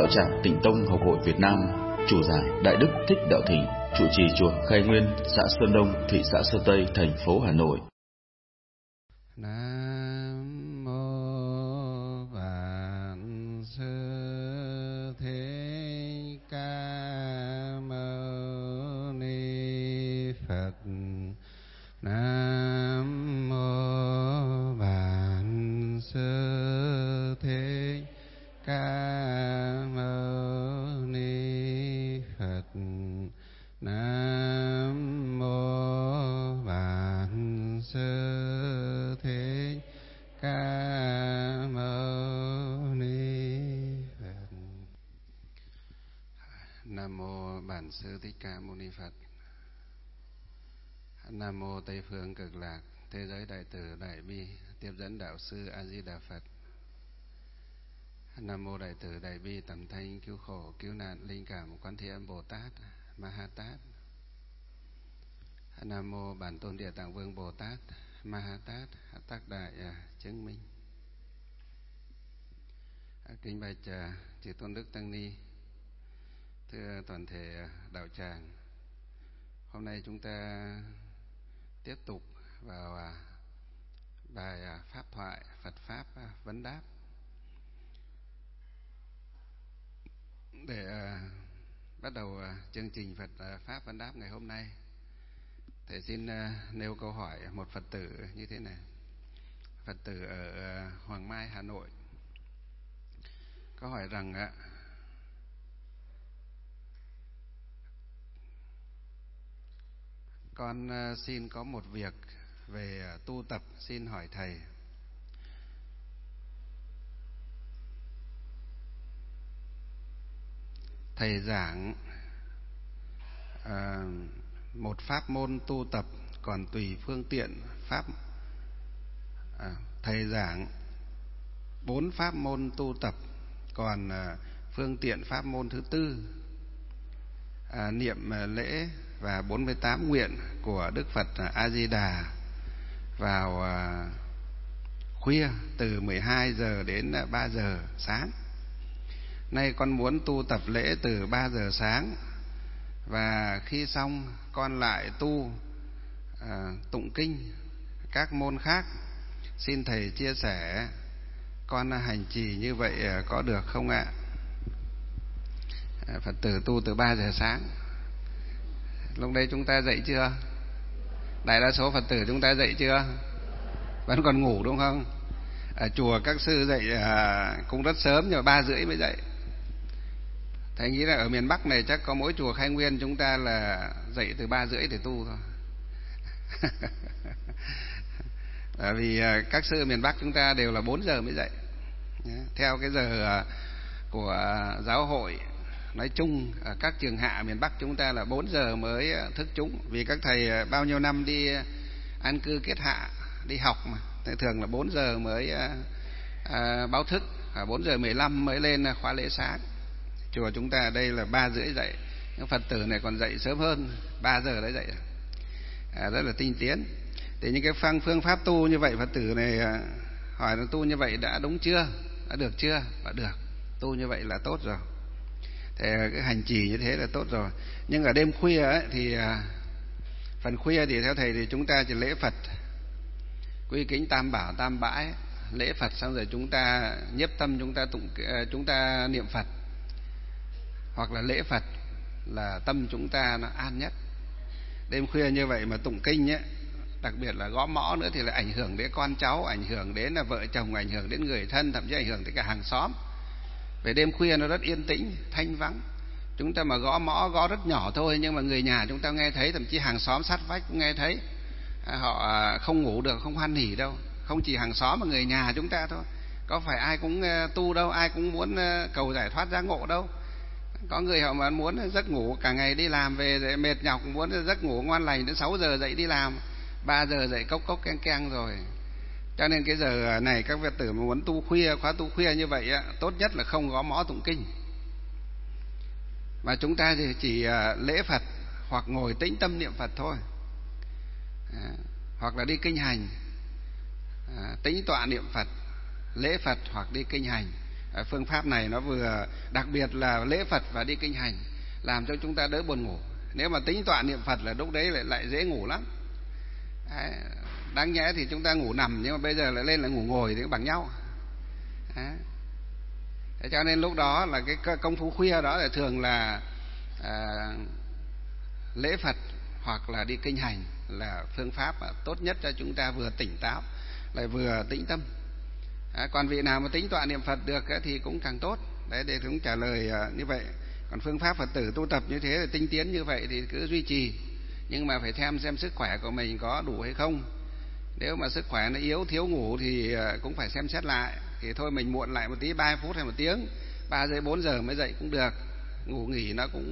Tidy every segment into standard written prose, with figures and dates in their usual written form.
tràng Tịnh Tông Học hội Việt Nam, chủ giải Đại Đức Thích Đạo Thỉnh, trụ trì chùa Khai Nguyên, xã Sơn Đông, thị xã Sơn Tây, thành phố Hà Nội. Nam mô Vạn Sư Thích Ca Mâu Ni Phật. Nam mô Vạn Sư Thích Ca Mâu Ni Phật. Nam mô Vạn Sư Thích Ca Mâu Ni Phật. Nam mô Bản Sư Thích Ca Mâu Ni Phật. Nam mô Tây phương Cực Lạc Thế giới Đại Từ Đại Bi Tiếp dẫn Đạo sư A Di Đà Phật. Nam mô Đại Từ Đại Bi Tầm Thanh Cứu Khổ Cứu Nạn Linh Cảm Quán Thế Âm Bồ Tát Ma Ha Tát. Nam mô Bản Tôn Địa Tạng Vương Bồ Tát Ma Ha Tát Tác Đại Chứng Minh. Kính bạch chư tôn đức tăng ni, thưa toàn thể đạo tràng. Hôm nay chúng ta tiếp tục vào bài pháp thoại Phật pháp vấn đáp. Để bắt đầu chương trình Phật pháp vấn đáp ngày hôm nay, thầy xin nêu câu hỏi một Phật tử như thế này. Phật tử ở Hoàng Mai, Hà Nội có hỏi rằng con xin có một việc về tu tập, xin hỏi thầy. Thầy giảng một pháp môn tu tập, còn tùy phương tiện pháp. Thầy giảng 4 pháp môn tu tập, còn phương tiện pháp môn thứ tư, niệm lễ và 48 nguyện của Đức Phật A Di Đà vào khuya từ 12 giờ đến 3 giờ sáng. Nay con muốn tu tập lễ từ 3 giờ sáng, và khi xong con lại tu tụng kinh các môn khác. Xin thầy chia sẻ con hành trì như vậy có được không ạ? Phật tử tu từ 3 giờ sáng. Lúc đấy chúng ta dậy chưa? Đại đa số Phật tử chúng ta dậy chưa? Vẫn còn ngủ đúng không? Ở chùa các sư dậy cũng rất sớm, nhưng mà 3 rưỡi mới dậy. Thầy nghĩ là ở miền Bắc này chắc có mỗi chùa Khai Nguyên chúng ta là dậy từ 3 rưỡi để tu thôi. Bởi vì các sư ở miền Bắc chúng ta đều là 4 giờ mới dậy. Theo cái giờ của giáo hội nói chung, ở các trường hạ miền Bắc chúng ta là 4 giờ mới thức chúng. Vì các thầy bao nhiêu năm đi an cư kết hạ, đi học mà, thì thường là 4 giờ mới báo thức, 4 giờ 15 mới lên khóa lễ sáng. Chùa chúng ta ở đây là 3 rưỡi dậy. Nhưng Phật tử này còn dậy sớm hơn, 3 giờ đã dậy, rất là tinh tiến. Thì những cái phương pháp tu như vậy, Phật tử này hỏi là tu như vậy đã đúng chưa, đã được chưa? Và được, tu như vậy là tốt rồi. Thì cái hành trì như thế là tốt rồi. Nhưng ở đêm khuya ấy, thì phần khuya thì theo thầy thì chúng ta chỉ lễ Phật, quy kính tam bảo tam bãi, lễ Phật xong rồi chúng ta nhiếp tâm, chúng ta niệm Phật, hoặc là lễ Phật là tâm chúng ta nó an nhất. Đêm khuya như vậy mà tụng kinh ấy, đặc biệt là gõ mõ nữa thì là ảnh hưởng đến con cháu, ảnh hưởng đến là vợ chồng, ảnh hưởng đến người thân, thậm chí ảnh hưởng đến cả hàng xóm. Về đêm khuya nó rất yên tĩnh, thanh vắng. Chúng ta mà gõ mõ gõ rất nhỏ thôi, nhưng mà người nhà chúng ta nghe thấy, thậm chí hàng xóm sát vách cũng nghe thấy. Họ không ngủ được, không hoan hỉ đâu. Không chỉ hàng xóm mà người nhà chúng ta thôi. Có phải ai cũng tu đâu, ai cũng muốn cầu giải thoát giác ngộ đâu. Có người họ mà muốn giấc ngủ, cả ngày đi làm về mệt nhọc, muốn giấc ngủ ngon lành đến 6 giờ dậy đi làm, 3 giờ dậy cốc cốc keng keng rồi. Cho nên cái giờ này các Phật tử mà muốn tu khuya, khóa tu khuya như vậy á, tốt nhất là không gõ mõ tụng kinh, mà chúng ta thì chỉ lễ Phật hoặc ngồi tĩnh tâm niệm Phật thôi, hoặc là đi kinh hành, tĩnh tọa niệm Phật, lễ Phật hoặc đi kinh hành. phương pháp này nó vừa, đặc biệt là lễ Phật và đi kinh hành, làm cho chúng ta đỡ buồn ngủ. Nếu mà tính tọa niệm Phật là lúc đấy lại dễ ngủ lắm. Đấy, đáng nhẽ thì chúng ta ngủ nằm, nhưng mà bây giờ lại lên là ngủ ngồi thì bằng nhau. Đấy. Thế cho nên lúc đó là cái công phu khuya đó là thường là lễ Phật hoặc là đi kinh hành là phương pháp tốt nhất cho chúng ta vừa tỉnh táo lại vừa tĩnh tâm. Còn vị nào mà tính tọa niệm Phật được thì cũng càng tốt. Đấy, để chúng trả lời như vậy. Còn phương pháp Phật tử tu tập như thế, tinh tiến như vậy thì cứ duy trì, nhưng mà phải xem sức khỏe của mình có đủ hay không. Nếu mà sức khỏe nó yếu, thiếu ngủ thì cũng phải xem xét lại. Thì thôi mình muộn lại một tí, 30 phút hay 1 tiếng, 3 giờ 4 giờ mới dậy cũng được. Ngủ nghỉ nó cũng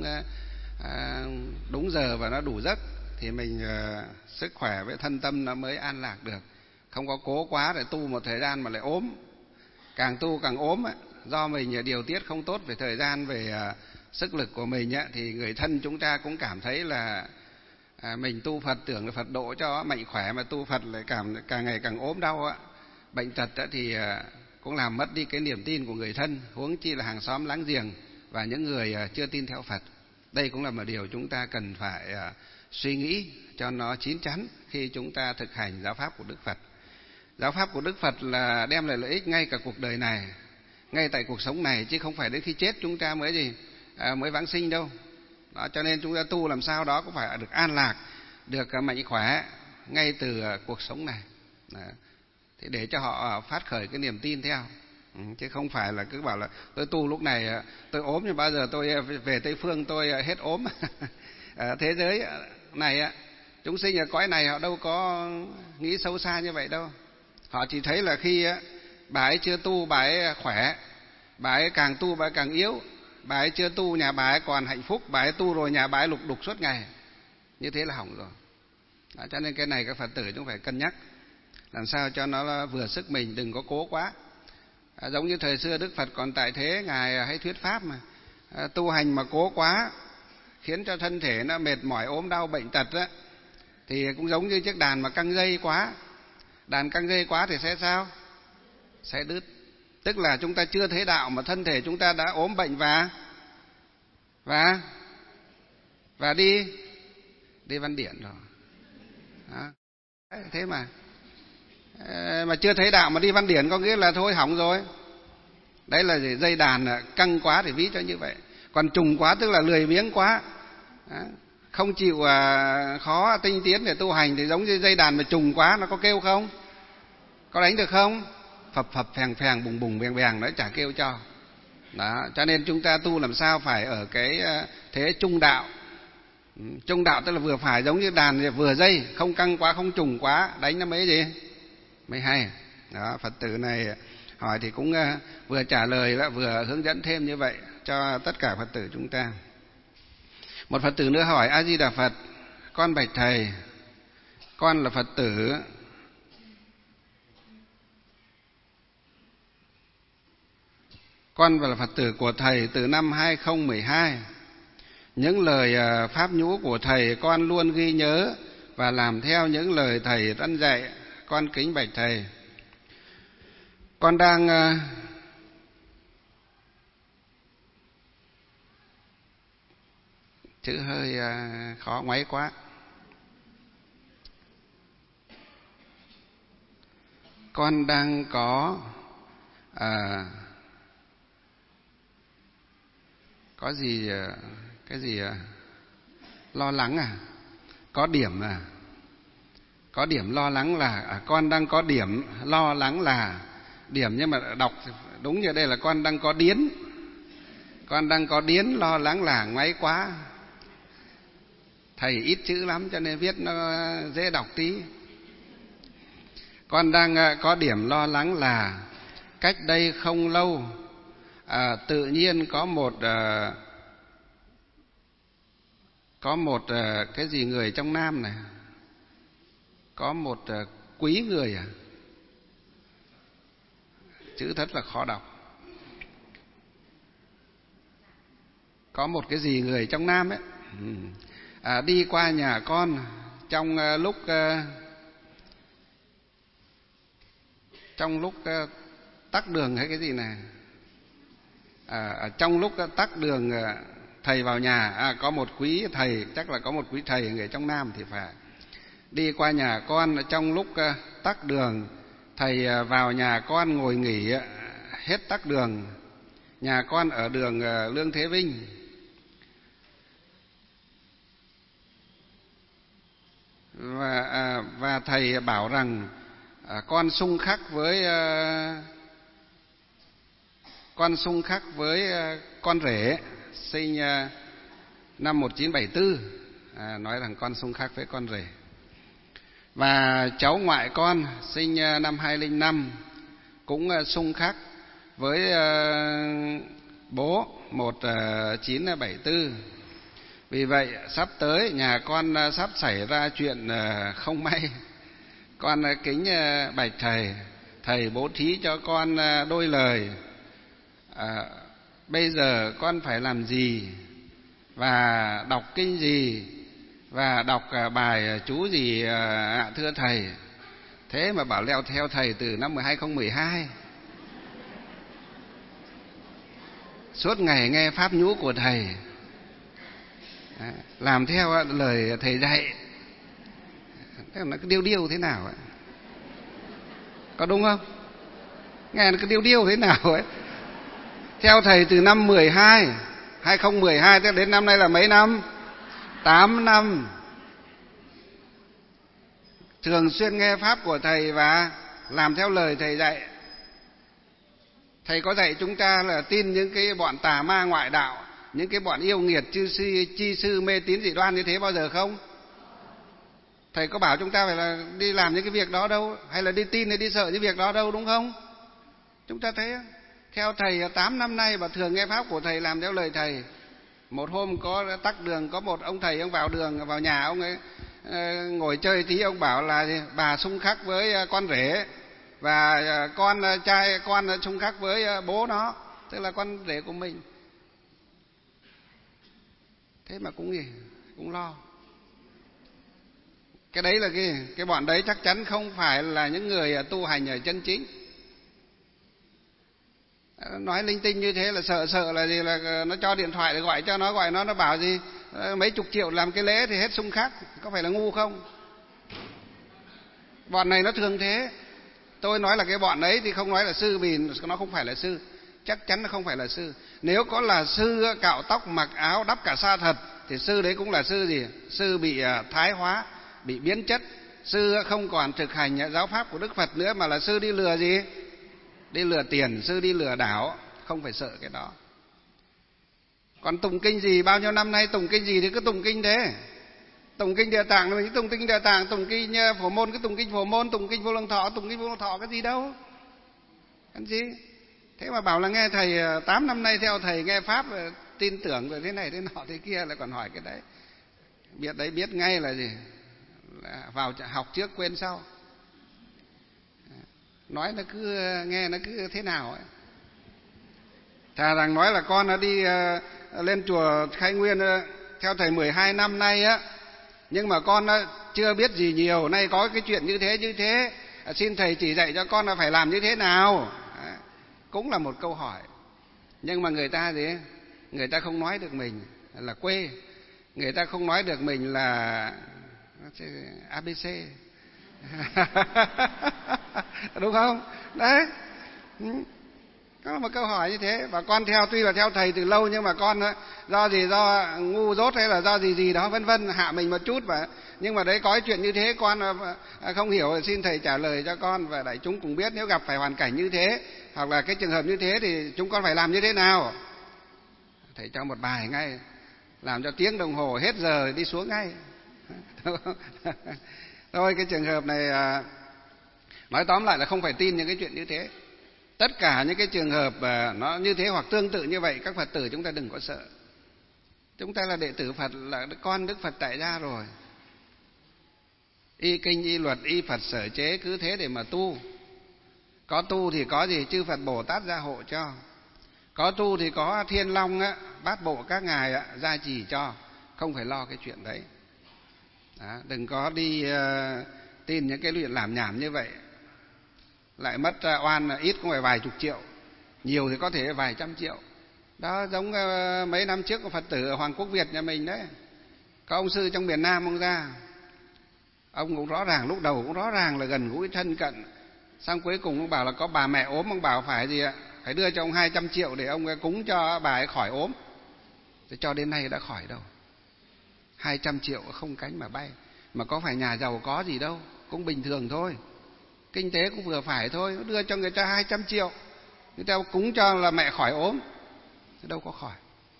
đúng giờ và nó đủ giấc, thì mình sức khỏe với thân tâm nó mới an lạc được. Không có cố quá để tu một thời gian mà lại ốm. Càng tu càng ốm do mình điều tiết không tốt về thời gian, về sức lực của mình thì người thân chúng ta cũng cảm thấy là mình tu Phật tưởng là Phật độ cho mạnh khỏe, mà tu Phật lại càng ngày càng ốm đau bệnh tật thì cũng làm mất đi cái niềm tin của người thân, huống chi là hàng xóm láng giềng và những người chưa tin theo Phật. Đây cũng là một điều chúng ta cần phải suy nghĩ cho nó chín chắn khi chúng ta thực hành giáo pháp của Đức Phật. Giáo pháp của Đức Phật là đem lại lợi ích ngay cả cuộc đời này, ngay tại cuộc sống này, chứ không phải đến khi chết chúng ta mới mới vãng sinh đâu. Đó, cho nên chúng ta tu làm sao đó cũng phải được an lạc, được mạnh khỏe ngay từ cuộc sống này. Đó. Thì để cho họ phát khởi cái niềm tin theo, chứ không phải là cứ bảo là tôi tu lúc này tôi ốm, nhưng bao giờ tôi về Tây Phương tôi hết ốm. Ở thế giới này chúng sinh ở cõi này họ đâu có nghĩ sâu xa như vậy đâu. Họ chỉ thấy là khi bà ấy chưa tu bà ấy khỏe, bà ấy càng tu bà ấy càng yếu, bà ấy chưa tu nhà bà ấy còn hạnh phúc, bà ấy tu rồi nhà bà ấy lục đục suốt ngày, như thế là hỏng rồi. Đó, cho nên cái này các Phật tử chúng phải cân nhắc làm sao cho nó vừa sức mình, đừng có cố quá. Giống như thời xưa Đức Phật còn tại thế, Ngài hay thuyết pháp mà tu hành mà cố quá khiến cho thân thể nó mệt mỏi, ốm đau, bệnh tật thì cũng giống như chiếc đàn mà căng dây quá. Đàn căng dây quá thì sẽ sao? Sẽ đứt. Tức là chúng ta chưa thấy đạo mà thân thể chúng ta đã ốm bệnh và đi văn điển rồi. Đó. Thế mà chưa thấy đạo mà đi văn điển có nghĩa là thôi hỏng rồi. Đấy là dây đàn căng quá thì ví cho như vậy. Còn trùng quá tức là lười biếng quá. Đó. Không chịu khó tinh tiến để tu hành thì giống như dây đàn mà trùng quá, nó có kêu không? Có đánh được không? Phập phập phèn phèn bùng bùng bèn bèn nó chả kêu cho. Đó, cho nên chúng ta tu làm sao phải ở cái thế trung đạo. Trung đạo tức là vừa phải, giống như đàn vừa dây, không căng quá không trùng quá, đánh nó mới hay. Đó, Phật tử này hỏi thì cũng vừa trả lời lại vừa hướng dẫn thêm như vậy cho tất cả Phật tử chúng ta. Một Phật tử nữa hỏi: A Di Đà Phật, con bạch thầy, con là Phật tử, con là Phật tử của thầy từ năm 2012. Những lời pháp nhũ của thầy con luôn ghi nhớ và làm theo những lời thầy răn dạy. Con kính bạch thầy, con đang chữ hơi khó ngoáy quá. Con đang có cái gì lo lắng có điểm có điểm lo lắng là con đang có điểm lo lắng là điểm, nhưng mà đọc đúng như đây là con đang có điến. Con đang có điến lo lắng là ngoáy quá. Thầy ít chữ lắm cho nên viết nó dễ đọc tí. Con đang có điểm lo lắng là cách đây không lâu tự nhiên có một cái gì người trong Nam này, có một quý người chữ thật là khó đọc. Có một cái gì người trong Nam ấy đi qua nhà con trong lúc tắc đường hay cái gì này, trong lúc tắc đường thầy vào nhà, có một quý thầy, chắc là có một quý thầy người trong Nam thì phải, đi qua nhà con, trong lúc tắc đường thầy vào nhà con ngồi nghỉ, hết tắc đường. Nhà con ở đường Lương Thế Vinh. Và thầy bảo rằng con xung khắc với con rể sinh năm 1974, nói rằng con xung khắc với con rể. Và cháu ngoại con sinh năm 2005 cũng xung khắc với bố 1974. Vì vậy sắp tới nhà con sắp xảy ra chuyện không may. Con kính bạch thầy bố thí cho con đôi lời. Bây giờ con phải làm gì và đọc kinh gì và đọc bài chú gì ạ thưa thầy? Thế mà bảo leo theo thầy từ năm 2012, suốt ngày nghe pháp nhũ của thầy, làm theo lời thầy dạy. Nó cứ điêu thế nào ấy, có đúng không? Nghe nó cứ điêu thế nào ấy. Theo thầy từ năm 2012 đến năm nay là mấy năm? 8 năm. Thường xuyên nghe pháp của thầy và làm theo lời thầy dạy. Thầy có dạy chúng ta là tin những cái bọn tà ma ngoại đạo, những cái bọn yêu nghiệt chi sư mê tín dị đoan như thế bao giờ không? Thầy có bảo chúng ta phải là đi làm những cái việc đó đâu, hay là đi tin hay đi sợ những việc đó đâu, đúng không? Chúng ta thấy theo thầy 8 năm nay và thường nghe pháp của thầy, làm theo lời thầy. Một hôm có tắc đường, có một ông thầy, ông vào nhà ông ấy ngồi chơi tí, ông bảo là bà xung khắc với con rể và con trai con xung khắc với bố nó, tức là con rể của mình. Thế mà cũng lo. Cái đấy là cái bọn đấy chắc chắn không phải là những người tu hành ở chân chính. Nói linh tinh như thế là sợ là gì, là nó cho điện thoại để gọi nó bảo gì mấy chục triệu làm cái lễ thì hết xung khắc. Có phải là ngu không? Bọn này nó thường thế. Tôi nói là cái bọn ấy thì không nói là sư, vì nó không phải là sư. Chắc chắn nó không phải là sư. Nếu có là sư cạo tóc mặc áo đắp cả sa thật thì sư đấy cũng là sư gì? Sư bị thái hóa, bị biến chất. Sư không còn thực hành giáo pháp của Đức Phật nữa, mà là sư đi lừa gì? Đi lừa tiền, sư đi lừa đảo. Không phải sợ cái đó. Còn tụng kinh gì, bao nhiêu năm nay tụng kinh gì thì cứ tụng kinh thế. Tụng kinh Địa Tạng thì mình tụng kinh Địa Tạng, tụng kinh Phổ Môn cứ tụng kinh Phổ Môn, tụng kinh Vô Lượng Thọ tụng kinh Vô Lượng Thọ, cái gì đâu, cái gì. Thế mà bảo là nghe thầy 8 năm nay theo thầy nghe pháp, tin tưởng về thế này thế nọ thế kia, lại còn hỏi cái đấy. Biết ngay là gì, là vào học trước quên sau. Nói nó cứ nghe nó cứ thế nào ấy. Thà rằng nói là con nó đi lên chùa Khai Nguyên theo thầy 12 năm nay á, nhưng mà con chưa biết gì nhiều, nay có cái chuyện như thế, xin thầy chỉ dạy cho con là phải làm như thế nào. Cũng là một câu hỏi. Nhưng mà người ta gì, người ta không nói được mình là quê, người ta không nói được mình là ABC. Đúng không? Đấy. Có một câu hỏi như thế. Và con tuy là theo thầy từ lâu, nhưng mà con do gì, do ngu dốt hay là do gì đó vân vân, hạ mình một chút. Nhưng mà đấy có cái chuyện như thế con không hiểu, xin thầy trả lời cho con và đại chúng cùng biết, nếu gặp phải hoàn cảnh như thế hoặc là cái trường hợp như thế thì chúng con phải làm như thế nào. Thầy cho một bài ngay, làm cho tiếng đồng hồ hết giờ đi xuống ngay. Thôi cái trường hợp này nói tóm lại là không phải tin những cái chuyện như thế. Tất cả những cái trường hợp nó như thế hoặc tương tự như vậy, các Phật tử chúng ta đừng có sợ. Chúng ta là đệ tử Phật, là con Đức Phật tại gia rồi. Y kinh, y luật, y Phật sở chế, cứ thế để mà tu. Có tu thì có gì? Chư Phật Bồ Tát gia hộ cho. Có tu thì có Thiên Long bát bộ các ngài gia trì cho. Không phải lo cái chuyện đấy. Đừng có đi tin những cái chuyện làm nhảm như vậy, lại mất oan, ít cũng phải vài chục triệu, nhiều thì có thể vài trăm triệu. Đó, giống mấy năm trước có Phật tử ở Hoàng Quốc Việt nhà mình đấy, có ông sư trong miền Nam ông ra, ông cũng rõ ràng, lúc đầu cũng rõ ràng là gần gũi thân cận, xong cuối cùng ông bảo là có bà mẹ ốm, ông bảo phải gì ạ, phải đưa cho ông 200 triệu để ông cúng cho bà ấy khỏi ốm. Thế cho đến nay đã khỏi đâu. 200 triệu không cánh mà bay, mà có phải nhà giàu có gì đâu, cũng bình thường thôi, kinh tế cũng vừa phải thôi, đưa cho người ta 200 triệu, người ta cúng cho là mẹ khỏi ốm, đâu có khỏi.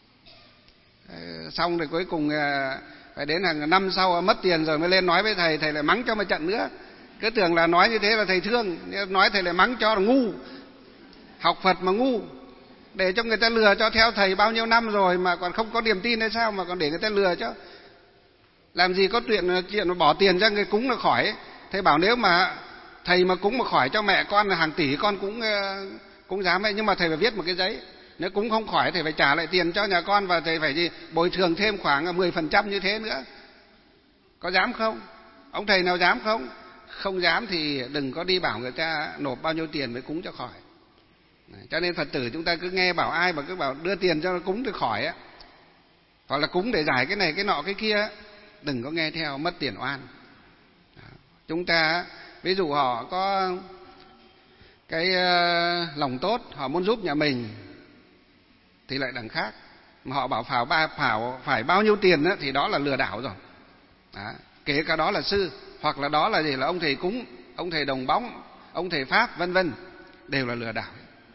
Xong rồi cuối cùng phải đến hàng năm sau mất tiền rồi mới lên nói với thầy, thầy lại mắng cho một trận nữa. Cứ tưởng là nói như thế là thầy thương, nói thầy lại mắng cho là ngu, học Phật mà ngu, để cho người ta lừa cho theo thầy bao nhiêu năm rồi mà còn không có niềm tin hay sao mà còn để người ta lừa chứ. Làm gì có chuyện mà bỏ tiền cho người cúng là khỏi. Thầy bảo nếu mà thầy mà cúng mà khỏi cho mẹ con là hàng tỷ con cũng dám ấy, nhưng mà thầy phải viết một cái giấy, nếu cúng không khỏi thầy phải trả lại tiền cho nhà con, và thầy phải gì bồi thường thêm khoảng 10% như thế nữa. Có dám không? Ông thầy nào dám không? Không dám thì đừng có đi bảo người ta nộp bao nhiêu tiền mới cúng cho khỏi. Cho nên Phật tử chúng ta cứ nghe bảo ai mà cứ bảo đưa tiền cho nó cúng thì khỏi á, hoặc là cúng để giải cái này cái nọ cái kia, đừng có nghe theo, mất tiền oan. Chúng ta ví dụ họ có cái lòng tốt, họ muốn giúp nhà mình thì lại đằng khác, mà họ bảo phải bao nhiêu tiền đó, thì đó là lừa đảo rồi. Đó. Kể cả đó là sư, hoặc là đó là gì, là ông thầy cúng, ông thầy đồng bóng, ông thầy pháp vân vân, đều là lừa đảo.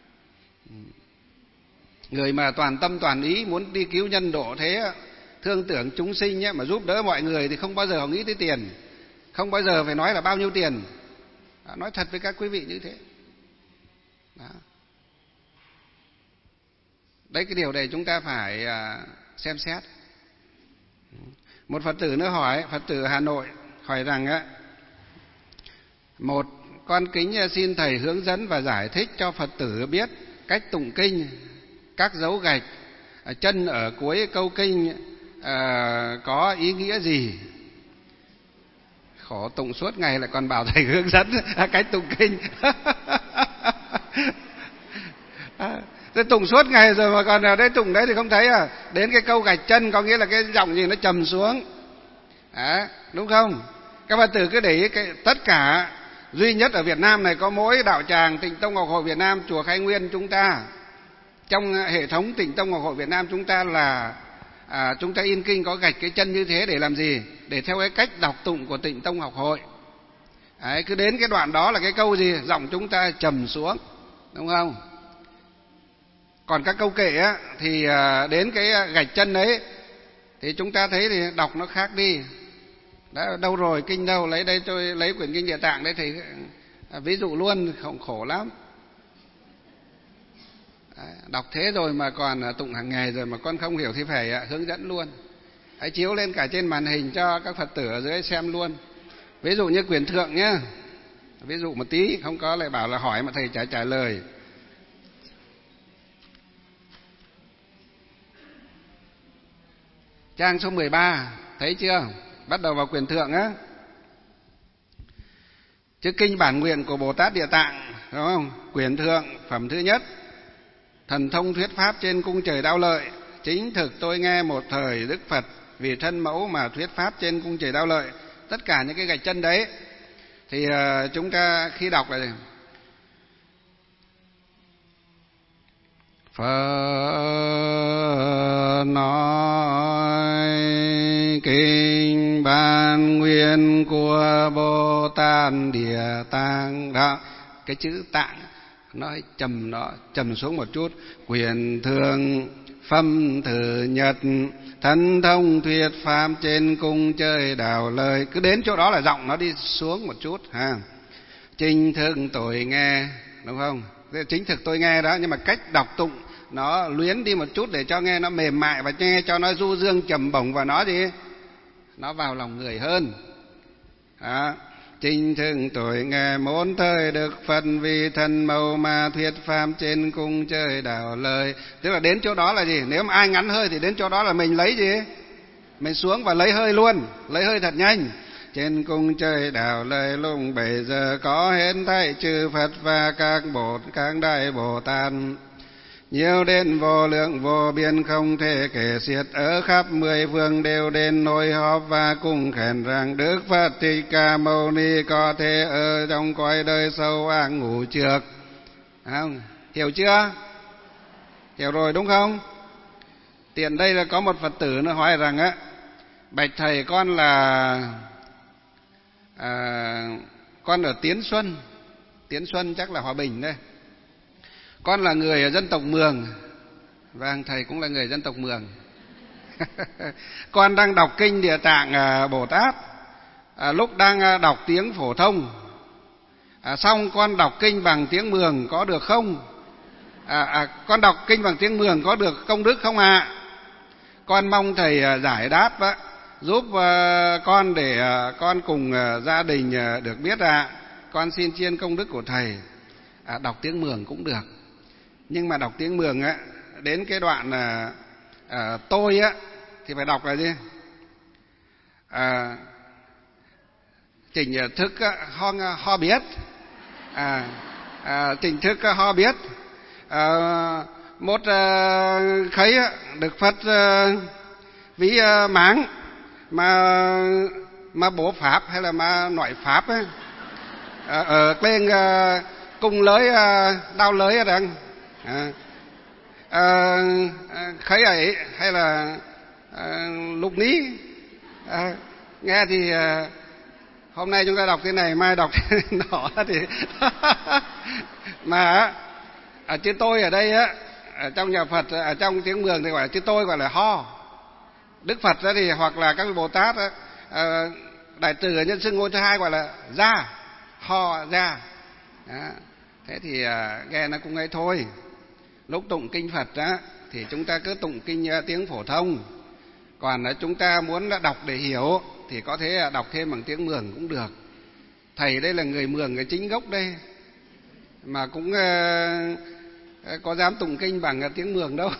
Người mà toàn tâm toàn ý muốn đi cứu nhân độ thế, thương tưởng chúng sinh ấy, mà giúp đỡ mọi người thì không bao giờ họ nghĩ tới tiền, không bao giờ phải nói là bao nhiêu tiền. Đó, nói thật với các quý vị như thế. Đó. Đấy, cái điều này chúng ta phải xem xét. Một Phật tử nữa hỏi, Phật tử Hà Nội hỏi rằng á, một, con kính xin thầy hướng dẫn và giải thích cho Phật tử biết cách tụng kinh, các dấu gạch chân ở cuối câu kinh có ý nghĩa gì. Khổ, tụng suốt ngày lại còn bảo thầy hướng dẫn cách tụng kinh. Thế tụng suốt ngày rồi mà còn ở đây tụng đấy thì không thấy à? Đến cái câu gạch chân có nghĩa là cái giọng gì nó trầm xuống, đúng không? Các Phật tử cứ để ý tất cả, duy nhất ở Việt Nam này có mỗi đạo tràng Tịnh Tông Ngọc Hội Việt Nam chùa Khai Nguyên chúng ta, trong hệ thống Tịnh Tông Ngọc Hội Việt Nam chúng ta là chúng ta in kinh có gạch cái chân như thế để làm gì? Để theo cái cách đọc tụng của Tịnh Tông Ngọc Hội. Đấy, cứ đến cái đoạn đó là cái câu gì? Giọng chúng ta trầm xuống, đúng không? Còn các câu kệ á, thì đến cái gạch chân đấy thì chúng ta thấy thì đọc nó khác đi. Đã, đâu rồi, kinh đâu? Lấy đây, tôi lấy quyển kinh Địa Tạng đấy thì ví dụ luôn, khổ lắm. Đấy, đọc thế rồi mà còn tụng hàng ngày rồi mà con không hiểu thì phải hướng dẫn luôn. Hãy chiếu lên cả trên màn hình cho các Phật tử ở dưới xem luôn. Ví dụ như quyển Thượng nhá, ví dụ một tí, không có lại bảo là hỏi mà thầy trả lời. Trang số 13, thấy chưa? Bắt đầu vào quyển Thượng á. Chữ kinh bản nguyện của Bồ Tát Địa Tạng, đúng không? Quyển Thượng, phẩm thứ nhất. Thần thông thuyết pháp trên cung trời Đao Lợi, chính thực tôi nghe một thời Đức Phật vì thân mẫu mà thuyết pháp trên cung trời Đao Lợi. Tất cả những cái gạch chân đấy thì chúng ta khi đọc là Phật nói kinh bản nguyện của Bồ Tát Địa Tạng. Đó, cái chữ tạng nó trầm xuống một chút. Quyển Thượng phẩm thứ nhất, thân thông thuyết pháp trên cung trời Đao Lợi. Cứ đến chỗ đó là giọng nó đi xuống một chút ha. Chính thực tôi nghe, đúng không? Chính thực tôi nghe đó, nhưng mà cách đọc tụng nó luyến đi một chút để cho nghe nó mềm mại và nghe cho nó du dương trầm bổng và nó gì? Nó vào lòng người hơn. Đó. Chính thực tôi nghe một thời Đức Phật vì thân mẫu mà thuyết pháp trên cung trời Đao Lợi. Tức là đến chỗ đó là gì? Nếu mà ai ngắn hơi thì đến chỗ đó là mình lấy gì? Mình xuống và lấy hơi luôn, lấy hơi thật nhanh. Trên cung trời Đao Lợi lúc bấy giờ có hết thảy chư Phật và các đại Bồ Tát. nhiều đến vô lượng vô biên không thể kể xiết, ở khắp mười phương đều đến nối họp và cùng khen rằng Đức Phật Thích Ca Mâu Ni có thể ở trong cõi đời sâu ác ngũ trược. Không? Hiểu chưa? Hiểu rồi đúng không? Tiện đây là có một Phật tử nó hỏi rằng á, bạch thầy con là con ở Tiến Xuân chắc là Hòa Bình đây. Con là người dân tộc Mường. Vâng, thầy cũng là người dân tộc Mường. Con đang đọc kinh Địa Tạng Bồ Tát, lúc đang đọc tiếng phổ thông, xong con đọc kinh bằng tiếng Mường có được không? Con đọc kinh bằng tiếng Mường có được công đức không ạ? Con mong thầy giải đáp giúp con để con cùng gia đình được biết ạ. Con xin tri ân công đức của thầy. Đọc tiếng Mường cũng được, nhưng mà đọc tiếng Mường á, đến cái đoạn tôi á thì phải đọc là gì? Trình thức ho biết, trình thức ho biết. Một khấy được Phật ví máng mà bố pháp hay là mà nội pháp ấy, ở bên cung lưới đao lưới ở đằng khấy ấy hay là lục ní. Nghe thì hôm nay chúng ta đọc thế này, mai đọc thế nọ thì mà chữ tôi ở đây á, ở trong nhà Phật, ở trong tiếng Mường thì gọi là chữ tôi gọi là ho. Đức Phật đó thì hoặc là các Bồ Tát đó, Đại Từ ở nhân xưng ngôi thứ hai gọi là ra, ho ra. Thế thì nghe nó cũng ấy thôi. Lúc tụng kinh Phật đó thì chúng ta cứ tụng kinh tiếng phổ thông. Còn chúng ta muốn đọc để hiểu thì có thể đọc thêm bằng tiếng Mường cũng được. Thầy đây là người Mường, cái chính gốc đây, mà cũng có dám tụng kinh bằng tiếng Mường đâu.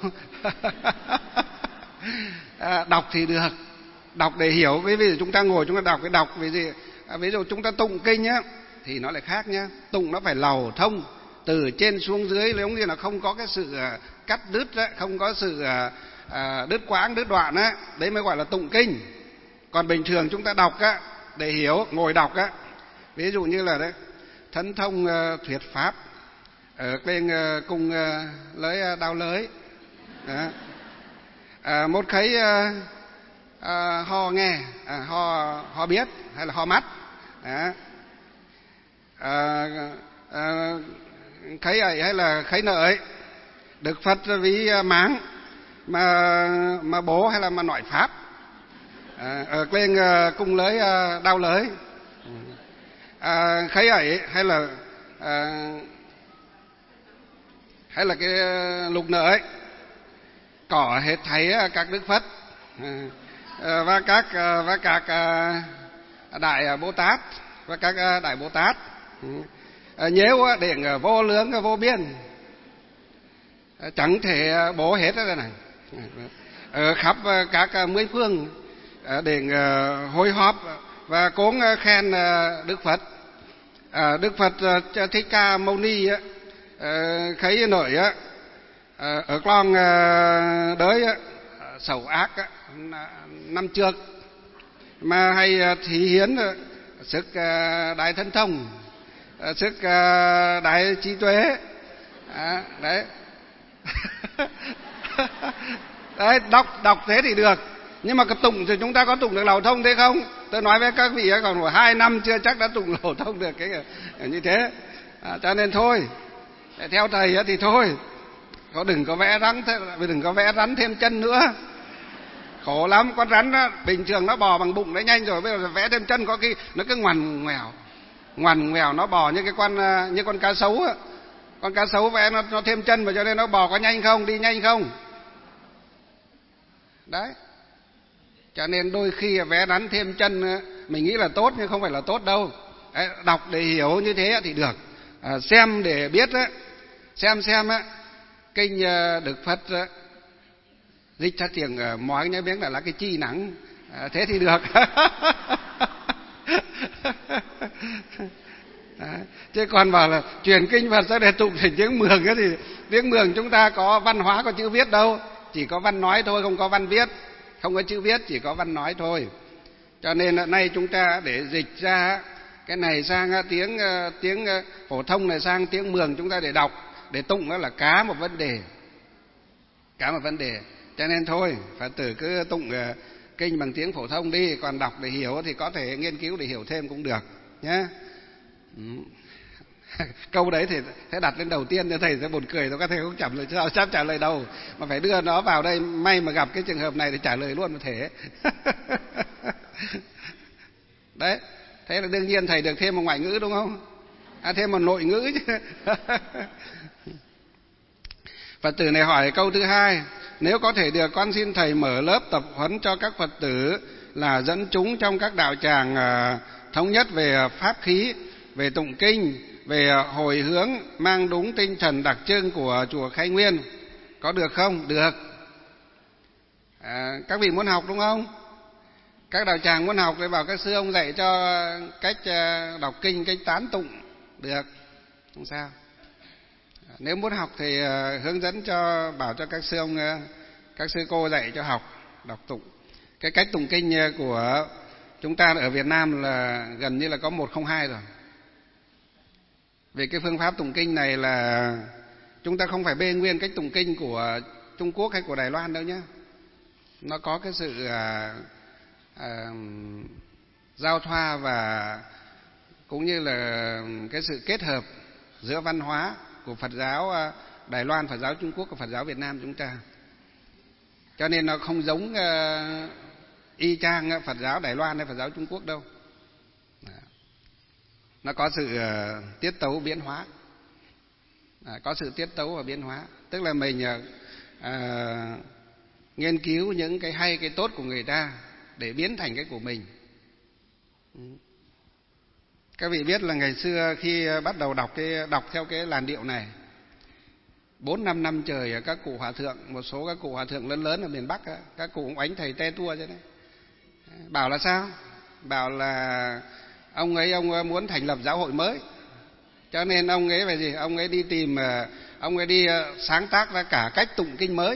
Đọc thì được, đọc để hiểu. Ví dụ chúng ta ngồi chúng ta đọc cái đọc ví dụ chúng ta tụng kinh á thì nó lại khác nhá. Tụng nó phải lầu thông từ trên xuống dưới, giống như là không có cái sự cắt đứt á, không có sự đứt quãng đứt đoạn á, đấy mới gọi là tụng kinh. Còn bình thường chúng ta đọc á để hiểu, ngồi đọc á, ví dụ như là đấy Thấn Thông Thuyết Pháp ở bên cung lưới đao lưới đó. Một khấy ho nghe, ho biết hay là ho mắt đó. Khấy ấy hay là khấy nợ ấy, được Phật ví máng mà bố hay là mà nội pháp ở bên cung lưới đao lưới. Khấy ấy hay là cái lục nợ ấy, có hết thảy các Đức Phật và các đại Bồ Tát và các đại Bồ Tát nếu điện vô lượng vô biên, chẳng thể bố hết rồi này, ở khắp các mười phương để hội họp và cúng khen Đức Phật. Đức Phật Thích Ca Mâu Ni khấy nổi ở con đới sầu ác năm trước mà hay thị hiến sức đại thân thông, sức đại trí tuệ đấy. Đấy, đọc thế thì được, nhưng mà cái tụng thì chúng ta có tụng được lầu thông thế không? Tôi nói với các vị ấy, còn 2 năm chưa chắc đã tụng lầu thông được cái như thế. Cho nên thôi, theo thầy thì thôi, đừng có vẽ rắn thêm chân nữa, khổ lắm. Con rắn đó, bình thường nó bò bằng bụng đấy nhanh rồi, bây giờ vẽ thêm chân có khi nó cứ ngoằn ngoèo nó bò như con cá sấu á. Con cá sấu vẽ nó thêm chân vào cho nên nó bò có nhanh không, đi nhanh không? Đấy. Cho nên đôi khi vẽ rắn thêm chân mình nghĩ là tốt nhưng không phải là tốt đâu. Đấy, đọc để hiểu như thế thì được. Xem để biết á, xem á, kinh Đức Phật dịch ra tiếng mọi nhớ biết là cái chi nắng, thế thì được. Chứ còn bảo là truyền kinh Phật ra để tụng thành tiếng Mường ấy Tiếng Mường chúng ta có văn hóa, có chữ viết đâu, chỉ có văn nói thôi, không có văn viết, không có chữ viết, chỉ có văn nói thôi. Cho nên là nay chúng ta để dịch ra cái này sang tiếng phổ thông này sang tiếng Mường chúng ta để đọc, để tụng, đó là cả một vấn đề. Cả một vấn đề. Cho nên thôi, Phật tử cứ tụng kinh bằng tiếng phổ thông đi, còn đọc để hiểu thì có thể nghiên cứu để hiểu thêm cũng được nhé. Câu đấy thì sẽ đặt lên đầu tiên cho thầy sẽ buồn cười, tôi có thể không sắp trả lời đâu, mà phải đưa nó vào đây. May mà gặp cái trường hợp này thì trả lời luôn một thể. Đấy, thế là đương nhiên thầy được thêm một ngoại ngữ đúng không? Thêm một nội ngữ chứ. Phật tử này hỏi câu thứ hai: nếu có thể được, con xin thầy mở lớp tập huấn cho các Phật tử là dẫn chúng trong các đạo tràng thống nhất về pháp khí, về tụng kinh, về hồi hướng, mang đúng tinh thần đặc trưng của chùa Khai Nguyên, có được không? Được. Các vị muốn học đúng không? Các đạo tràng muốn học thì bảo các sư ông dạy cho cách đọc kinh, cách tán tụng, được, không sao. Nếu muốn học thì hướng dẫn bảo cho các sư ông, các sư cô dạy cho học đọc tụng. Cái cách tụng kinh của chúng ta ở Việt Nam là gần như là có 102 rồi. Về cái phương pháp tụng kinh này là chúng ta không phải bê nguyên cách tụng kinh của Trung Quốc hay của Đài Loan đâu nhé. Nó có cái sự giao thoa và cũng như là cái sự kết hợp giữa văn hóa của Phật giáo Đài Loan, Phật giáo Trung Quốc và Phật giáo Việt Nam chúng ta. Cho nên nó không giống y chang Phật giáo Đài Loan hay Phật giáo Trung Quốc đâu. Nó có sự tiết tấu biến hóa. Có sự tiết tấu và biến hóa. Tức là mình nghiên cứu những cái hay, cái tốt của người ta để biến thành cái của mình. Các vị biết là ngày xưa khi bắt đầu đọc theo cái làn điệu này, 4-5 năm trời các cụ hòa thượng, một số các cụ hòa thượng lớn lớn ở miền Bắc, các cụ cũng oánh thầy te tua chứ đấy. Bảo là sao? Bảo là ông muốn thành lập giáo hội mới, cho nên ông ấy về gì? Ông ấy đi tìm, ông ấy đi sáng tác ra cả cách tụng kinh mới,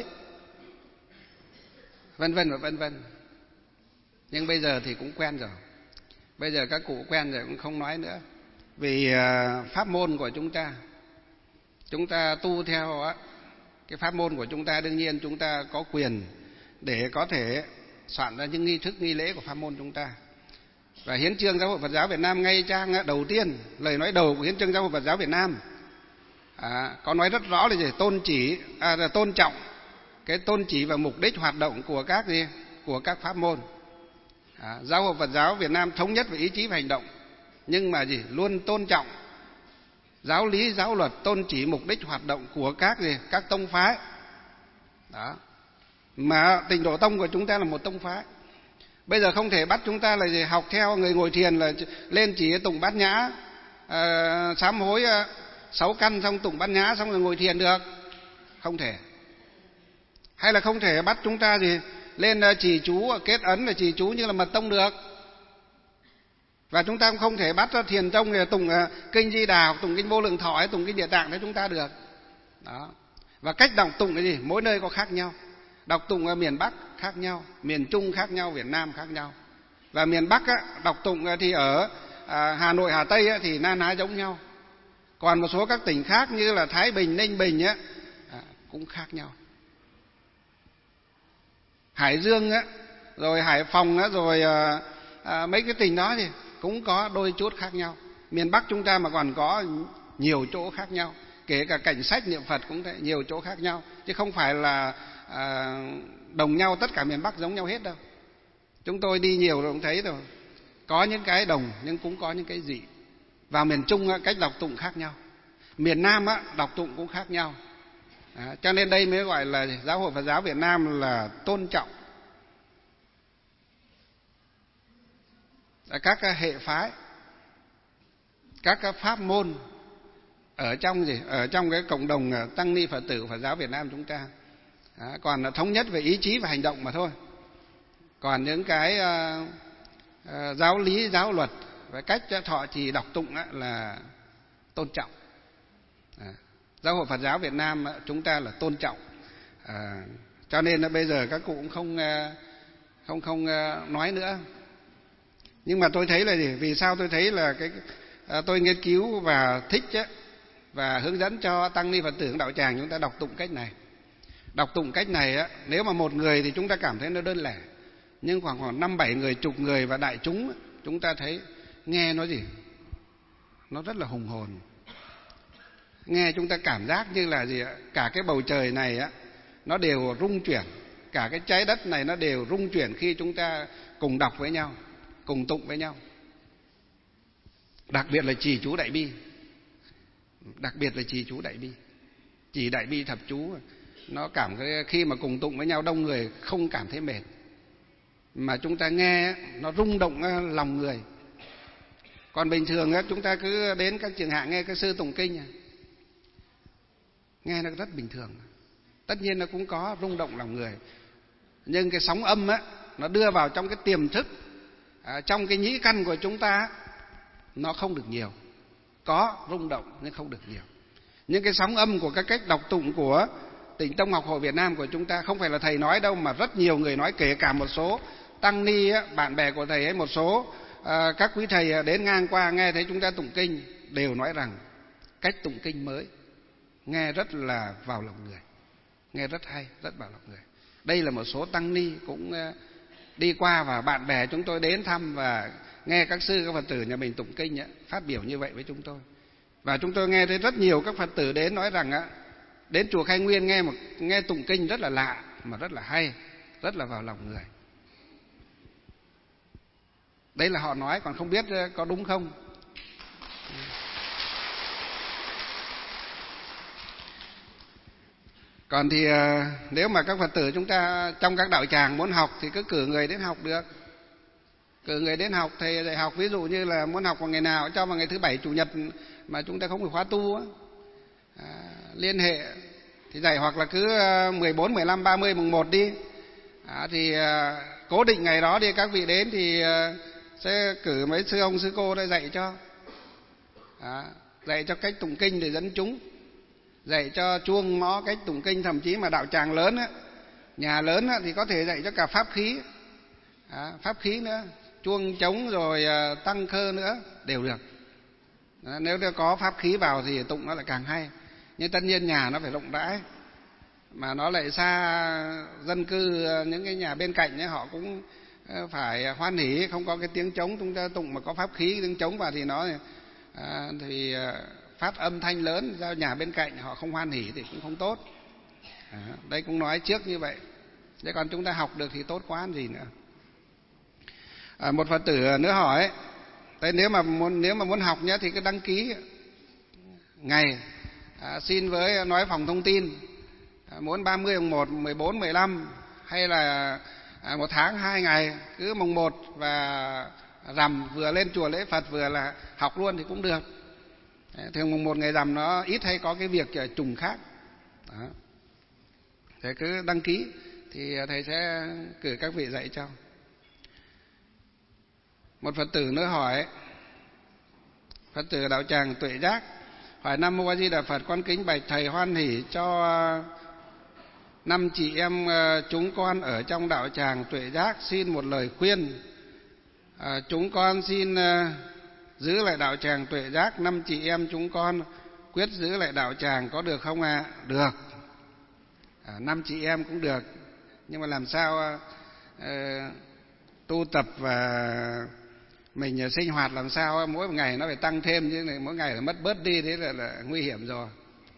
vân vân và vân vân. Nhưng bây giờ thì cũng quen rồi. Bây giờ các cụ quen rồi cũng không nói nữa. Vì pháp môn của chúng ta tu theo cái pháp môn của chúng ta, đương nhiên chúng ta có quyền để có thể soạn ra những nghi thức nghi lễ của pháp môn chúng ta. Và hiến chương Giáo hội Phật giáo Việt Nam ngay trang đầu tiên, lời nói đầu của hiến chương Giáo hội Phật giáo Việt Nam có nói rất rõ là gì? Tôn trọng cái tôn chỉ và mục đích hoạt động của các pháp môn. Giáo hội Phật giáo Việt Nam thống nhất về ý chí và hành động, nhưng mà luôn tôn trọng giáo lý, giáo luật, tôn chỉ, mục đích hoạt động của các tông phái. Đó. Mà Tịnh Độ Tông của chúng ta là một tông phái. Bây giờ không thể bắt chúng ta là học theo người ngồi thiền là lên chỉ tụng bát nhã, sám hối 6 căn xong tụng bát nhã xong rồi ngồi thiền được. Không thể. Hay là không thể bắt chúng ta lên trì chú kết ấn là trì chú như là mật tông được. Và chúng ta cũng không thể bắt thiền tông để tụng kinh Di Đà, tụng kinh Vô Lượng Thọ, tụng kinh Địa Tạng để chúng ta được. Đó. Và cách đọc tụng cái gì? Mỗi nơi có khác nhau. Đọc tụng ở miền Bắc khác nhau, miền Trung khác nhau, Việt Nam khác nhau. Và miền Bắc đọc tụng thì ở Hà Nội, Hà Tây thì na ná giống nhau. Còn một số các tỉnh khác như là Thái Bình, Ninh Bình cũng khác nhau. Hải Dương rồi Hải Phòng rồi mấy cái tỉnh đó thì cũng có đôi chút khác nhau. Miền Bắc chúng ta mà còn có nhiều chỗ khác nhau, kể cả cảnh sách niệm Phật cũng thế, nhiều chỗ khác nhau, chứ không phải là đồng nhau, tất cả miền Bắc giống nhau hết đâu. Chúng tôi đi nhiều rồi cũng thấy rồi, có những cái đồng nhưng cũng có những cái dị. Vào miền Trung cách đọc tụng khác nhau, miền Nam đọc tụng cũng khác nhau. Cho nên đây mới gọi là Giáo hội Phật giáo Việt Nam là tôn trọng các hệ phái, các pháp môn ở trong cái cộng đồng tăng ni Phật tử của Phật giáo Việt Nam chúng ta. Còn thống nhất về ý chí và hành động mà thôi. Còn những cái giáo lý, giáo luật và cách thọ trì đọc tụng là tôn trọng. Giáo hội Phật giáo Việt Nam chúng ta là tôn trọng, cho nên là bây giờ các cụ cũng không nói nữa. Nhưng mà tôi thấy là gì? Vì sao tôi thấy là tôi nghiên cứu và thích và hướng dẫn cho tăng ni Phật tử đạo tràng chúng ta đọc tụng cách này. Đọc tụng cách này nếu mà một người thì chúng ta cảm thấy nó đơn lẻ, nhưng khoảng 5-7 người, chục người và đại chúng chúng ta thấy nghe nó gì? Nó rất là hùng hồn. Nghe chúng ta cảm giác như là gì ạ? Cả cái bầu trời này nó đều rung chuyển, cả cái trái đất này nó đều rung chuyển khi chúng ta cùng đọc với nhau, cùng tụng với nhau. Đặc biệt là trì chú đại bi. Đặc biệt là trì chú đại bi. Trì đại bi thập chú nó khi mà cùng tụng với nhau đông người không cảm thấy mệt, mà chúng ta nghe nó rung động lòng người. Còn bình thường chúng ta cứ đến các trường hạ nghe các sư tụng kinh, nghe nó rất bình thường. Tất nhiên nó cũng có rung động lòng người, nhưng cái sóng âm nó đưa vào trong cái tiềm thức, trong cái nhĩ căn của chúng ta nó không được nhiều. Có rung động nhưng không được nhiều. Những cái sóng âm của các cách đọc tụng của Tịnh Tông Học Hội Việt Nam của chúng ta, không phải là thầy nói đâu, mà rất nhiều người nói, kể cả một số tăng ni bạn bè của thầy ấy, một số các quý thầy đến ngang qua nghe thấy chúng ta tụng kinh đều nói rằng cách tụng kinh mới, nghe rất là vào lòng người, nghe rất hay, rất vào lòng người. Đây là một số tăng ni cũng đi qua, và bạn bè chúng tôi đến thăm và nghe các sư các Phật tử nhà mình tụng kinh phát biểu như vậy với chúng tôi. Và chúng tôi nghe thấy rất nhiều các Phật tử đến nói rằng đến chùa Khai Nguyên nghe tụng kinh rất là lạ, mà rất là hay, rất là vào lòng người. Đấy là họ nói, còn không biết có đúng không. Còn thì nếu mà các Phật tử chúng ta trong các đạo tràng muốn học thì cứ cử người đến học được. Cử người đến học, thầy dạy học, ví dụ như là muốn học vào ngày nào cho vào ngày thứ Bảy Chủ nhật mà chúng ta không phải khóa tu liên hệ thì dạy, hoặc là cứ 14, 15, 30, mùng 1 đi. Thì cố định ngày đó đi, các vị đến thì sẽ cử mấy sư ông sư cô để dạy cho. Dạy cho cách tụng kinh để dẫn chúng, dạy cho chuông mõ cách tụng kinh. Thậm chí mà đạo tràng lớn nhà lớn thì có thể dạy cho cả pháp khí, pháp khí nữa, chuông trống rồi tăng khơ nữa đều được. Nếu có pháp khí vào thì tụng nó lại càng hay. Nhưng tất nhiên nhà nó phải rộng rãi, mà nó lại xa dân cư, những cái nhà bên cạnh họ cũng phải hoan hỉ, không có cái tiếng trống. Chúng ta tụng mà có pháp khí, tiếng trống vào thì nó thì phát âm thanh lớn, ra nhà bên cạnh họ không hoan hỉ thì cũng không tốt. Đây cũng nói trước như vậy. Thế còn chúng ta học được thì tốt quá gì nữa. Một Phật tử nữa hỏi, nếu mà muốn học nhé thì cứ đăng ký ngày, xin với nói phòng thông tin, muốn 30 mùng 1, 14, 15 hay là 1 tháng 2 ngày, cứ mùng 1 và rằm vừa lên chùa lễ Phật vừa là học luôn thì cũng được. Thường mùng 1 ngày rằm nó ít hay có cái việc trùng khác. Thế cứ đăng ký thì thầy sẽ cử các vị dạy cho. Một Phật tử nữa hỏi, Phật tử đạo tràng Tuệ Giác hỏi: Nam Mô A Di Đà Phật, con kính bạch thầy hoan hỷ cho 5 chị em chúng con ở trong đạo tràng Tuệ Giác xin một lời khuyên. Chúng con xin giữ lại đạo tràng Tuệ Giác, 5 chị em chúng con quyết giữ lại đạo tràng có được không ạ? Được. 5 chị em cũng được, nhưng mà làm sao tu tập và mình sinh hoạt làm sao mỗi ngày nó phải tăng thêm, chứ mỗi ngày là mất bớt đi, thế là nguy hiểm rồi.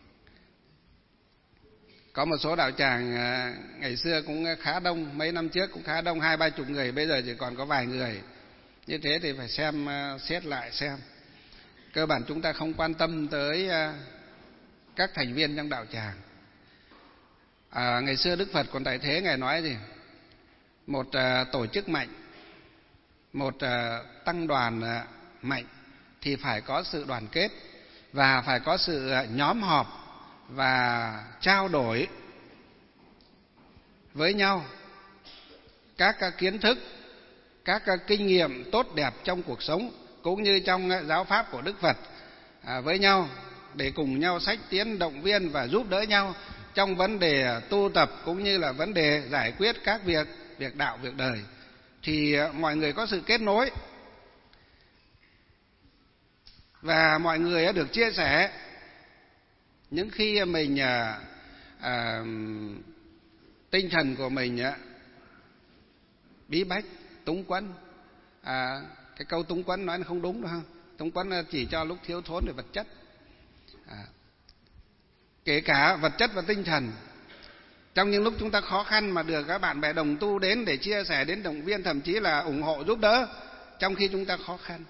Có một số đạo tràng ngày xưa cũng khá đông, mấy năm trước cũng khá đông, 20-30 người, bây giờ chỉ còn có vài người. Như thế thì phải xét lại xem. Cơ bản chúng ta không quan tâm tới các thành viên trong đạo tràng. Ngày xưa Đức Phật còn tại thế, Ngài nói gì? Một tổ chức mạnh, một tăng đoàn mạnh thì phải có sự đoàn kết và phải có sự nhóm họp và trao đổi với nhau các kiến thức, các kinh nghiệm tốt đẹp trong cuộc sống cũng như trong giáo pháp của Đức Phật với nhau, để cùng nhau xách tiến, động viên và giúp đỡ nhau trong vấn đề tu tập cũng như là vấn đề giải quyết các việc đạo, việc đời, thì mọi người có sự kết nối và mọi người được chia sẻ. Những khi mình tinh thần của mình bí bách, túng quẫn, cái câu túng quẫn nói là không đúng đâu, túng quẫn chỉ cho lúc thiếu thốn về vật chất, kể cả vật chất và tinh thần. Trong những lúc chúng ta khó khăn mà được các bạn bè đồng tu đến để chia sẻ, đến động viên, thậm chí là ủng hộ giúp đỡ trong khi chúng ta khó khăn.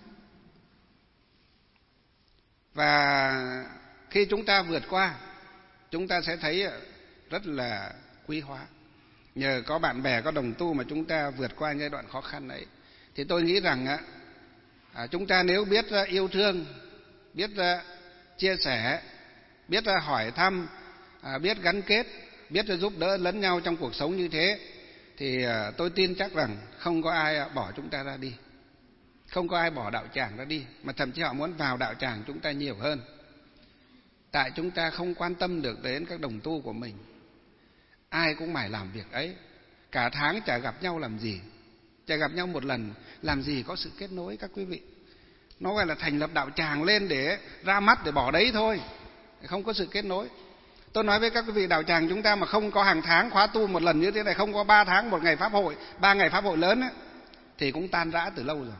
Và khi chúng ta vượt qua, chúng ta sẽ thấy rất là quý hóa. Nhờ có bạn bè, có đồng tu mà chúng ta vượt qua giai đoạn khó khăn ấy. Thì tôi nghĩ rằng chúng ta nếu biết yêu thương, biết chia sẻ, biết hỏi thăm, biết gắn kết, biết giúp đỡ lẫn nhau trong cuộc sống như thế, thì tôi tin chắc rằng không có ai bỏ chúng ta ra đi, không có ai bỏ đạo tràng ra đi, mà thậm chí họ muốn vào đạo tràng chúng ta nhiều hơn. Tại chúng ta không quan tâm được đến các đồng tu của mình. Ai cũng mải làm việc ấy, cả tháng chả gặp nhau làm gì, chả gặp nhau một lần, làm gì có sự kết nối các quý vị. Nó gọi là thành lập đạo tràng lên để ra mắt, để bỏ đấy thôi, không có sự kết nối. Tôi nói với các quý vị, đạo tràng chúng ta mà không có hàng tháng khóa tu một lần như thế này, không có 3 tháng một ngày pháp hội, 3 ngày pháp hội lớn ấy, thì cũng tan rã từ lâu rồi.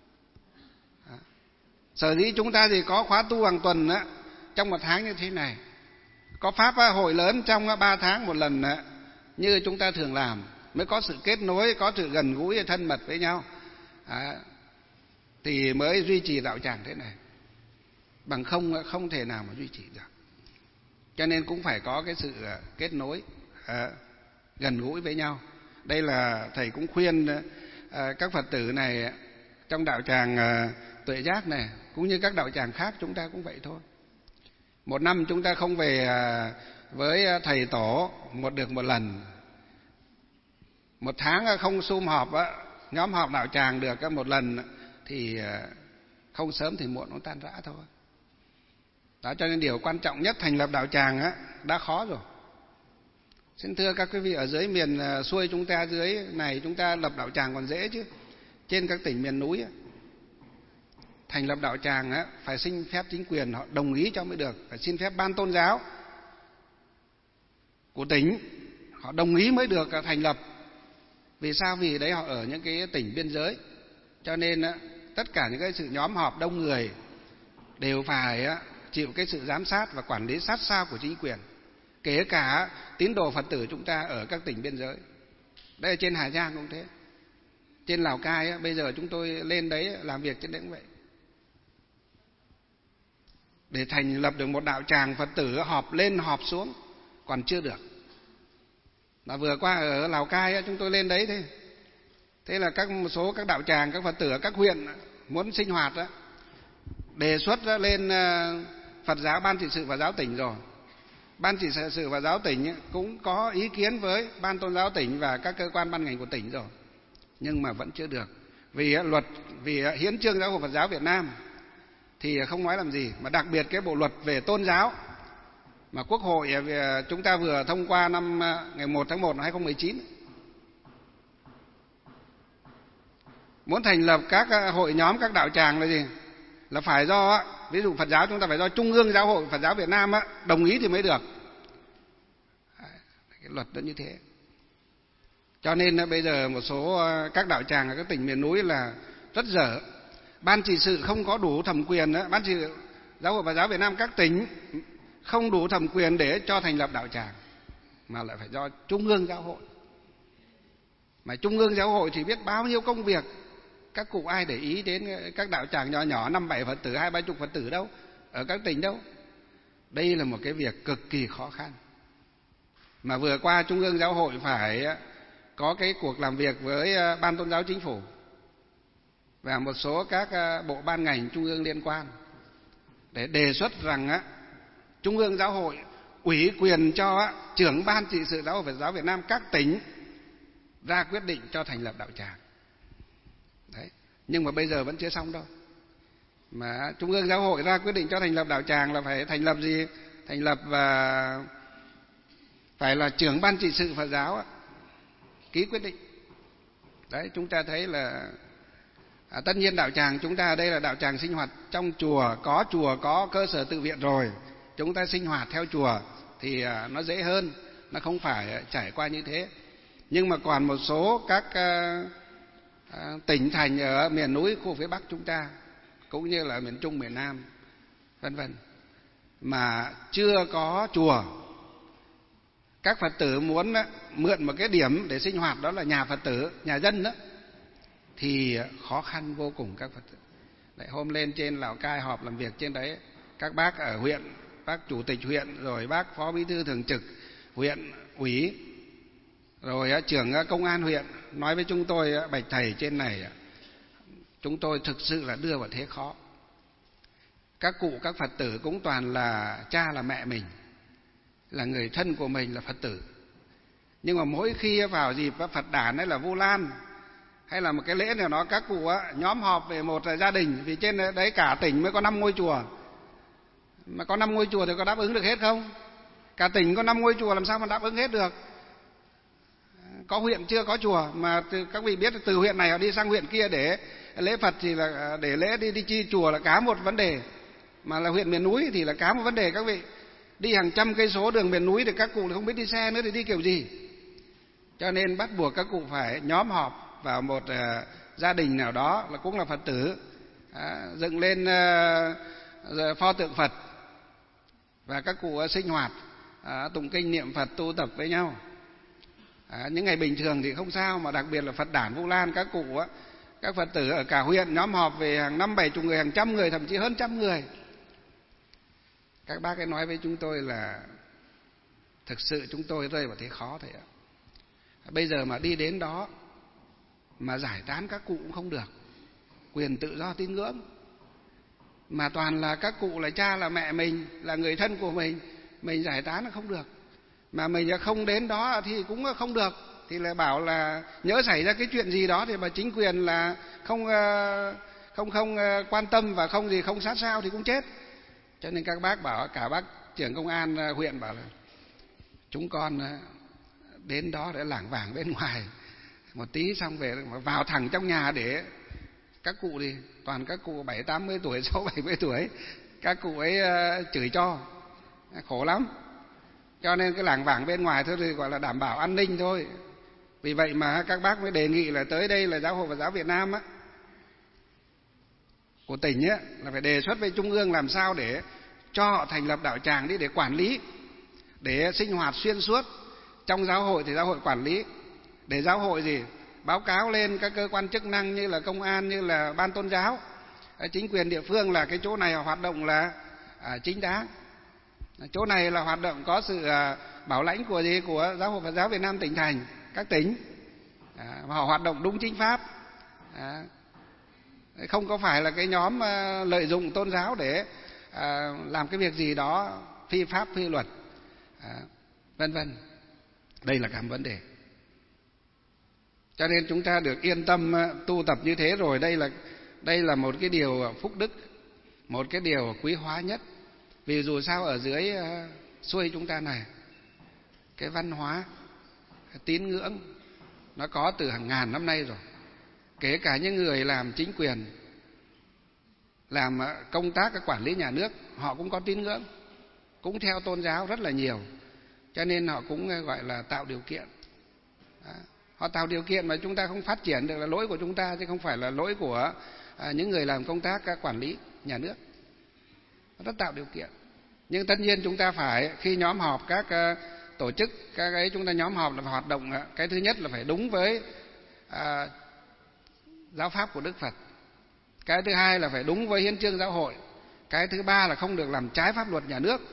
Sở dĩ chúng ta thì có khóa tu hàng tuần trong 1 tháng như thế này, có pháp hội lớn trong 3 tháng một lần như chúng ta thường làm, mới có sự kết nối, có sự gần gũi thân mật với nhau, thì mới duy trì đạo tràng thế này. Bằng không thể nào mà duy trì được. Cho nên cũng phải có cái sự kết nối, gần gũi với nhau. Đây là thầy cũng khuyên các Phật tử này trong đạo tràng Tuệ Giác này, cũng như các đạo tràng khác, chúng ta cũng vậy thôi. 1 năm chúng ta không về với thầy tổ được một lần, 1 tháng không sum họp nhóm họp đạo tràng được một lần, thì không sớm thì muộn nó tan rã thôi. Đó, cho nên điều quan trọng nhất thành lập đạo tràng đã khó rồi. Xin thưa các quý vị, ở dưới miền xuôi chúng ta, dưới này chúng ta lập đạo tràng còn dễ chứ. Trên các tỉnh miền núi thành lập đạo tràng phải xin phép chính quyền họ đồng ý cho mới được, phải xin phép ban tôn giáo của tỉnh họ đồng ý mới được thành lập. Vì sao? Vì đấy họ ở những cái tỉnh biên giới, cho nên tất cả những cái sự nhóm họp đông người đều phải chịu cái sự giám sát và quản lý sát sao của chính quyền, kể cả tín đồ Phật tử chúng ta ở các tỉnh biên giới. Đây là trên Hà Giang cũng thế, trên Lào Cai bây giờ chúng tôi lên đấy làm việc trên đấy cũng vậy. Để thành lập được một đạo tràng Phật tử họp lên họp xuống còn chưa được. Mà vừa qua ở Lào Cai chúng tôi lên đấy, thế là một số các đạo tràng, các Phật tử ở các huyện muốn sinh hoạt đề xuất lên Phật giáo, ban trị sự và giáo tỉnh rồi. Ban trị sự và giáo tỉnh cũng có ý kiến với ban tôn giáo tỉnh và các cơ quan ban ngành của tỉnh rồi, nhưng mà vẫn chưa được. Vì hiến chương giáo hội Phật giáo Việt Nam thì không nói làm gì, mà đặc biệt cái bộ luật về tôn giáo mà Quốc hội chúng ta vừa thông qua ngày 1 tháng 1 năm 2019, muốn thành lập các hội nhóm, các đạo tràng là gì? Là phải do, ví dụ Phật giáo chúng ta phải do Trung ương Giáo hội Phật giáo Việt Nam đồng ý thì mới được. Cái luật nó như thế. Cho nên bây giờ một số các đạo tràng ở các tỉnh miền núi là rất dở. Ban trị sự không có đủ thẩm quyền, Ban trị sự Giáo hội Phật giáo Việt Nam các tỉnh không đủ thẩm quyền để cho thành lập đạo tràng, mà lại phải do Trung ương Giáo hội. Mà Trung ương Giáo hội thì biết bao nhiêu công việc, các cụ ai để ý đến các đạo tràng nhỏ nhỏ 5-7 Phật tử, 20-30 Phật tử đâu, ở các tỉnh đâu. Đây là một cái việc cực kỳ khó khăn. Mà vừa qua Trung ương Giáo hội phải có cái cuộc làm việc với Ban Tôn giáo Chính phủ và một số các bộ ban ngành trung ương liên quan để đề xuất rằng Trung ương Giáo hội ủy quyền cho trưởng Ban trị sự Giáo hội Phật giáo Việt Nam các tỉnh ra quyết định cho thành lập đạo tràng. Đấy. Nhưng mà bây giờ vẫn chưa xong đâu. Mà Trung ương Giáo hội ra quyết định cho thành lập đạo tràng là phải thành lập gì? Thành lập phải là trưởng ban trị sự Phật giáo ký quyết định. Đấy, chúng ta thấy là tất nhiên đạo tràng chúng ta ở đây là đạo tràng sinh hoạt trong chùa có cơ sở tự viện rồi, chúng ta sinh hoạt theo chùa thì nó dễ hơn, nó không phải trải qua như thế. Nhưng mà còn một số các tỉnh thành ở miền núi khu phía Bắc chúng ta cũng như là miền Trung, miền Nam vân vân mà chưa có chùa, các Phật tử muốn mượn một cái điểm để sinh hoạt, đó là nhà Phật tử, nhà dân đó, thì khó khăn vô cùng các Phật tử. Đấy, hôm lên trên Lào Cai họp làm việc trên đấy, các bác ở huyện, bác chủ tịch huyện, rồi bác phó bí thư thường trực huyện ủy, rồi trưởng công an huyện nói với chúng tôi: bạch thầy, trên này chúng tôi thực sự là đưa vào thế khó. Các cụ, các Phật tử cũng toàn là cha là mẹ mình, là người thân của mình là Phật tử. Nhưng mà mỗi khi vào dịp Phật đản hay là Vu Lan hay là một cái lễ nào đó, các cụ nhóm họp về một gia đình, vì trên đấy cả tỉnh mới có 5 ngôi chùa. Mà có 5 ngôi chùa thì có đáp ứng được hết không? Cả tỉnh có 5 ngôi chùa làm sao mà đáp ứng hết được? Có huyện chưa có chùa, mà các vị biết từ huyện này họ đi sang huyện kia để lễ Phật thì là để lễ đi chi chùa là cả một vấn đề, mà là huyện miền núi thì là cả một vấn đề. Các vị đi hàng trăm cây số đường miền núi thì các cụ không biết đi xe nữa thì đi kiểu gì. Cho nên bắt buộc các cụ phải nhóm họp vào một gia đình nào đó là cũng là Phật tử, dựng lên pho tượng Phật và các cụ sinh hoạt tụng kinh niệm Phật, tu tập với nhau. Những ngày bình thường thì không sao, mà đặc biệt là Phật đản Vu Lan, các cụ các Phật tử ở cả huyện nhóm họp về hàng 50-70 người, hàng trăm người, thậm chí hơn trăm người. Các bác ấy nói với chúng tôi là thực sự chúng tôi rơi vào thế khó thầy ạ. Bây giờ mà đi đến đó mà giải tán các cụ cũng không được, quyền tự do tín ngưỡng, mà toàn là các cụ là cha là mẹ mình, là người thân của mình giải tán là không được. Mà mình không đến đó thì cũng không được, thì lại bảo là nhỡ xảy ra cái chuyện gì đó thì mà chính quyền là không quan tâm và không sát sao thì cũng chết. Cho nên các bác bảo, cả bác trưởng công an huyện bảo là chúng con đến đó để lảng vảng bên ngoài một tí xong về vào thẳng trong nhà, để các cụ thì toàn các cụ 70-80 tuổi, 60-70 tuổi, các cụ ấy chửi cho khổ lắm. Cho nên cái lảng vảng bên ngoài thôi thì gọi là đảm bảo an ninh thôi. Vì vậy mà các bác mới đề nghị là tới đây là Giáo hội Phật giáo Việt Nam của tỉnh là phải đề xuất với Trung ương làm sao để cho họ thành lập đạo tràng đi để quản lý, để sinh hoạt xuyên suốt. Trong giáo hội thì giáo hội quản lý, để giáo hội gì báo cáo lên các cơ quan chức năng như là công an, như là ban tôn giáo, chính quyền địa phương là cái chỗ này hoạt động là chính đáng, chỗ này là hoạt động có sự bảo lãnh của Giáo hội Phật giáo Việt Nam tỉnh thành, các tỉnh, họ hoạt động đúng chính pháp, không có phải là cái nhóm lợi dụng tôn giáo để làm cái việc gì đó phi pháp phi luật, vân vân. Đây là cả vấn đề. Cho nên chúng ta được yên tâm tu tập như thế rồi, đây là một cái điều phúc đức, một cái điều quý hóa nhất. Vì dù sao ở dưới xuôi chúng ta này, cái văn hóa, cái tín ngưỡng nó có từ hàng ngàn năm nay rồi. Kể cả những người làm chính quyền, làm công tác cái quản lý nhà nước, họ cũng có tín ngưỡng, cũng theo tôn giáo rất là nhiều. Cho nên họ cũng gọi là tạo điều kiện. Họ tạo điều kiện mà chúng ta không phát triển được là lỗi của chúng ta, chứ không phải là lỗi của những người làm công tác quản lý nhà nước. Họ rất tạo điều kiện. Nhưng tất nhiên chúng ta phải, khi nhóm họp các tổ chức, các ấy chúng ta nhóm họp là phải hoạt động, cái thứ nhất là phải đúng với giáo pháp của Đức Phật. Cái thứ hai là phải đúng với hiến chương giáo hội. Cái thứ ba là không được làm trái pháp luật nhà nước.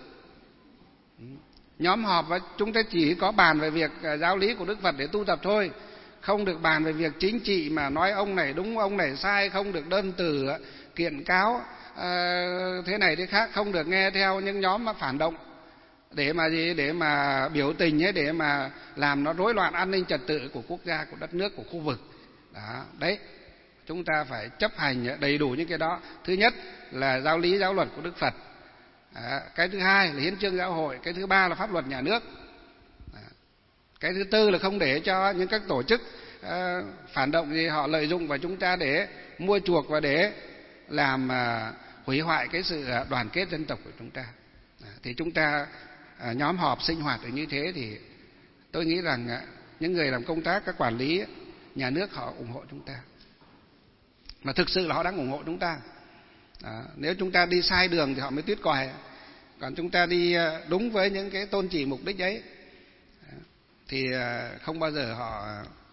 Nhóm họp và chúng ta chỉ có bàn về việc giáo lý của Đức Phật để tu tập thôi, không được bàn về việc chính trị mà nói ông này đúng ông này sai, không được đơn từ kiện cáo thế này thế khác, không được nghe theo những nhóm phản động để mà gì, để mà biểu tình ấy, để mà làm nó rối loạn an ninh trật tự của quốc gia, của đất nước, của khu vực. Đó, đấy. chúng ta phải chấp hành đầy đủ những cái đó. Thứ nhất là giáo lý giáo luật của Đức Phật, cái thứ hai là hiến chương giáo hội, cái thứ ba là pháp luật nhà nước, cái thứ tư là không để cho những các tổ chức phản động gì họ lợi dụng vào chúng ta để mua chuộc và để làm hủy hoại cái sự đoàn kết dân tộc của chúng ta. Thì chúng ta nhóm họp sinh hoạt như thế thì tôi nghĩ rằng những người làm công tác, các quản lý nhà nước họ ủng hộ chúng ta, mà thực sự là họ đang ủng hộ chúng ta. Nếu chúng ta đi sai đường thì họ mới tuyết còi, còn chúng ta đi đúng với những cái tôn chỉ mục đích ấy thì không bao giờ họ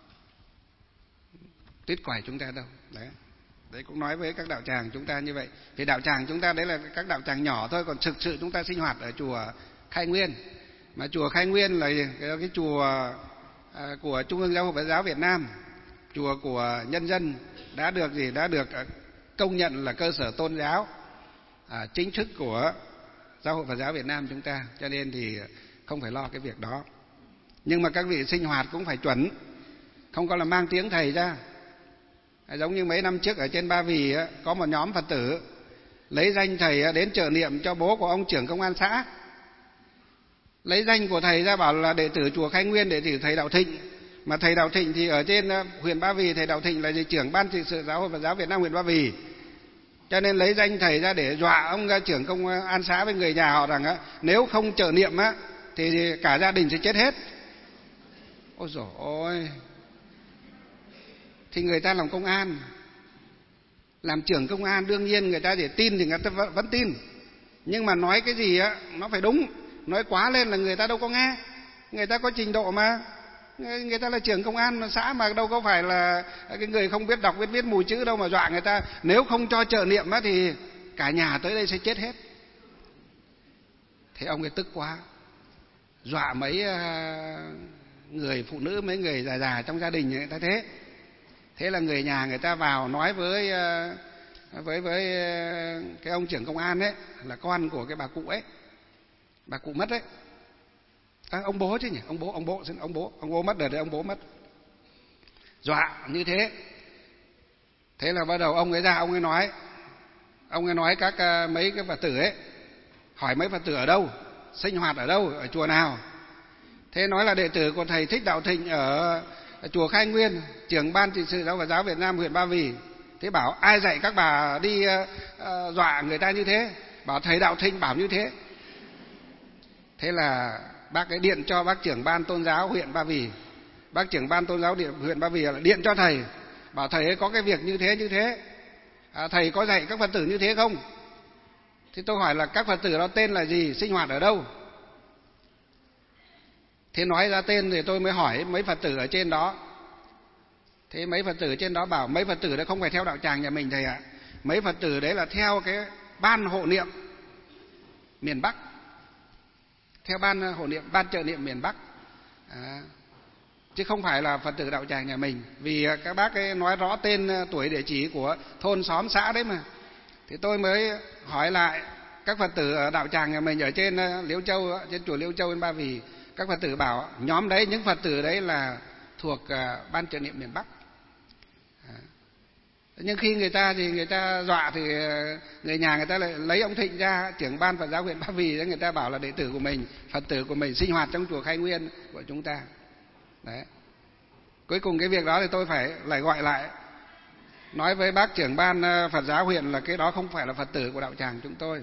tuyết còi chúng ta đâu. Đấy cũng nói với các đạo tràng chúng ta như vậy. Thì đạo tràng chúng ta đấy là các đạo tràng nhỏ thôi, còn thực sự chúng ta sinh hoạt ở chùa Khai Nguyên. Mà chùa Khai Nguyên là cái chùa của Trung ương Giáo hội Phật giáo Việt Nam, chùa của nhân dân, đã được công nhận là cơ sở tôn giáo chính thức của Giáo hội Phật giáo Việt Nam chúng ta, cho nên thì không phải lo cái việc đó. Nhưng mà các vị sinh hoạt cũng phải chuẩn, không có là mang tiếng thầy ra. Giống như mấy năm trước ở trên Ba Vì có một nhóm Phật tử lấy danh thầy đến trợ niệm cho bố của ông trưởng công an xã, lấy danh của thầy ra bảo là đệ tử chùa Khai Nguyên, đệ tử thầy Đạo Thịnh. Mà thầy Đạo Thịnh thì ở trên huyện Ba Vì, thầy Đạo Thịnh là trưởng ban trị sự Giáo hội Phật giáo Việt Nam huyện Ba Vì, cho nên lấy danh thầy ra để dọa ông trưởng công an xã với người nhà họ rằng nếu không trợ niệm thì cả gia đình sẽ chết hết. Ôi dồi ôi! Thì người ta làm công an, làm trưởng công an, đương nhiên người ta để tin thì người ta vẫn tin, nhưng mà nói cái gì nó phải đúng, nói quá lên là người ta đâu có nghe. Người ta có trình độ mà, người ta là trưởng công an xã mà, đâu có phải là cái người không biết đọc biết viết mù chữ đâu mà dọa người ta nếu không cho trợ niệm thì cả nhà tới đây sẽ chết hết. Thế ông ấy tức quá, dọa mấy người phụ nữ, mấy người già trong gia đình người ta thế. Thế là người nhà người ta vào nói với cái ông trưởng công an ấy, là con của cái bà cụ ấy, bà cụ mất ấy, ông bố chứ nhỉ, ông bố mất rồi đấy, ông bố mất, dọa như thế. Thế là bắt đầu ông ấy ra, ông ấy nói các mấy cái Phật tử ấy, hỏi mấy Phật tử ở đâu, sinh hoạt ở đâu, ở chùa nào. Thế nói là đệ tử của thầy Thích Đạo Thịnh ở chùa Khai Nguyên, trưởng ban trị sự Giáo hội Phật giáo Việt Nam huyện Ba Vì. Thế bảo ai dạy các bà đi dọa người ta như thế? Bảo thầy Đạo Thịnh bảo như thế. Thế là bác ấy điện cho bác trưởng ban tôn giáo huyện Ba Vì. Bác trưởng ban tôn giáo huyện Ba Vì là điện cho thầy, bảo thầy ấy có cái việc như thế, thầy có dạy các Phật tử như thế không? Thì tôi hỏi là các Phật tử đó tên là gì, sinh hoạt ở đâu? Thế nói ra tên thì tôi mới hỏi mấy Phật tử ở trên đó. Thế mấy Phật tử trên đó bảo mấy Phật tử đó không phải theo đạo tràng nhà mình thầy ạ. Mấy Phật tử đấy là theo cái ban hộ niệm miền Bắc, theo ban hộ niệm, ban trợ niệm miền Bắc, chứ không phải là Phật tử đạo tràng nhà mình. Vì các bác ấy nói rõ tên, tuổi, địa chỉ của thôn xóm xã đấy mà. Thì tôi mới hỏi lại các Phật tử ở đạo tràng nhà mình ở trên Liễu Châu, trên chùa Liễu Châu bên Ba Vì. Các Phật tử bảo nhóm đấy, những Phật tử đấy là thuộc ban trợ niệm miền Bắc. Nhưng khi người ta dọa thì người nhà người ta lại lấy ông Thịnh ra, trưởng ban Phật giáo huyện Ba Vì, người ta bảo là đệ tử của mình, Phật tử của mình sinh hoạt trong chùa Khai Nguyên của chúng ta. Đấy. Cuối cùng cái việc đó thì tôi phải lại gọi lại nói với bác trưởng ban Phật giáo huyện là cái đó không phải là Phật tử của đạo tràng chúng tôi.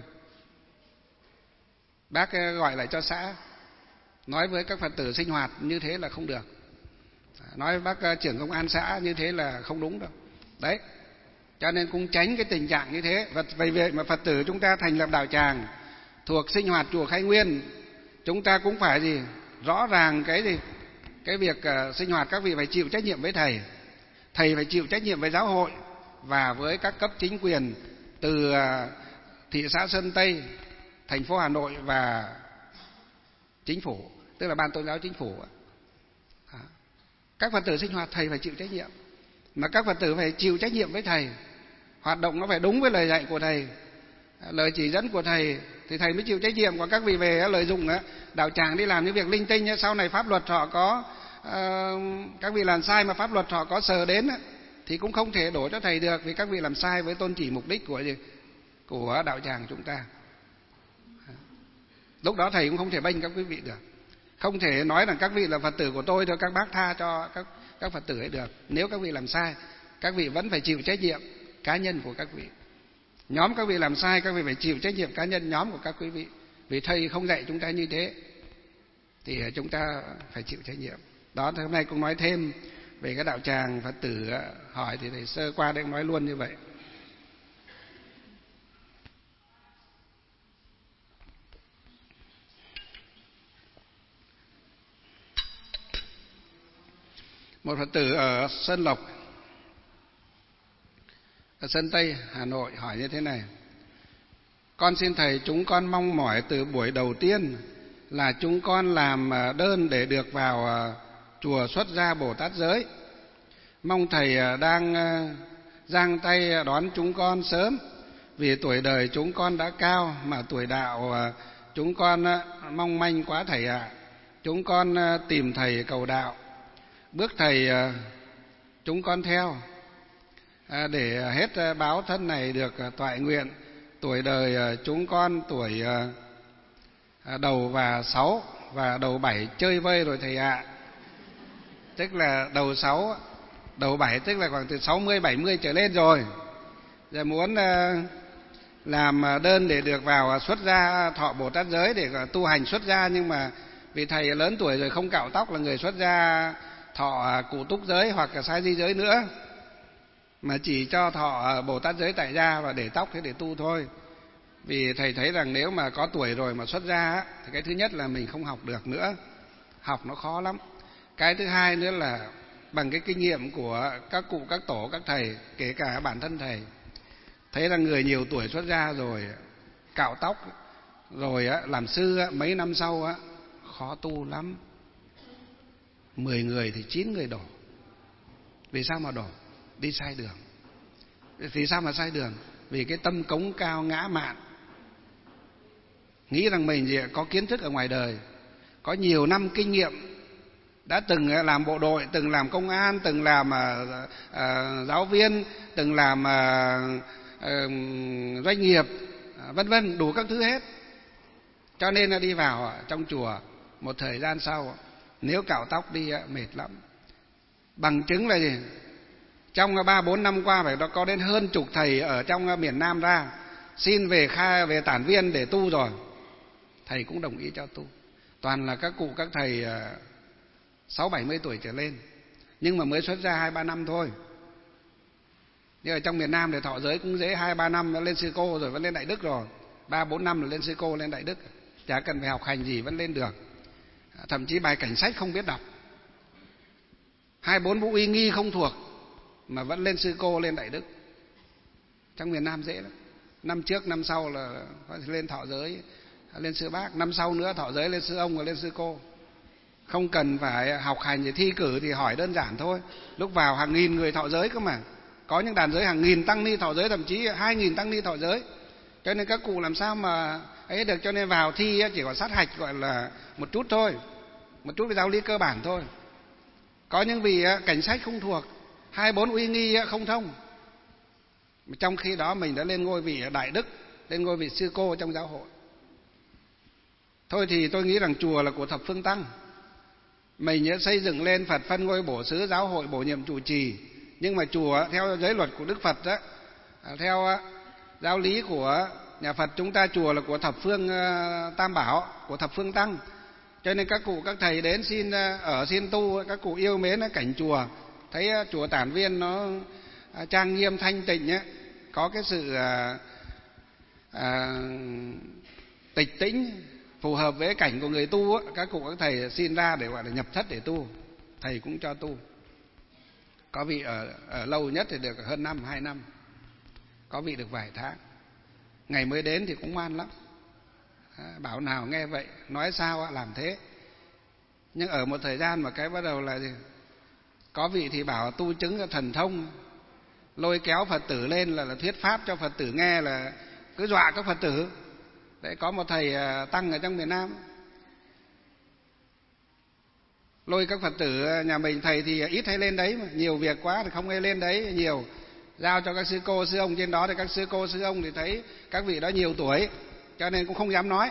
Bác gọi lại cho xã, nói với các Phật tử sinh hoạt như thế là không được, nói với bác trưởng công an xã như thế là không đúng đâu. Đấy, cho nên cũng tránh cái tình trạng như thế. Và vì vậy mà Phật tử chúng ta thành lập đạo tràng thuộc sinh hoạt chùa Khai Nguyên, chúng ta cũng phải rõ ràng cái việc sinh hoạt các vị phải chịu trách nhiệm với thầy phải chịu trách nhiệm với giáo hội và với các cấp chính quyền từ thị xã Sơn Tây, thành phố Hà Nội và chính phủ, tức là ban tôn giáo chính phủ. Các Phật tử sinh hoạt thầy phải chịu trách nhiệm, mà các Phật tử phải chịu trách nhiệm với thầy, hoạt động nó phải đúng với lời dạy của thầy, lời chỉ dẫn của thầy thì thầy mới chịu trách nhiệm. Còn các vị về lợi dụng đạo tràng đi làm những việc linh tinh, sau này pháp luật họ có các vị làm sai mà pháp luật họ có sờ đến thì cũng không thể đổ cho thầy được, vì các vị làm sai với tôn chỉ mục đích của đạo tràng chúng ta. Lúc đó thầy cũng không thể bênh các quý vị được, không thể nói rằng các vị là Phật tử của tôi thôi, các bác tha cho các Phật tử ấy được. Nếu các vị làm sai, các vị vẫn phải chịu trách nhiệm cá nhân của các vị. Nhóm các vị làm sai, các vị phải chịu trách nhiệm cá nhân nhóm của các quý vị. Vì thầy không dạy chúng ta như thế thì chúng ta phải chịu trách nhiệm. Đó, hôm nay cũng nói thêm về cái đạo tràng Phật tử hỏi thì thầy sơ qua đây nói luôn như vậy. Một Phật tử ở Sơn Lộc, ở Sơn Tây, Hà Nội hỏi như thế này: con xin thầy, chúng con mong mỏi từ buổi đầu tiên là chúng con làm đơn để được vào chùa Xuất Gia Bồ Tát Giới. Mong thầy đang giang tay đón chúng con sớm, vì tuổi đời chúng con đã cao mà tuổi đạo chúng con mong manh quá thầy ạ. Chúng con tìm thầy cầu đạo, bước thầy chúng con theo, để hết báo thân này được toại nguyện. Tuổi đời chúng con tuổi đầu và 6 và đầu 7 chơi vơi rồi thầy ạ. Tức là đầu 6, đầu 7 tức là khoảng từ 60, 70 trở lên rồi. Giờ muốn làm đơn để được vào xuất gia thọ Bồ Tát Giới để tu hành xuất gia, nhưng mà vì thầy lớn tuổi rồi không cạo tóc là người xuất gia thọ cụ túc giới hoặc là sai di giới nữa, mà chỉ cho thọ Bồ Tát Giới tại gia và để tóc thế để tu thôi. Vì thầy thấy rằng nếu mà có tuổi rồi mà xuất gia thì cái thứ nhất là mình không học được nữa, học nó khó lắm. Cái thứ hai nữa là bằng cái kinh nghiệm của các cụ, các tổ, các thầy, kể cả bản thân thầy, thấy là người nhiều tuổi xuất gia rồi cạo tóc rồi làm sư mấy năm sau khó tu lắm. 10 người thì 9 người đổ. Vì sao mà đổ? Đi sai đường. Vì sao mà sai đường? Vì cái tâm cống cao ngã mạn, nghĩ rằng mình có kiến thức ở ngoài đời, có nhiều năm kinh nghiệm, đã từng làm bộ đội, từng làm công an, từng làm giáo viên, từng làm doanh nghiệp, vân vân, đủ các thứ hết. Cho nên là đi vào trong chùa một thời gian sau, nếu cạo tóc đi mệt lắm. Bằng chứng là gì? Trong 3-4 năm qua phải có đến hơn chục thầy ở trong miền Nam ra xin về tản viên để tu rồi, thầy cũng đồng ý cho tu. Toàn là các cụ, các thầy 60-70 tuổi trở lên, nhưng mà mới xuất gia 2-3 năm thôi. Nhưng ở trong miền Nam thì thọ giới cũng dễ, 2-3 năm đã lên sư cô rồi, vẫn lên đại đức rồi. 3-4 năm là lên sư cô, lên đại đức, chả cần phải học hành gì vẫn lên được. Thậm chí bài cảnh sách không biết đọc, 2-4 bộ uy nghi không thuộc mà vẫn lên sư cô, lên đại đức. Trong miền Nam dễ lắm. Năm trước năm sau là có thể lên thọ giới, lên sư bác, năm sau nữa thọ giới lên sư ông và lên sư cô. Không cần phải học hành để thi cử, thì hỏi đơn giản thôi. Lúc vào hàng nghìn người thọ giới cơ mà, có những đàn giới hàng nghìn tăng ni thọ giới, thậm chí 2.000 tăng ni thọ giới. Cho nên các cụ làm sao mà ấy được. Cho nên vào thi chỉ có sát hạch gọi là một chút thôi, một chút về giáo lý cơ bản thôi. Có những vị cảnh sách không thuộc, 2-4 uy nghi không thông, trong khi đó mình đã lên ngôi vị đại đức, lên ngôi vị sư cô trong giáo hội. Thôi thì tôi nghĩ rằng chùa là của thập phương tăng, mình xây dựng lên Phật phân ngôi bổ xứ, giáo hội bổ nhiệm trụ trì. Nhưng mà chùa theo giới luật của Đức Phật đó, theo giáo lý của nhà Phật chúng ta, chùa là của thập phương tam bảo, của thập phương tăng. Cho nên các cụ, các thầy đến xin ở, xin tu, các cụ yêu mến cảnh chùa, thấy chùa Tản Viên nó trang nghiêm thanh tịnh ấy, có cái sự tịch tĩnh phù hợp với cảnh của người tu ấy. Các cụ, các thầy xin ra để gọi là nhập thất để tu, thầy cũng cho tu. Có vị ở lâu nhất thì được hơn 2 năm, có vị được vài tháng. Ngày mới đến thì cũng ngoan lắm, bảo nào nghe vậy, nói sao làm thế. Nhưng ở một thời gian mà cái bắt đầu là gì? Có vị thì bảo tu chứng thần thông, lôi kéo Phật tử lên là thuyết pháp cho Phật tử nghe, là cứ dọa các Phật tử. Đấy, có một thầy tăng ở trong miền Nam lôi các Phật tử nhà mình, thầy thì ít hay lên đấy mà, nhiều việc quá thì không hay lên đấy nhiều, giao cho các sư cô sư ông trên đó. Thì các sư cô sư ông thì thấy các vị đó nhiều tuổi cho nên cũng không dám nói.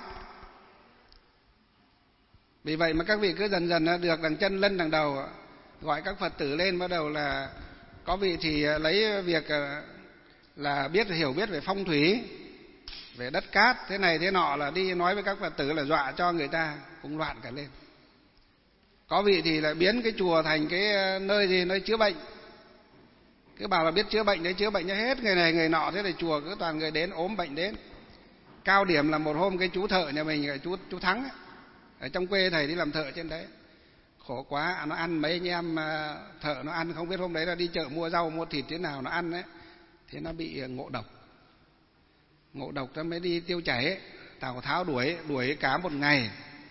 Vì vậy mà các vị cứ dần dần được đằng chân lân đằng đầu, gọi các Phật tử lên, bắt đầu là có vị thì lấy việc là hiểu biết về phong thủy, về đất cát thế này thế nọ, là đi nói với các Phật tử, là dọa cho người ta cũng loạn cả lên. Có vị thì lại biến cái chùa thành cái nơi chữa bệnh, cứ bảo là biết chữa bệnh đấy, chữa bệnh cho hết người này người nọ. Thế thì chùa cứ toàn người đến ốm bệnh đến. Cao điểm là một hôm cái chú thợ nhà mình, chú Thắng ấy, ở trong quê thầy đi làm thợ trên đấy, khổ quá, nó ăn mấy anh em thợ nó ăn, không biết hôm đấy là đi chợ mua rau mua thịt thế nào nó ăn ấy, thế nó bị ngộ độc nó mới đi tiêu chảy ấy. Tào Tháo đuổi cả một ngày,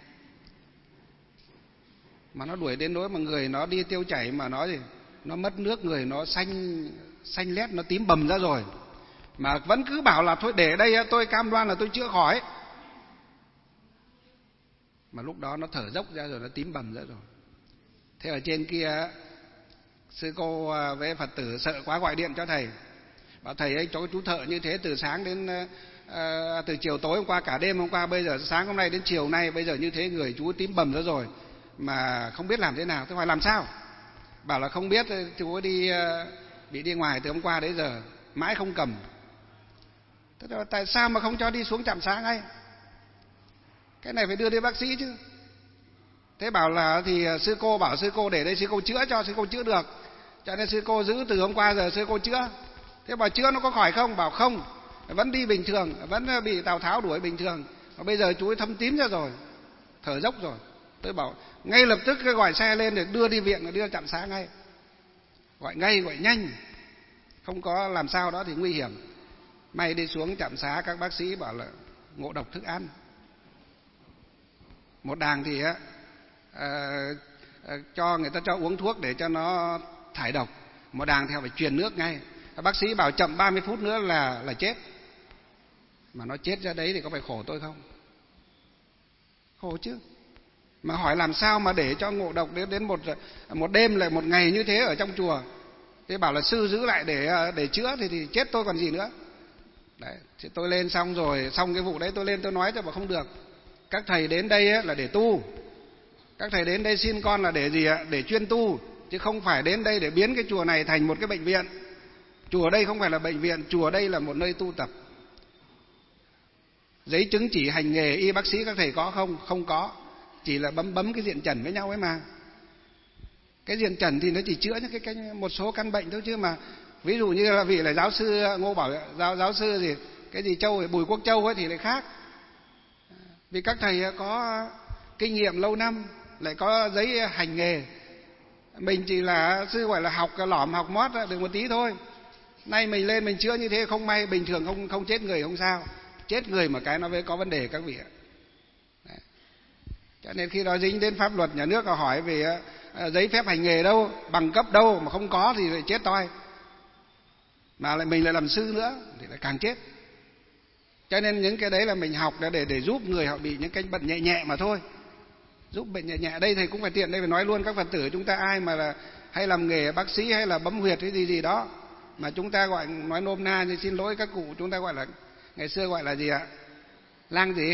mà nó đuổi đến nỗi mà người nó đi tiêu chảy mà nó mất nước, người nó xanh lét, nó tím bầm ra rồi, mà vẫn cứ bảo là thôi để đây tôi cam đoan là tôi chữa khỏi. Mà lúc đó nó thở dốc ra rồi, nó tím bầm ra rồi. Thế ở trên kia sư cô với Phật tử sợ quá gọi điện cho thầy, bảo thầy ấy cho chú thợ như thế từ sáng đến từ chiều tối hôm qua, cả đêm hôm qua, bây giờ sáng hôm nay đến chiều nay, bây giờ như thế người chú tím bầm ra rồi mà không biết làm thế nào. Thế hỏi làm sao? Bảo là không biết, chú ấy bị đi ngoài từ hôm qua đến giờ mãi không cầm. Thế rồi tại sao mà không cho đi xuống trạm xá ngay? Cái này phải đưa đi bác sĩ chứ. Thế bảo là thì sư cô bảo sư cô để đây sư cô chữa cho, sư cô chữa được, cho nên sư cô giữ từ hôm qua giờ sư cô chữa. Thế bảo chữa nó có khỏi không? Bảo không, vẫn đi bình thường, vẫn bị Tào Tháo đuổi bình thường, mà bây giờ chú ấy thâm tím ra rồi, thở dốc rồi. Tôi bảo ngay lập tức gọi xe lên để đưa đi viện, đưa trạm xá ngay, gọi ngay, gọi nhanh, không có làm sao đó thì nguy hiểm. May đi xuống trạm xá, các bác sĩ bảo là ngộ độc thức ăn. Một đàng thì cho người ta cho uống thuốc để cho nó thải độc, một đàng thì họ phải truyền nước ngay. Các bác sĩ bảo chậm 30 phút nữa là chết. Mà nó chết ra đấy thì có phải khổ tôi không? Khổ chứ. Mà hỏi làm sao mà để cho ngộ độc đến một đêm lại một ngày như thế ở trong chùa. Thế bảo là sư giữ lại để chữa thì chết tôi còn gì nữa. Đấy, thì tôi lên xong rồi, xong cái vụ đấy tôi lên tôi nói, tôi bảo không được. Các thầy đến đây là để tu. Các thầy đến đây xin con là để gì ạ? Để chuyên tu, chứ không phải đến đây để biến cái chùa này thành một cái bệnh viện. Chùa đây không phải là bệnh viện, chùa đây là một nơi tu tập. Giấy chứng chỉ hành nghề y bác sĩ các thầy có không? Không có. Chỉ là bấm cái diện trần với nhau ấy mà. Cái diện trần thì nó chỉ chữa những một số căn bệnh thôi, chứ mà ví dụ như là vị là giáo sư Ngô Bảo, giáo sư gì cái gì Châu, Bùi Quốc Châu ấy thì lại khác. Vì các thầy có kinh nghiệm lâu năm, lại có giấy hành nghề. Mình chỉ là sư gọi là học lỏm học mót được một tí thôi. Nay mình lên mình chữa như thế không may, bình thường không chết người không sao, chết người mà cái nó mới có vấn đề các vị ạ. Đấy. Cho nên khi đó dính đến pháp luật nhà nước hỏi về giấy phép hành nghề đâu, bằng cấp đâu mà không có thì lại chết toi. Mà lại mình lại làm sư nữa thì lại càng chết. Cho nên những cái đấy là mình học để giúp người họ bị những cái bệnh nhẹ nhẹ mà thôi. Giúp bệnh nhẹ nhẹ. Đây thầy cũng phải tiện đây phải nói luôn các Phật tử chúng ta ai mà là hay làm nghề bác sĩ hay là bấm huyệt cái gì đó mà chúng ta gọi nói nôm na, như xin lỗi các cụ, chúng ta gọi là ngày xưa gọi là gì ạ? Lang gì?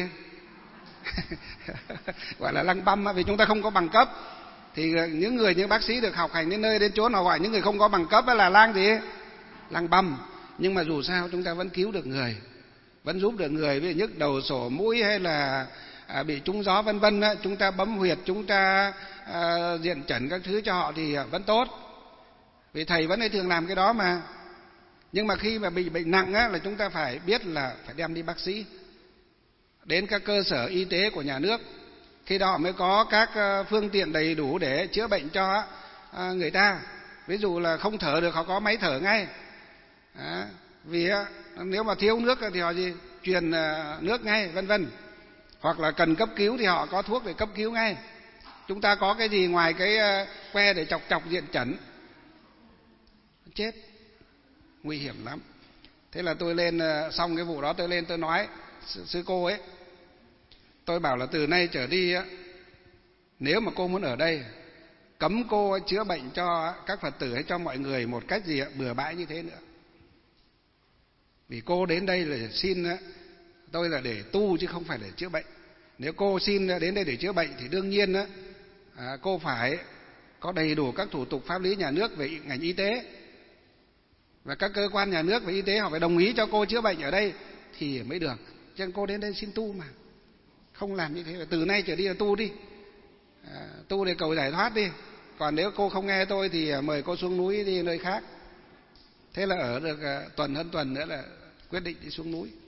Gọi là lăng băm, vì chúng ta không có bằng cấp. Thì những người như bác sĩ được học hành đến nơi đến chốn họ gọi những người không có bằng cấp là lang gì? Lăng băm. Nhưng mà dù sao chúng ta vẫn cứu được người, vẫn giúp được người, ví dụ nhức đầu sổ mũi hay là bị trúng gió vân vân, chúng ta bấm huyệt, chúng ta diện trần các thứ cho họ thì vẫn tốt. Vì thầy vẫn hay thường làm cái đó mà. Nhưng mà khi mà bị bệnh nặng là chúng ta phải biết là phải đem đi bác sĩ, đến các cơ sở y tế của nhà nước. Khi đó mới có các phương tiện đầy đủ để chữa bệnh cho người ta. Ví dụ là không thở được họ có máy thở ngay. Vì nếu mà thiếu nước thì họ truyền nước ngay vân vân. Hoặc là cần cấp cứu thì họ có thuốc để cấp cứu ngay. Chúng ta có cái gì ngoài cái que để chọc diện chẩn, chết, nguy hiểm lắm. Thế là tôi lên xong cái vụ đó, tôi lên tôi nói sư cô ấy, tôi bảo là từ nay trở đi nếu mà cô muốn ở đây cấm cô chữa bệnh cho các Phật tử hay cho mọi người một cách gì bừa bãi như thế nữa. Vì cô đến đây là xin tôi là để tu chứ không phải để chữa bệnh. Nếu cô xin đến đây để chữa bệnh thì đương nhiên cô phải có đầy đủ các thủ tục pháp lý nhà nước về ngành y tế, và các cơ quan nhà nước về y tế họ phải đồng ý cho cô chữa bệnh ở đây thì mới được. Cho nên cô đến đây xin tu mà, không làm như thế. Từ nay trở đi là tu đi, tu để cầu giải thoát đi. Còn nếu cô không nghe tôi thì mời cô xuống núi đi nơi khác. Thế là ở được tuần hơn tuần nữa là quyết định đi xuống núi.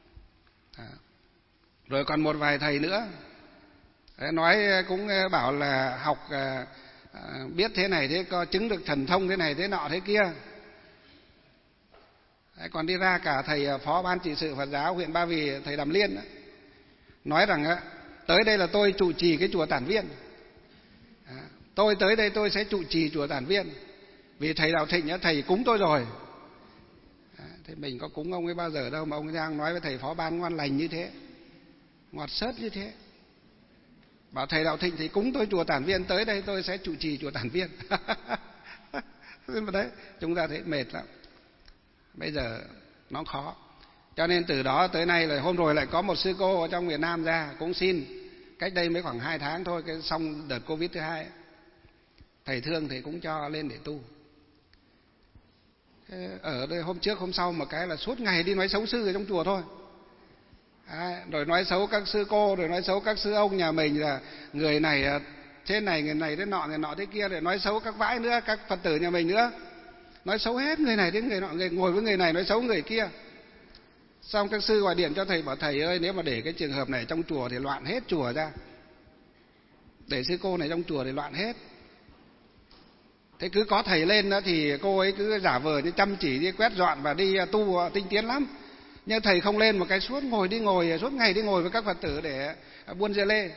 Rồi còn một vài thầy nữa nói cũng bảo là học biết thế này thế, có chứng được thần thông thế này thế nọ thế kia. Còn đi ra cả thầy phó ban trị sự Phật giáo huyện Ba Vì, thầy Đàm Liên nói rằng tới đây là tôi trụ trì cái chùa Tản Viên. Tôi tới đây tôi sẽ trụ trì chùa Tản Viên, vì thầy Đạo Thịnh thầy cúng tôi rồi. Thế mình có cúng ông ấy bao giờ đâu mà ông ấy đang nói với thầy phó ban ngoan lành như thế, ngọt xớt như thế. Bảo thầy Đạo Thịnh thì cúng tôi chùa Tản Viên, tới đây tôi sẽ trụ trì chùa Tản Viên. Đấy, chúng ta thấy mệt lắm. Bây giờ nó khó. Cho nên từ đó tới nay là hôm rồi lại có một sư cô ở trong miền Nam ra cũng xin, cách đây mới khoảng 2 tháng thôi, cái xong đợt Covid thứ 2. Thầy thương thầy cũng cho lên để tu. Ở đây hôm trước hôm sau một cái là suốt ngày đi nói xấu sư ở trong chùa thôi. Rồi nói xấu các sư cô, rồi nói xấu các sư ông nhà mình là người này thế này, người này thế nọ, người nọ thế kia, rồi nói xấu các vãi nữa, các Phật tử nhà mình nữa. Nói xấu hết người này đến người nọ, người ngồi với người này nói xấu người kia. Xong các sư gọi điện cho thầy bảo thầy ơi, nếu mà để cái trường hợp này trong chùa thì loạn hết chùa ra. Để sư cô này trong chùa thì loạn hết. Thế cứ có thầy lên đó thì cô ấy cứ giả vờ như chăm chỉ đi quét dọn và đi tu tinh tiến lắm. Nhưng thầy không lên một cái suốt suốt ngày đi ngồi với các Phật tử để buôn dưa lê.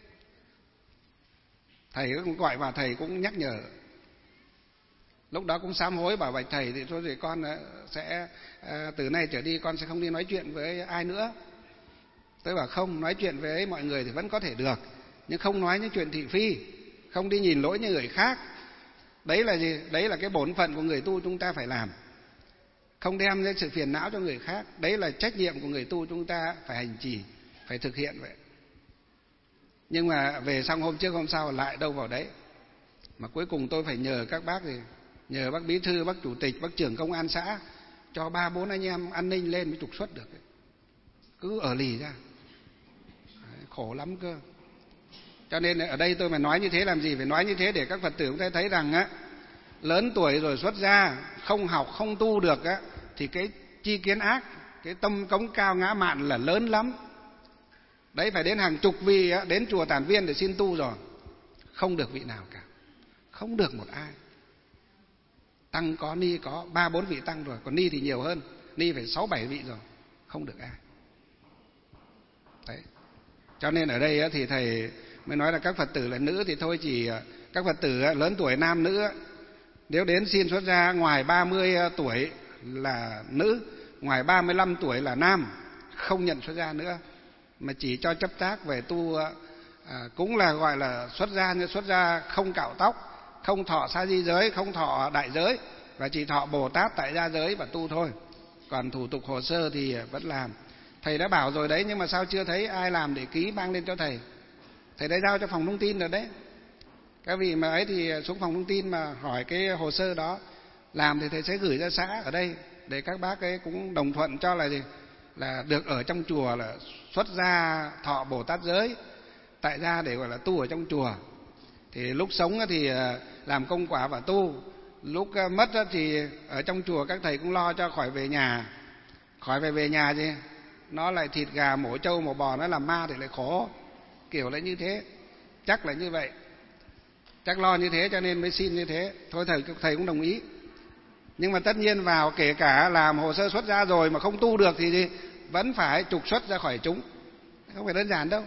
Thầy cũng gọi vào, thầy cũng nhắc nhở. Lúc đó cũng sám hối bảo bạch thầy thì thôi thì con sẽ từ nay trở đi con sẽ không đi nói chuyện với ai nữa. Tôi bảo không, nói chuyện với mọi người thì vẫn có thể được, nhưng không nói những chuyện thị phi, không đi nhìn lỗi như người khác. Đấy là gì? Đấy là cái bổn phận của người tu chúng ta phải làm. Không đem lên sự phiền não cho người khác. Đấy là trách nhiệm của người tu chúng ta phải hành trì, phải thực hiện vậy. Nhưng mà về xong hôm trước hôm sau lại đâu vào đấy. Mà cuối cùng tôi phải nhờ các bác gì, nhờ bác bí thư, bác chủ tịch, bác trưởng công an xã cho 3-4 anh em an ninh lên mới trục xuất được. Cứ ở lì ra. Khổ lắm cơ. Cho nên ở đây tôi mà nói như thế làm gì? Phải nói như thế để các Phật tử chúng ta thấy rằng lớn tuổi rồi xuất gia, không học, không tu được thì cái chi kiến ác, cái tâm cống cao ngã mạn là lớn lắm. Đấy, phải đến hàng chục vị đến chùa Tản Viên để xin tu rồi, không được vị nào cả, không được một ai. Tăng có, ni có 3-4 vị tăng rồi, còn ni thì nhiều hơn, ni phải 6-7 vị rồi, không được ai. Đấy. Cho nên ở đây thì thầy mới nói là các Phật tử là nữ thì thôi, chỉ các Phật tử lớn tuổi nam nữ nếu đến xin xuất gia ngoài 30 tuổi là nữ, ngoài 35 tuổi là nam, không nhận xuất gia nữa, mà chỉ cho chấp tác về tu, cũng là gọi là xuất gia, nhưng xuất gia không cạo tóc, không thọ sa di giới, không thọ đại giới, và chỉ thọ Bồ Tát tại gia giới và tu thôi. Còn thủ tục hồ sơ thì vẫn làm. Thầy đã bảo rồi đấy, nhưng mà sao chưa thấy ai làm để ký mang lên cho thầy? Thầy đã giao cho phòng thông tin rồi đấy. Các vị mà ấy thì xuống phòng thông tin mà hỏi cái hồ sơ đó làm thì thầy sẽ gửi ra xã ở đây để các bác ấy cũng đồng thuận cho là gì, là được ở trong chùa, là xuất gia thọ Bồ Tát giới tại gia để gọi là tu ở trong chùa. Thì lúc sống thì làm công quả và tu, lúc mất thì ở trong chùa các thầy cũng lo cho khỏi về nhà. Khỏi về nhà gì nó lại thịt gà mổ trâu mổ bò nó làm ma thì lại khổ, kiểu lại như thế. Chắc là như vậy, chắc lo như thế cho nên mới xin như thế. Thôi thầy cũng đồng ý. Nhưng mà tất nhiên vào kể cả làm hồ sơ xuất gia rồi mà không tu được thì gì? Vẫn phải trục xuất ra khỏi chúng, không phải đơn giản đâu.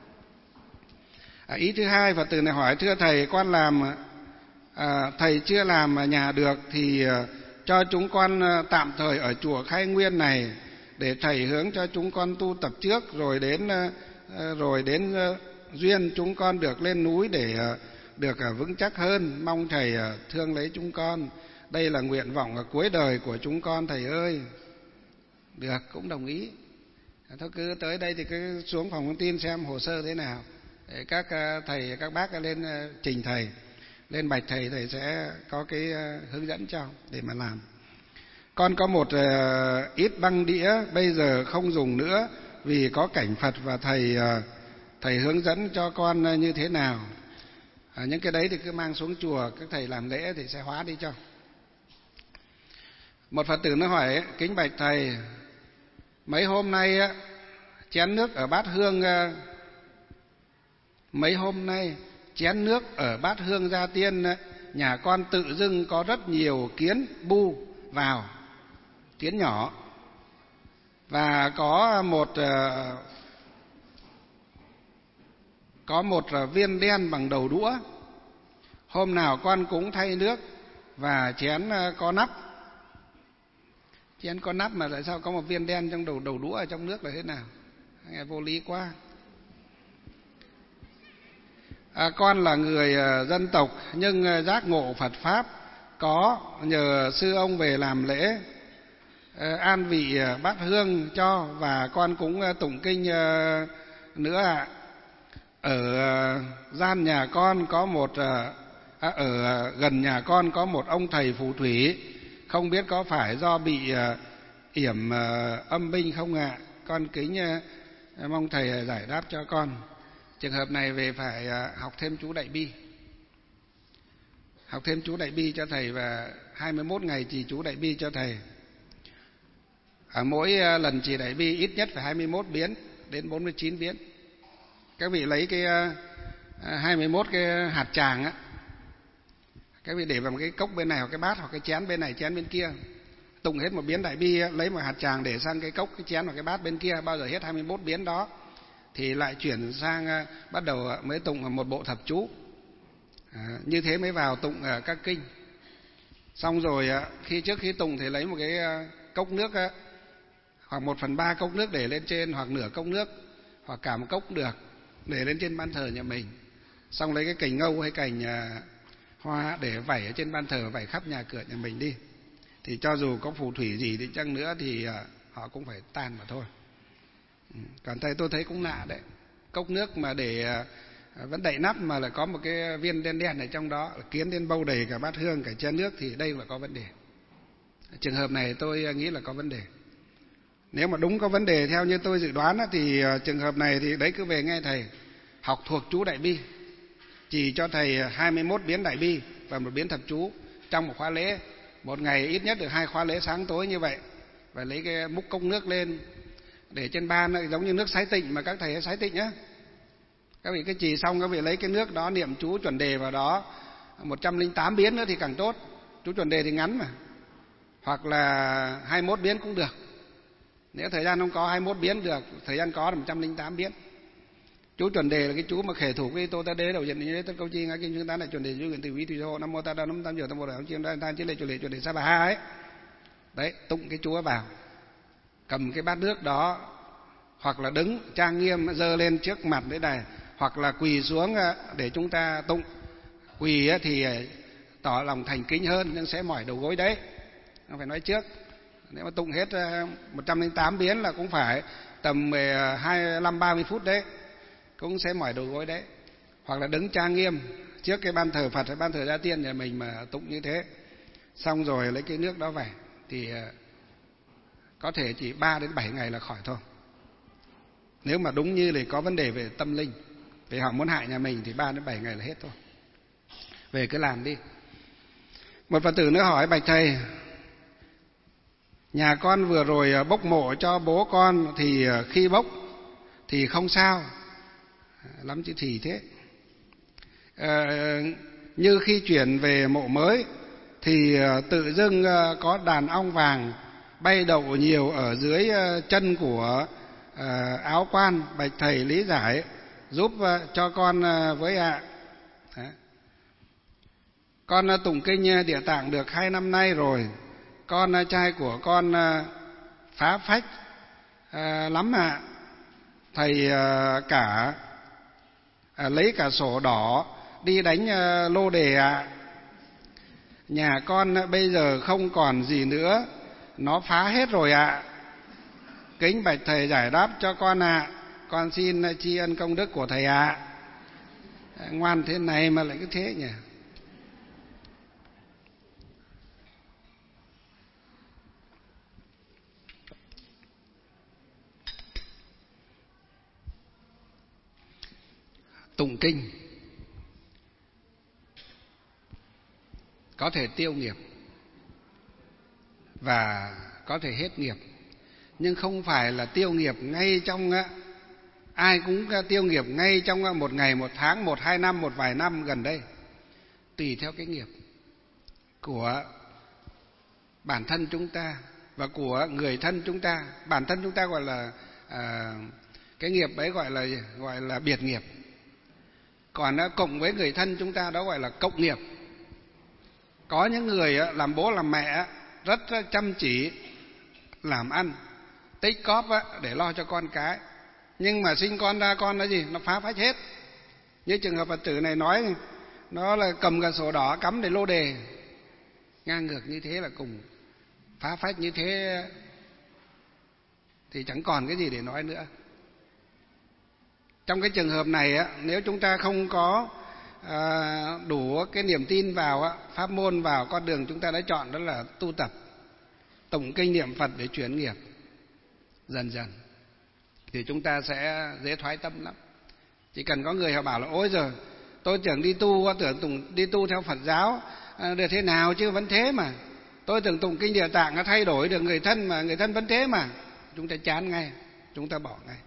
Ý thứ hai, Phật tử này hỏi: thưa thầy, con làm thầy chưa làm nhà được thì cho chúng con tạm thời ở chùa Khai Nguyên này để thầy hướng cho chúng con tu tập trước, rồi đến duyên chúng con được lên núi để được vững chắc hơn. Mong thầy thương lấy chúng con. Đây là nguyện vọng cuối đời của chúng con thầy ơi. Được, cũng đồng ý. Thôi cứ tới đây thì cứ xuống phòng thông tin xem hồ sơ thế nào. Để các thầy các bác lên trình thầy, lên bạch thầy, thầy sẽ có cái hướng dẫn cho để mà làm. Con có một ít băng đĩa bây giờ không dùng nữa vì có cảnh Phật, và thầy hướng dẫn cho con như thế nào. Những cái đấy thì cứ mang xuống chùa, các thầy làm lễ thì sẽ hóa đi cho. Một Phật tử nó hỏi: kính bạch thầy, mấy hôm nay chén nước ở bát hương gia tiên, nhà con tự dưng có rất nhiều kiến bu vào, kiến nhỏ, và có một viên đen bằng đầu đũa. Hôm nào con cũng thay nước, và chén có nắp. Chén có nắp mà tại sao có một viên đen trong đầu đũa ở trong nước là thế nào? Nghe vô lý quá. Con là người dân tộc nhưng giác ngộ Phật Pháp, có nhờ sư ông về làm lễ an vị bát hương cho, và con cũng tụng kinh nữa ạ. Ở gian nhà con có ở gần nhà con có một ông thầy phù thủy, không biết có phải do bị yểm âm binh không ạ? Con kính mong thầy giải đáp cho con. Trường hợp này về phải học thêm chú Đại Bi. Học thêm chú Đại Bi cho thầy, và 21 ngày trì chú Đại Bi cho thầy. Mỗi lần trì Đại Bi ít nhất phải 21 biến đến 49 biến. Các vị lấy cái 21 cái hạt tràng á, các vị để vào một cái cốc bên này, hoặc cái bát, hoặc cái chén bên này, chén bên kia. Tụng hết một biến Đại Bi, lấy một hạt tràng để sang cái cốc, cái chén hoặc cái bát bên kia. Bao giờ hết 21 biến đó thì lại chuyển sang bắt đầu mới tụng một bộ thập chú. Như thế mới vào tụng các kinh. Xong rồi trước khi tụng thì lấy một cái cốc nước, hoặc 1/3 cốc nước để lên trên, hoặc nửa cốc nước, hoặc cả một cốc cũng được, để lên trên ban thờ nhà mình. Xong lấy cái cành ngâu hay cành hoa để vẩy ở trên ban thờ, vẩy khắp nhà cửa nhà mình đi. Thì cho dù có phù thủy gì đi chăng nữa thì họ cũng phải tan mà thôi. Còn tôi thấy cũng lạ đấy. Cốc nước mà để vẫn đậy nắp mà lại có một cái viên đen đen ở trong đó, kiến đến bâu đầy cả bát hương, cả chén nước, thì đây là có vấn đề. Trường hợp này tôi nghĩ là có vấn đề. Nếu mà đúng có vấn đề theo như tôi dự đoán thì trường hợp này thì đấy cứ về nghe thầy học thuộc chú Đại Bi, chỉ cho thầy 21 biến Đại Bi và một biến thập chú trong một khóa lễ. Một ngày ít nhất được 2 khóa lễ sáng tối như vậy. Và lấy cái múc cốc nước lên để trên ban, giống như nước sái tịnh mà các thầy sái tịnh nhá. Các vị cái trì xong, các vị lấy cái nước đó niệm chú chuẩn đề vào đó 108 biến nữa thì càng tốt. Chú chuẩn đề thì ngắn mà, hoặc là 21 biến cũng được. Nếu thời gian không có 21 biến được, thời gian có là 108 biến. Chú chuẩn đề là cái chú mà khể thủ cái tô ta đế đầu diện như thế tất câu chi ngã kinh chúng ta lại chuẩn đề chú nguyện từ vi tùy hộ nam mô ta đa nam tam diệu tam bồ đề chiêm đa tan chiến lệ chuẩn đề sa bà ha ấy. Đấy, tụng cái chú vào, cầm cái bát nước đó, hoặc là đứng trang nghiêm giơ lên trước mặt đấy này, hoặc là quỳ xuống để chúng ta tụng. Quỳ thì tỏ lòng thành kính hơn, nhưng sẽ mỏi đầu gối đấy, không phải nói trước. Nếu mà tụng hết 108 biến là cũng phải tầm 25-30 phút đấy, cũng sẽ mỏi đầu gối đấy. Hoặc là đứng trang nghiêm trước cái ban thờ Phật hay ban thờ gia tiên nhà mình mà tụng như thế. Xong rồi lấy cái nước đó về thì có thể chỉ 3 đến 7 ngày là khỏi thôi. Nếu mà đúng như là có vấn đề về tâm linh, về họ muốn hại nhà mình thì 3 đến 7 ngày là hết thôi. Về cứ làm đi. Một Phật tử nữa hỏi: bạch thầy, nhà con vừa rồi bốc mộ cho bố con thì khi bốc thì không sao, lắm chữ thì thế. Như khi chuyển về mộ mới thì tự dưng có đàn ong vàng bay đậu nhiều ở dưới chân của áo quan, bạch thầy lý giải giúp cho con với ạ. Con tụng kinh Địa Tạng được 2 năm nay rồi. Con trai của con phá phách lắm ạ. Thầy lấy cả sổ đỏ đi đánh lô đề ạ. Nhà con bây giờ không còn gì nữa, nó phá hết rồi ạ. Kính bạch thầy giải đáp cho con ạ. Con xin tri ân công đức của thầy ạ. Ngoan thế này mà lại cứ thế nhỉ. Tụng kinh có thể tiêu nghiệp và có thể hết nghiệp, nhưng không phải là tiêu nghiệp ngay trong ai cũng tiêu nghiệp ngay trong một ngày, một tháng, một hai năm, một vài năm gần đây. Tùy theo cái nghiệp của bản thân chúng ta và của người thân chúng ta. Bản thân chúng ta gọi là cái nghiệp ấy gọi là biệt nghiệp. Còn cộng với người thân chúng ta đó gọi là cộng nghiệp. Có những người làm bố làm mẹ rất chăm chỉ làm ăn, tích cóp để lo cho con cái, nhưng mà sinh con ra con là gì? Nó phá phách hết. Như trường hợp Phật tử này nói, nó là cầm cả sổ đỏ cắm để lô đề. Ngang ngược như thế là cùng, phá phách như thế thì chẳng còn cái gì để nói nữa. Trong cái trường hợp này nếu chúng ta không có đủ cái niềm tin vào pháp môn, vào con đường chúng ta đã chọn, đó là tu tập tụng kinh niệm Phật để chuyển nghiệp, dần dần thì chúng ta sẽ dễ thoái tâm lắm. Chỉ cần có người họ bảo là ôi giời, tôi tưởng đi tu, tưởng đi tu theo Phật giáo được thế nào chứ vẫn thế mà. Tôi tưởng tụng kinh Địa Tạng nó thay đổi được người thân mà người thân vẫn thế mà. Chúng ta chán ngay, chúng ta bỏ ngay.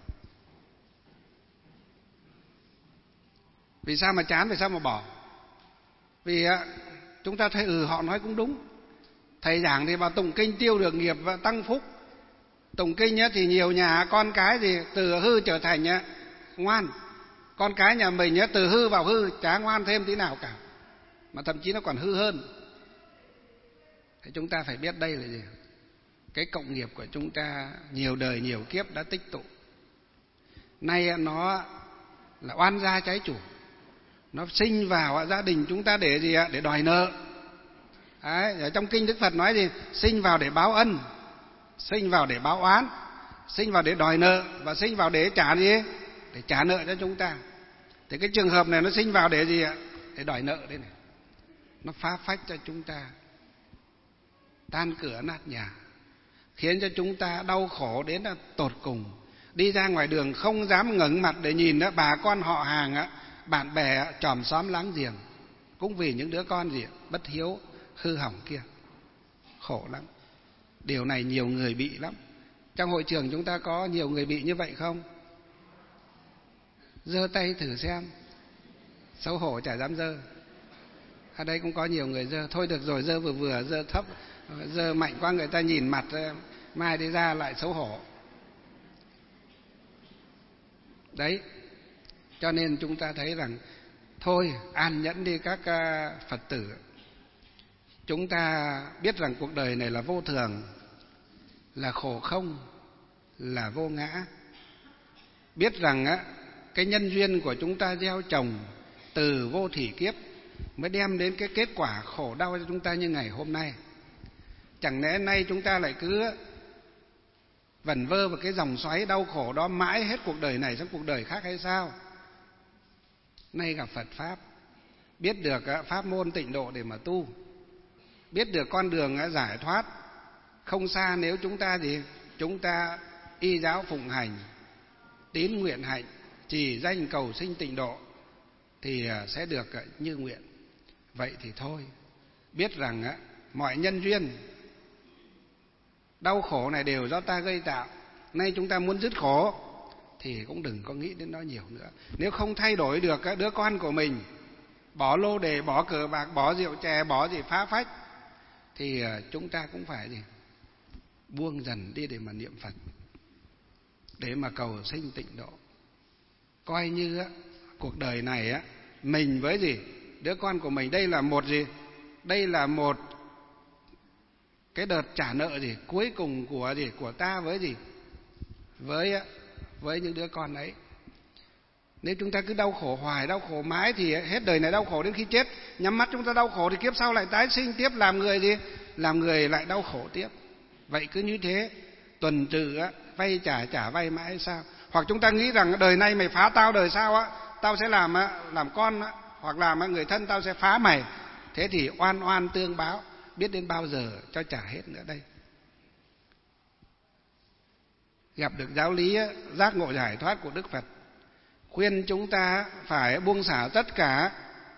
Vì sao mà chán, vì sao mà bỏ? Vì chúng ta thấy họ nói cũng đúng. Thầy giảng thì bảo tụng kinh tiêu được nghiệp và tăng phúc. Tụng kinh thì nhiều nhà con cái thì từ hư trở thành ngoan. Con cái nhà mình từ hư vào hư, chả ngoan thêm tí nào cả, mà thậm chí nó còn hư hơn. Thì chúng ta phải biết đây là gì? Cái cộng nghiệp của chúng ta nhiều đời nhiều kiếp đã tích tụ. Nay nó là oan gia trái chủ. Nó sinh vào gia đình chúng ta để gì ạ? Để đòi nợ. Đấy, ở trong kinh Đức Phật nói gì? Sinh vào để báo ân, sinh vào để báo oán, sinh vào để đòi nợ, và sinh vào để trả gì? Để trả nợ cho chúng ta. Thì cái trường hợp này nó sinh vào để gì ạ? Để đòi nợ đây này. Nó phá phách cho chúng ta tan cửa nát nhà, khiến cho chúng ta đau khổ đến tột cùng. Đi ra ngoài đường không dám ngẩng mặt để nhìn bà con họ hàng, bạn bè, chòm xóm láng giềng, cũng vì những đứa con gì bất hiếu hư hỏng kia. Khổ lắm. Điều này nhiều người bị lắm. Trong hội trường chúng ta có nhiều người bị như vậy không? Giơ tay thử xem. Xấu hổ chả dám giơ. Ở đây cũng có nhiều người giơ. Thôi được rồi, giơ vừa vừa, giơ thấp, giơ mạnh quá người ta nhìn mặt, mai đi ra lại xấu hổ. Đấy. Cho nên chúng ta thấy rằng thôi an nhẫn đi các Phật tử. Chúng ta biết rằng cuộc đời này là vô thường, là khổ không, là vô ngã. Biết rằng cái nhân duyên của chúng ta gieo trồng từ vô thỉ kiếp mới đem đến cái kết quả khổ đau cho chúng ta như ngày hôm nay. Chẳng lẽ nay chúng ta lại cứ vẩn vơ vào cái dòng xoáy đau khổ đó mãi hết cuộc đời này sang cuộc đời khác hay sao? Nay gặp Phật Pháp, biết được pháp môn tịnh độ để mà tu, biết được con đường giải thoát không xa nếu chúng ta gì? Chúng ta y giáo phụng hành, tín nguyện hạnh, trì danh cầu sinh tịnh độ thì sẽ được như nguyện. Vậy thì thôi, biết rằng mọi nhân duyên đau khổ này đều do ta gây tạo. Nay chúng ta muốn dứt khổ thì cũng đừng có nghĩ đến nó nhiều nữa. Nếu không thay đổi được các đứa con của mình, bỏ lô đề, bỏ cờ bạc, bỏ rượu chè, bỏ gì phá phách, thì chúng ta cũng phải gì? Buông dần đi để mà niệm Phật, để mà cầu sinh tịnh độ. Coi như cuộc đời này mình với gì? Đứa con của mình đây là một gì? Đây là một cái đợt trả nợ gì? Cuối cùng của gì? Của ta với gì? Với những đứa con ấy. Nếu chúng ta cứ đau khổ hoài, đau khổ mãi thì hết đời này đau khổ đến khi chết. Nhắm mắt chúng ta đau khổ thì kiếp sau lại tái sinh tiếp làm người gì? Làm người lại đau khổ tiếp. Vậy cứ như thế, tuần tự vay trả vay mãi sao? Hoặc chúng ta nghĩ rằng đời này mày phá tao, đời sau tao sẽ làm con, hoặc làm người thân tao sẽ phá mày. Thế thì oan oan tương báo, biết đến bao giờ cho trả hết nữa đây. Gặp được giáo lý giác ngộ giải thoát của Đức Phật, khuyên chúng ta phải buông xả tất cả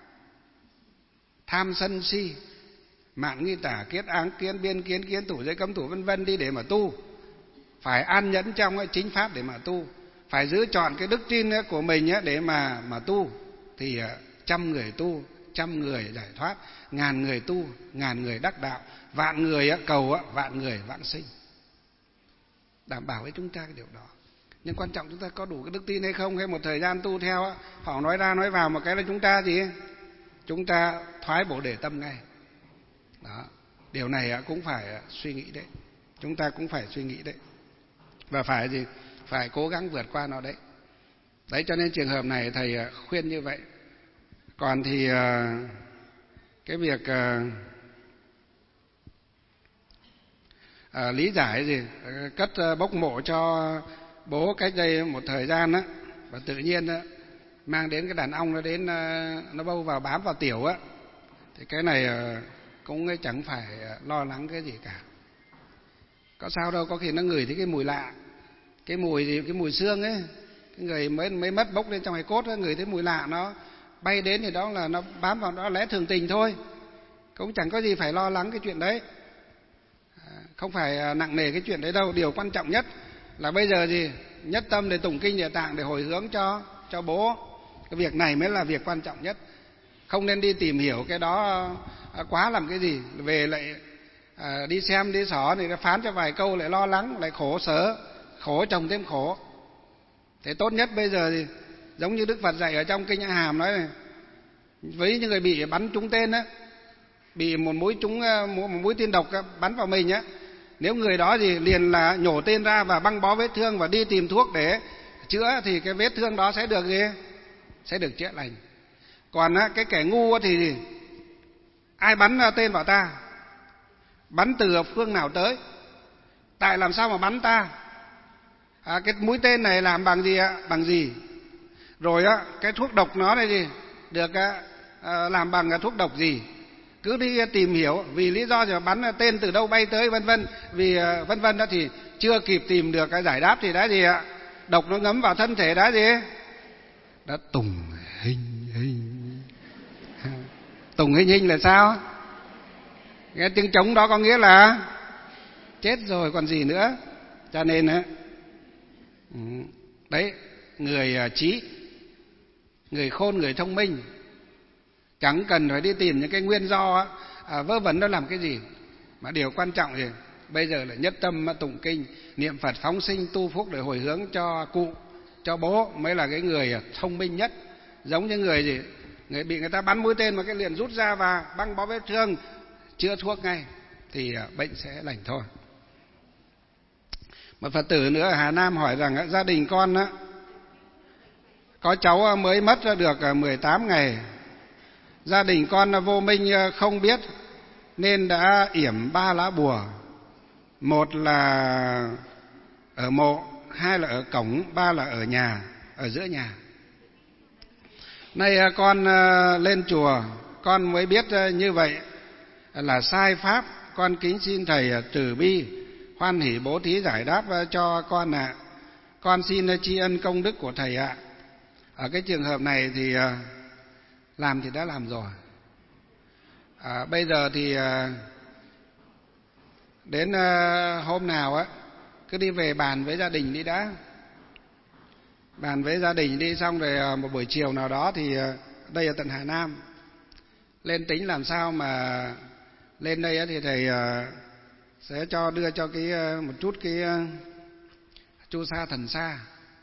tham sân si, mạn nghi tả kiết áng kiến biên kiến kiến thủ giới cấm thủ vân vân đi để mà tu. Phải an nhẫn trong chính pháp để mà tu, phải giữ trọn cái đức tin của mình để mà tu. Thì 100 người tu, 100 người giải thoát, 1000 người tu, 1000 người đắc đạo, vạn người cầu, vạn người vãng sinh. Đảm bảo với chúng ta cái điều đó. Nhưng quan trọng chúng ta có đủ cái đức tin hay không, hay một thời gian tu theo họ nói ra nói vào một cái là chúng ta gì? Chúng ta thoái bổ để tâm ngay. Đó. Điều này cũng phải suy nghĩ đấy. Chúng ta cũng phải suy nghĩ đấy. Và phải gì? Phải cố gắng vượt qua nó đấy. Đấy, cho nên trường hợp này thầy khuyên như vậy. Còn thì cái việc lý giải gì? Cất bốc mộ cho bố cách đây một thời gian á, và tự nhiên mang đến cái đàn ong nó đến nó bâu vào bám vào tiểu á, thì cái này cũng chẳng phải lo lắng cái gì cả. Có sao đâu, có khi nó ngửi thấy cái mùi lạ, cái mùi xương ấy, cái người mới mất bốc lên trong hài cốt ấy, ngửi thấy mùi lạ nó bay đến thì đó là nó bám vào, đó lẽ thường tình thôi, cũng chẳng có gì phải lo lắng cái chuyện đấy, không phải nặng nề cái chuyện đấy đâu. Điều quan trọng nhất là bây giờ gì? Nhất tâm để tụng kinh Địa Tạng để hồi hướng cho bố. Cái việc này mới là việc quan trọng nhất. Không nên đi tìm hiểu cái đó quá làm cái gì. Về lại đi xem đi xỏ thì phán cho vài câu lại lo lắng, lại khổ sở, khổ chồng thêm khổ. Thế tốt nhất bây giờ thì giống như Đức Phật dạy ở trong kinh A Hàm nói này, với những người bị bắn trúng tên á, bị một mũi tên độc bắn vào mình á, nếu người đó gì liền là nhổ tên ra và băng bó vết thương và đi tìm thuốc để chữa thì cái vết thương đó sẽ được gì? Sẽ được chữa lành. Còn cái kẻ ngu thì ai bắn tên vào ta? Bắn từ phương nào tới? Tại làm sao mà bắn ta? Cái mũi tên này làm bằng gì ạ? Bằng gì? Rồi cái thuốc độc nó này gì? Được làm bằng thuốc độc gì? Cứ đi tìm hiểu vì lý do gì mà bắn tên từ đâu bay tới vân vân, vì vân vân đó thì chưa kịp tìm được cái giải đáp thì đã gì ạ? Độc nó ngấm vào thân thể đã gì? Đã tùng hình. Tùng hình là sao? Cái tiếng trống đó có nghĩa là chết rồi còn gì nữa. Cho nên đấy, người trí, người khôn, người thông minh chẳng cần phải đi tìm những cái nguyên do vớ vẩn đó làm cái gì, mà điều quan trọng thì bây giờ là nhất tâm tụng kinh, niệm Phật phóng sinh tu phúc để hồi hướng cho cụ, cho bố mới là cái người thông minh nhất. Giống như người gì, người bị người ta bắn mũi tên mà cái liền rút ra và băng bó vết thương, chữa thuốc ngay thì bệnh sẽ lành thôi. Một Phật tử nữa ở Hà Nam hỏi rằng gia đình con có cháu mới mất được 18 ngày. Gia đình con vô minh không biết nên đã yểm 3 lá bùa. Một là ở mộ, 2 là ở cổng, 3 là ở nhà, ở giữa nhà. Nay con lên chùa, con mới biết như vậy là sai pháp. Con kính xin thầy từ bi hoan hỷ bố thí giải đáp cho con ạ. Con xin tri ân công đức của thầy ạ. Ở cái trường hợp này thì làm thì đã làm rồi. Bây giờ thì đến hôm nào cứ đi về bàn với gia đình đi đã. Bàn với gia đình đi, xong rồi một buổi chiều nào đó thì đây ở tận Hà Nam, lên tính làm sao mà lên đây thì thầy sẽ đưa cho một chút cái chu sa thần sa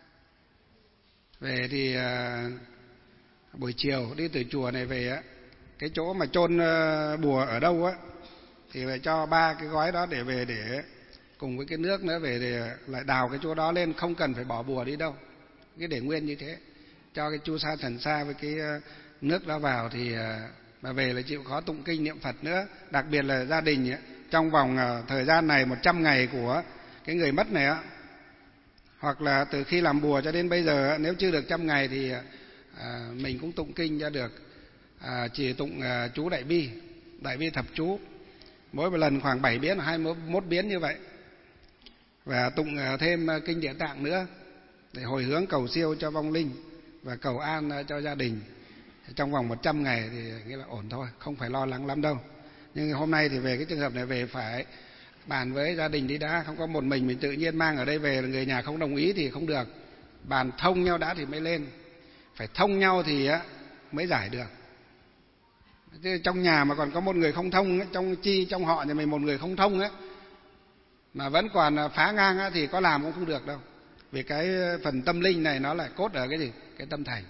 về. Thì buổi chiều đi từ chùa này về cái chỗ mà chôn bùa ở đâu thì phải cho 3 cái gói đó để về, để cùng với cái nước nữa về, để lại đào cái chỗ đó lên, không cần phải bỏ bùa đi đâu, cái để nguyên như thế. cho cái chu sa thần sa với cái nước đó vào thì mà về là chịu khó tụng kinh niệm Phật nữa. Đặc biệt là gia đình ấy, trong vòng thời gian này 100 ngày của cái người mất này á, hoặc là từ khi làm bùa cho đến bây giờ, nếu chưa được 100 ngày thì mình cũng tụng kinh cho được, chỉ tụng chú Đại Bi thập chú, mỗi một lần khoảng 7 biến, 21 biến như vậy, và tụng thêm kinh Địa Tạng nữa để hồi hướng cầu siêu cho vong linh và cầu an cho gia đình. Trong vòng 100 ngày thì nghĩa là ổn thôi, không phải lo lắng lắm đâu. Nhưng hôm nay thì về cái trường hợp này về phải bàn với gia đình đi đã, không có một mình tự nhiên mang ở đây về là người nhà không đồng ý thì không được. Bàn thông nhau đã thì mới lên, phải thông nhau thì mới giải được. Chứ trong nhà mà còn có một người không thông ấy, trong họ nhà mình một người không thông ấy, mà vẫn còn phá ngang ấy, thì có làm cũng không được đâu. Vì cái phần tâm linh này nó lại cốt ở cái gì? Cái tâm thành.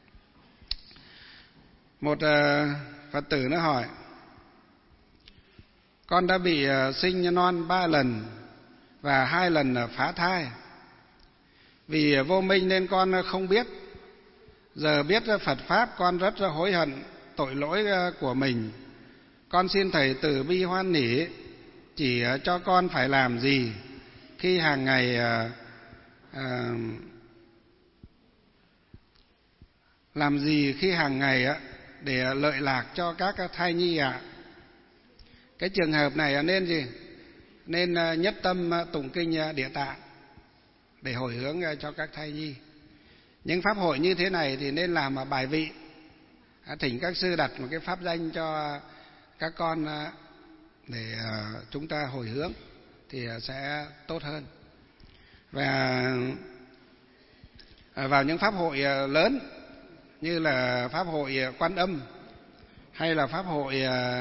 Một Phật tử nó hỏi: con đã bị sinh non 3 lần và 2 lần phá thai. Vì vô minh nên con không biết. Giờ biết Phật Pháp con rất hối hận tội lỗi của mình. Con xin Thầy từ bi hoan hỷ chỉ cho con phải làm gì khi hàng ngày để lợi lạc cho các thai nhi ạ? Cái trường hợp này nên gì? Nên nhất tâm tụng kinh Địa Tạng để hồi hướng cho các thai nhi. Những pháp hội như thế này thì nên làm bài vị, thỉnh các sư đặt một cái pháp danh cho các con để chúng ta hồi hướng thì sẽ tốt hơn. Và vào những pháp hội lớn như là pháp hội Quan Âm hay là pháp hội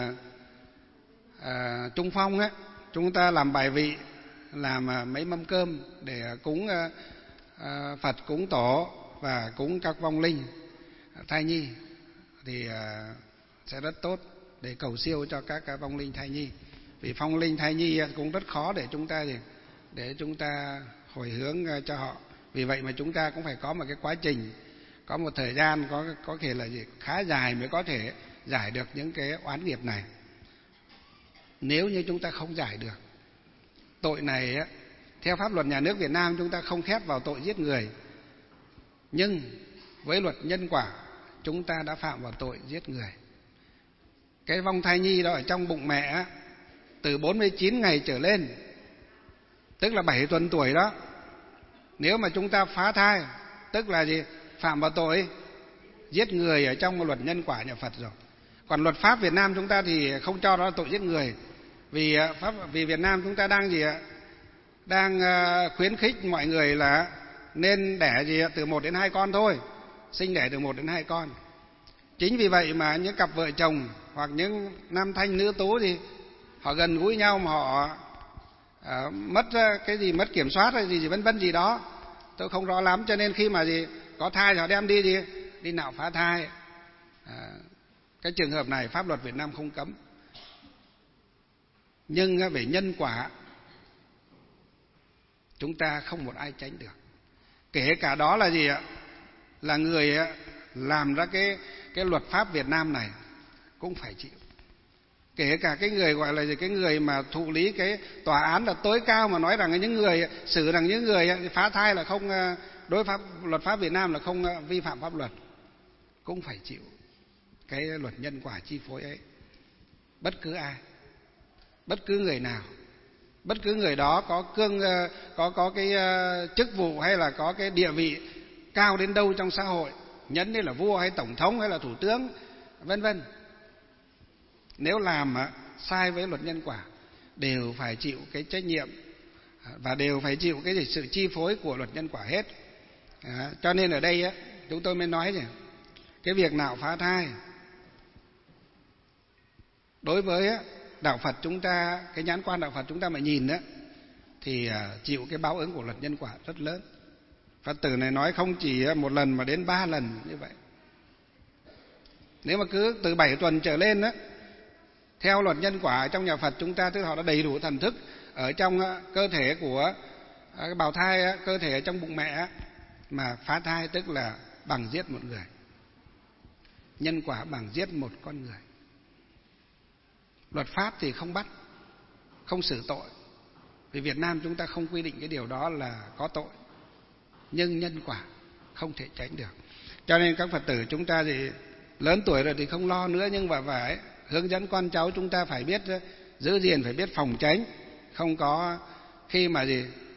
Trung Phong ấy, chúng ta làm bài vị, làm mấy mâm cơm để cúng Phật, cúng Tổ và cúng các vong linh thai nhi thì sẽ rất tốt để cầu siêu cho các vong linh thai nhi. Vì vong linh thai nhi cũng rất khó để chúng ta hồi hướng cho họ. Vì vậy mà chúng ta cũng phải có một cái quá trình, có một thời gian có thể là khá dài mới có thể giải được những cái oán nghiệp này. Nếu như chúng ta không giải được tội này á, theo pháp luật nhà nước Việt Nam chúng ta không khép vào tội giết người, nhưng với luật nhân quả chúng ta đã phạm vào tội giết người. Cái vong thai nhi đó ở trong bụng mẹ á, từ 49 ngày trở lên, tức là 7 tuần tuổi đó, nếu mà chúng ta phá thai, tức là gì? Phạm vào tội giết người ở trong luật nhân quả nhà Phật rồi. Còn luật pháp Việt Nam chúng ta thì không cho đó là tội giết người. Vì Việt Nam chúng ta đang khuyến khích mọi người là nên đẻ từ 1 đến 2 con thôi, sinh đẻ từ 1 đến 2 con. Chính vì vậy mà những cặp vợ chồng hoặc những nam thanh nữ tú thì họ gần gũi nhau mà họ mất cái gì, mất kiểm soát hay gì vân vân gì đó, tôi không rõ lắm, cho nên khi mà có thai thì họ đem đi nạo phá thai. Cái trường hợp này pháp luật Việt Nam không cấm, nhưng về nhân quả chúng ta không một ai tránh được. Kể cả đó là gì ạ? Là người làm ra cái luật pháp Việt Nam này cũng phải chịu. Kể cả cái người gọi là cái người mà thụ lý cái tòa án là tối cao mà nói rằng những người xử rằng những người phá thai là không luật pháp Việt Nam là không vi phạm pháp luật, cũng phải chịu cái luật nhân quả chi phối ấy. Bất cứ ai, bất cứ người nào, bất cứ người đó có cái chức vụ hay là có cái địa vị cao đến đâu trong xã hội, nhấn đến là vua hay tổng thống hay là thủ tướng vân vân, nếu làm sai với luật nhân quả đều phải chịu cái trách nhiệm và đều phải chịu cái sự chi phối của luật nhân quả hết. Cho nên ở đây chúng tôi mới nói rằng cái việc nạo phá thai đối với đạo Phật chúng ta, cái nhãn quan đạo Phật chúng ta mà nhìn đó, thì chịu cái báo ứng của luật nhân quả rất lớn. Phật tử này nói không chỉ 1 lần mà đến 3 lần như vậy. Nếu mà cứ từ 7 tuần trở lên đó, theo luật nhân quả trong nhà Phật chúng ta, tức họ đã đầy đủ thần thức ở trong cơ thể của cái bào thai, cơ thể trong bụng mẹ mà phá thai, tức là bằng giết một người. Nhân quả bằng giết một con người. Luật pháp thì không bắt, không xử tội, vì Việt Nam chúng ta không quy định cái điều đó là có tội. Nhưng nhân quả không thể tránh được. Cho nên các Phật tử chúng ta thì lớn tuổi rồi thì không lo nữa, nhưng mà phải hướng dẫn con cháu chúng ta phải biết giữ gìn, phải biết phòng tránh. Không có khi mà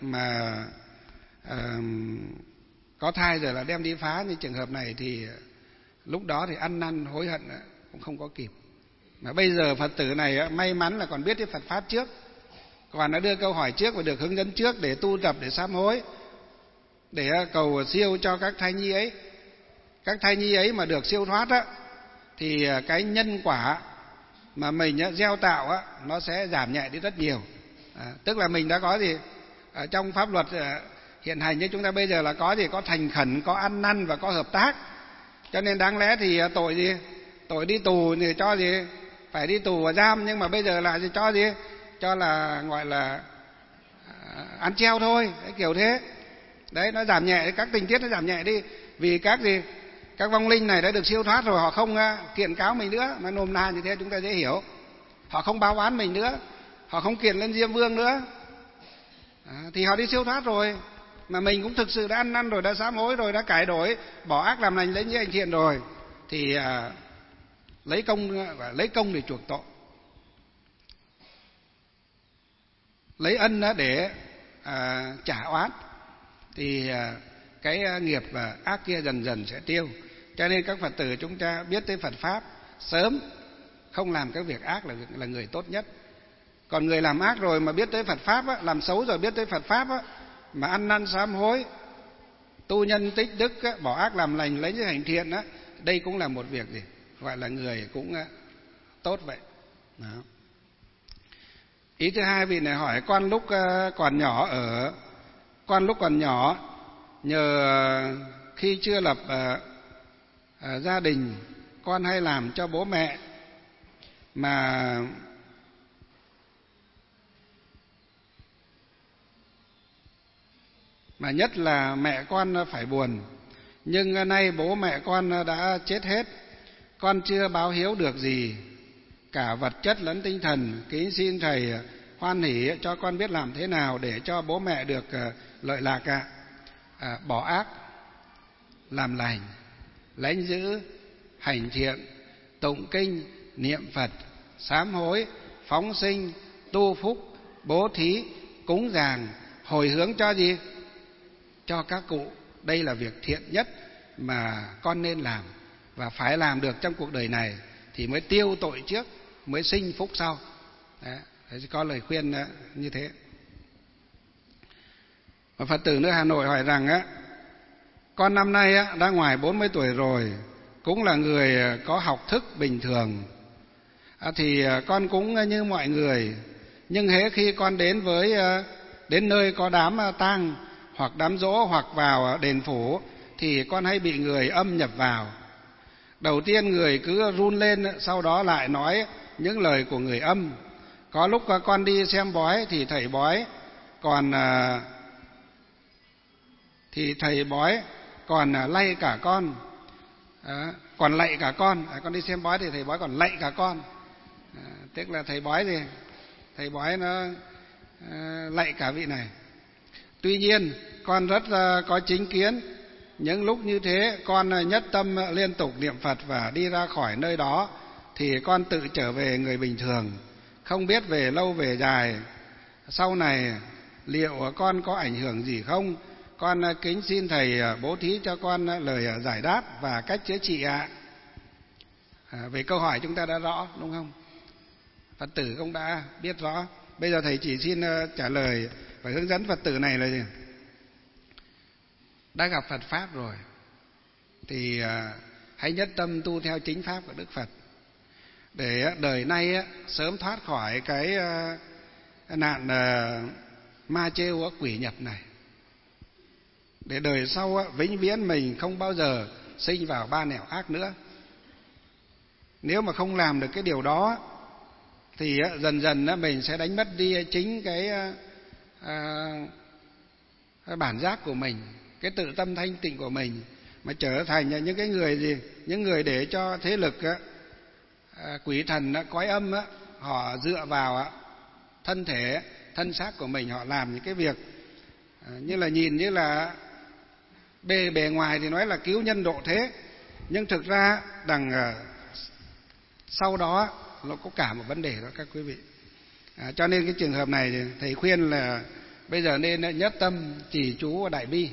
có thai rồi là đem đi phá như trường hợp này thì lúc đó thì ăn năn hối hận cũng không có kịp. Mà bây giờ Phật tử này may mắn là còn biết cái Phật pháp trước, còn đã đưa câu hỏi trước và được hướng dẫn trước để tu tập, để sám hối, để cầu siêu cho các thai nhi ấy. Các thai nhi ấy mà được siêu thoát á, thì cái nhân quả mà mình gieo tạo á, nó sẽ giảm nhẹ đi rất nhiều. Tức là mình đã có gì ở trong pháp luật hiện hành như chúng ta bây giờ là có gì, có thành khẩn, có ăn năn và có hợp tác. Cho nên đáng lẽ thì tội gì, tội đi tù thì cho gì phải đi tù và giam, nhưng mà bây giờ là gì, cho gì, cho là gọi là ăn treo thôi, cái kiểu thế. Đấy, nó giảm nhẹ, các tình tiết nó giảm nhẹ đi. Vì các gì, các vong linh này đã được siêu thoát rồi, họ không kiện cáo mình nữa, mà nôm na như thế chúng ta dễ hiểu. Họ không báo oán mình nữa, họ không kiện lên Diêm Vương nữa, thì họ đi siêu thoát rồi. Mà mình cũng thực sự đã ăn năn rồi, đã sám hối rồi, đã cải đổi, bỏ ác làm lành, lấy những hành thiện rồi, thì lấy công để chuộc tội, lấy ân để trả oán, thì cái nghiệp ác kia dần dần sẽ tiêu. Cho nên các Phật tử chúng ta biết tới Phật pháp sớm, không làm các việc ác là người tốt nhất. Còn người làm ác rồi mà biết tới Phật pháp á, làm xấu rồi biết tới Phật pháp á, mà ăn năn sám hối, tu nhân tích đức á, bỏ ác làm lành, lấy những hành thiện á, đây cũng là một việc gì gọi là người cũng tốt vậy. Đó. Ý thứ hai, vị này hỏi con lúc còn nhỏ nhờ khi chưa lập gia đình, con hay làm cho bố mẹ mà nhất là mẹ con phải buồn. Nhưng nay bố mẹ con đã chết hết, con chưa báo hiếu được gì, cả vật chất lẫn tinh thần. Kính xin thầy hoan hỷ cho con biết làm thế nào để cho bố mẹ được lợi lạc ạ. Bỏ ác, làm lành, lãnh giữ, hành thiện, tụng kinh, niệm Phật, sám hối, phóng sinh, tu phúc, bố thí, cúng dường, hồi hướng cho gì? Cho các cụ. Đây là việc thiện nhất mà con nên làm và phải làm được trong cuộc đời này thì mới tiêu tội trước, mới sinh phúc sau. Đấy, có lời khuyên như thế. Và Phật tử nước Hà Nội hỏi rằng con năm nay đã ngoài 40 tuổi rồi, cũng là người có học thức bình thường, thì con cũng như mọi người, nhưng hễ khi con đến nơi có đám tang hoặc đám giỗ hoặc vào đền phủ thì con hay bị người âm nhập vào. Đầu tiên người cứ run lên, sau đó lại nói những lời của người âm. Có lúc con đi xem bói thì thầy bói còn lay cả con, còn lạy cả con. Con đi xem bói thì thầy bói còn lạy cả con, tức là thầy bói gì, thầy bói nó lạy cả vị này. Tuy nhiên con rất có chính kiến, những lúc như thế con nhất tâm liên tục niệm Phật và đi ra khỏi nơi đó thì con tự trở về người bình thường, không biết về lâu về dài sau này liệu con có ảnh hưởng gì không. Con kính xin thầy bố thí cho con lời giải đáp và cách chữa trị ạ. Về câu hỏi chúng ta đã rõ đúng không? Phật tử cũng đã biết rõ. Bây giờ thầy chỉ xin trả lời và hướng dẫn Phật tử này là gì? Đã gặp Phật pháp rồi thì hãy nhất tâm tu theo chính pháp của Đức Phật để đời nay sớm thoát khỏi cái nạn ma trêu quỷ nhập này, để đời sau vĩnh viễn mình không bao giờ sinh vào ba nẻo ác nữa. Nếu mà không làm được cái điều đó thì dần dần mình sẽ đánh mất đi chính cái bản giác của mình, cái tự tâm thanh tịnh của mình, mà trở thành những cái người gì, những người để cho thế lực quỷ thần cõi âm họ dựa vào thân thể thân xác của mình, họ làm những cái việc như là nhìn như là bề ngoài thì nói là cứu nhân độ thế, nhưng thực ra đằng sau đó nó có cả một vấn đề đó các quý vị. Cho nên cái trường hợp này thì thầy khuyên là bây giờ nên nhất tâm trì chú Đại Bi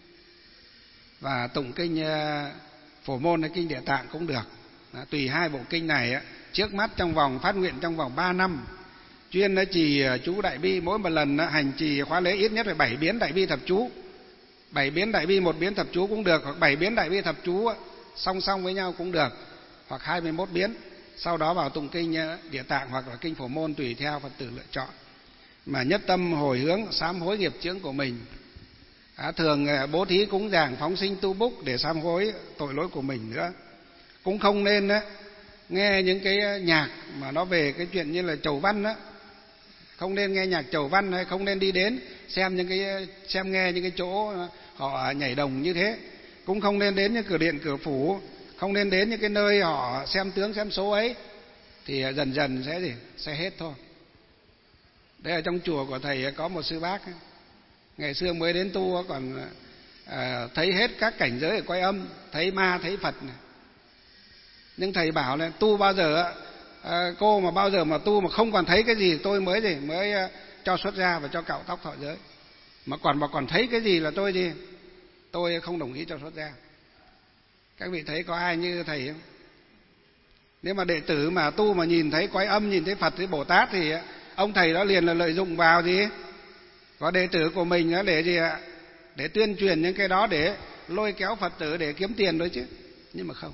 và tụng kinh Phổ Môn hay kinh Địa Tạng cũng được. Tùy hai bộ kinh này trước mắt trong vòng phát nguyện trong vòng 3 năm chuyên trì chú Đại Bi, mỗi một lần hành trì khóa lễ ít nhất phải 7 biến Đại Bi thập chú. 7 biến Đại Bi, 1 biến thập chú cũng được, hoặc 7 biến Đại Bi thập chú song song với nhau cũng được, hoặc 21 biến. Sau đó vào tụng kinh Địa Tạng hoặc là kinh Phổ Môn tùy theo Phật tử lựa chọn. Mà nhất tâm hồi hướng sám hối nghiệp chướng của mình. Thường bố thí cúng dường phóng sinh tu búc để sám hối tội lỗi của mình nữa. Cũng không nên nghe những cái nhạc mà nó về cái chuyện như là chầu văn không nên nghe nhạc chầu văn, hay không nên đi đến xem nghe những cái chỗ họ nhảy đồng như thế. Cũng không nên đến những cửa điện cửa phủ, không nên đến những cái nơi họ xem tướng xem số ấy, thì dần dần sẽ hết thôi. Đấy, ở trong chùa của thầy có một sư bác ngày xưa mới đến tu còn thấy hết các cảnh giới ở cõi âm, thấy ma thấy Phật này. Nhưng thầy bảo là tu bao giờ cô mà bao giờ mà tu mà không còn thấy cái gì tôi mới cho xuất gia và cho cạo tóc thọ giới. Mà còn thấy cái gì là tôi không đồng ý cho xuất gia. Các vị thấy có ai như thầy không? Nếu mà đệ tử mà tu mà nhìn thấy cõi âm, nhìn thấy Phật thấy Bồ Tát thì ông thầy đó liền là lợi dụng vào có đệ tử của mình để để tuyên truyền những cái đó, để lôi kéo Phật tử để kiếm tiền thôi chứ. Nhưng mà không,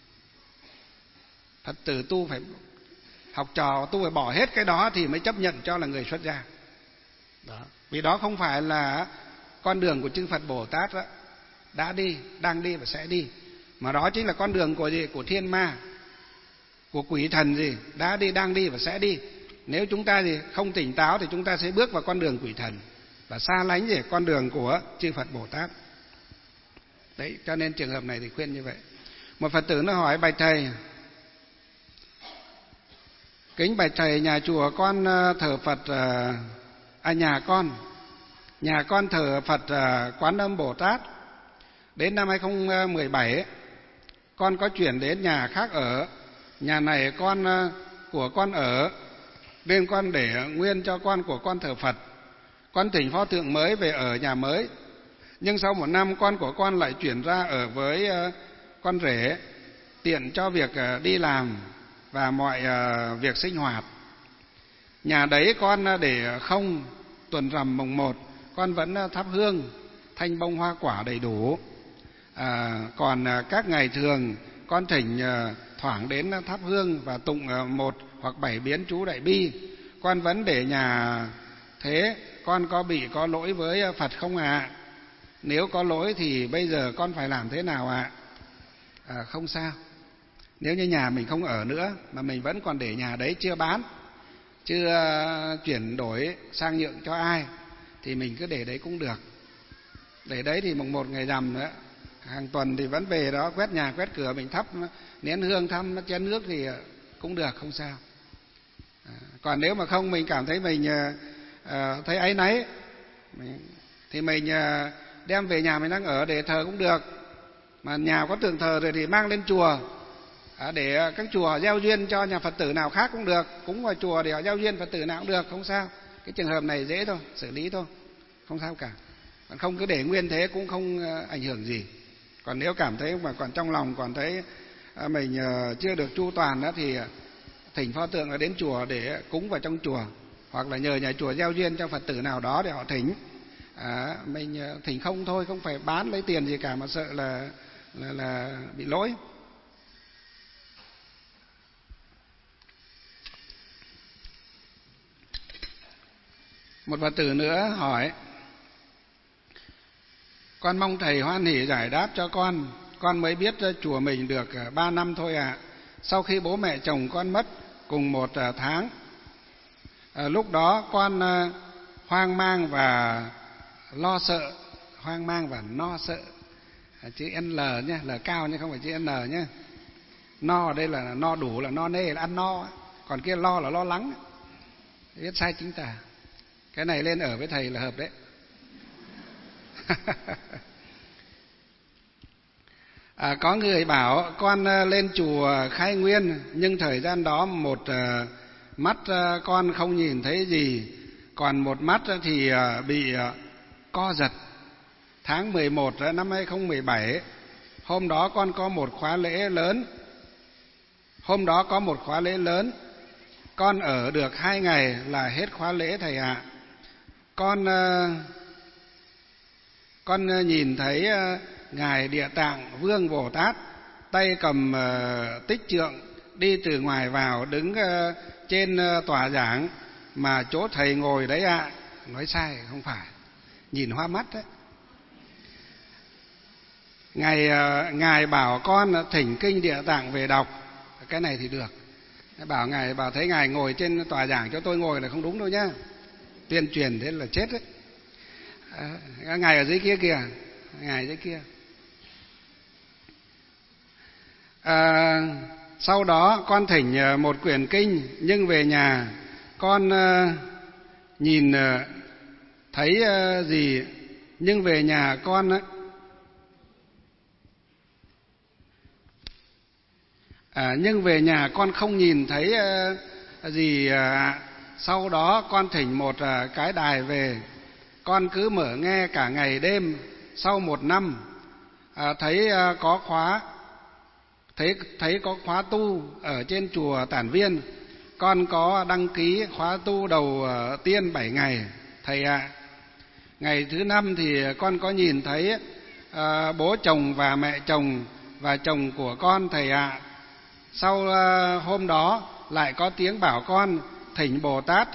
Phật tử tu phải học trò tu phải bỏ hết cái đó thì mới chấp nhận cho là người xuất gia đó. Vì đó không phải là con đường của chư Phật Bồ Tát đã đi, đang đi và sẽ đi, mà đó chính là con đường của thiên ma, của quỷ thần đã đi, đang đi và sẽ đi. Nếu chúng ta không tỉnh táo thì chúng ta sẽ bước vào con đường quỷ thần và xa lánh con đường của chư Phật Bồ Tát. Đấy, cho nên trường hợp này thì khuyên như vậy. Một Phật tử nó hỏi: bạch thầy, kính bạch thầy, nhà chùa con thờ Phật, nhà con thờ Phật Quán Âm Bồ Tát. Đến năm 2017 con có chuyển đến nhà khác ở. Nhà này của con ở nên con để nguyên cho con của con thờ Phật. Con thỉnh pho tượng mới về ở nhà mới. Nhưng sau 1 năm con của con lại chuyển ra ở với con rể, tiện cho việc đi làm và mọi việc sinh hoạt. Nhà đấy con để không, tuần rằm mùng 1 con vẫn thắp hương, thanh bông hoa quả đầy đủ. Còn các ngày thường con thỉnh thoảng đến thắp hương và tụng 1 hoặc 7 biến chú Đại Bi. Con vẫn để nhà thế, con có lỗi với Phật không ạ? Nếu có lỗi thì bây giờ con phải làm thế nào ạ? Không sao. Nếu như nhà mình không ở nữa mà mình vẫn còn để nhà đấy chưa bán, chưa chuyển đổi sang nhượng cho ai, thì mình cứ để đấy cũng được. Để đấy thì mùng 1 ngày rằm nữa, hàng tuần thì vẫn về đó quét nhà quét cửa, mình thắp nén hương, thăm chén nước thì cũng được, không sao. Còn nếu mà không, mình cảm thấy mình thấy áy náy thì mình đem về nhà mình đang ở để thờ cũng được. Mà nhà có tượng thờ rồi thì mang lên chùa để các chùa họ gieo duyên cho nhà Phật tử nào khác cũng được, cúng vào chùa để họ gieo duyên Phật tử nào cũng được, không sao. Cái trường hợp này dễ thôi, xử lý thôi, không sao cả. Còn không cứ để nguyên thế cũng không ảnh hưởng gì. Còn nếu cảm thấy mà còn trong lòng còn thấy mình chưa được chu toàn đó, thì thỉnh pho tượng ở đến chùa để cúng vào trong chùa, hoặc là nhờ nhà chùa gieo duyên cho Phật tử nào đó để họ thỉnh. Mình thỉnh không thôi, không phải bán lấy tiền gì cả mà sợ là bị lỗi. Một Phật tử nữa hỏi: con mong thầy hoan hỷ giải đáp cho con mới biết chùa mình được 3 năm thôi ạ. Sau khi bố mẹ chồng con mất cùng 1 tháng, lúc đó con hoang mang và no sợ. chữ N nhé, L cao nhé, không phải chữ N nhé. No ở đây là no đủ, là no nê, là ăn no, còn kia lo là lo lắng, viết sai chính tả. Cái này lên ở với thầy là hợp đấy. Có người bảo con lên chùa Khai Nguyên, nhưng thời gian đó một mắt con không nhìn thấy gì, còn một mắt thì bị co giật. Tháng 11 năm 2017, hôm đó có một khóa lễ lớn. Con ở được 2 ngày là hết khóa lễ thầy ạ. Con nhìn thấy Ngài Địa Tạng Vương Bồ Tát tay cầm tích trượng đi từ ngoài vào, đứng trên tòa giảng mà chỗ thầy ngồi đấy ạ. Nói sai, không phải, nhìn hoa mắt đấy. Ngài bảo con thỉnh kinh Địa Tạng về đọc. Cái này thì được. Bảo thấy Ngài ngồi trên tòa giảng cho tôi ngồi là không đúng đâu nhá. Tuyên truyền thế là chết đấy. Ngài ở dưới kia kìa, Ngài dưới kia. Sau đó con thỉnh một quyển kinh, nhưng về nhà con nhìn thấy gì, nhưng về nhà con không nhìn thấy gì. Sau đó con thỉnh một cái đài về, con cứ mở nghe cả ngày đêm. Sau 1 năm thấy có khóa tu ở trên chùa Tản Viên, con có đăng ký khóa tu đầu tiên 7 ngày thầy ạ. Ngày thứ 5 thì con có nhìn thấy bố chồng và mẹ chồng và chồng của con thầy ạ. Sau hôm đó lại có tiếng bảo con thỉnh Bồ Tát,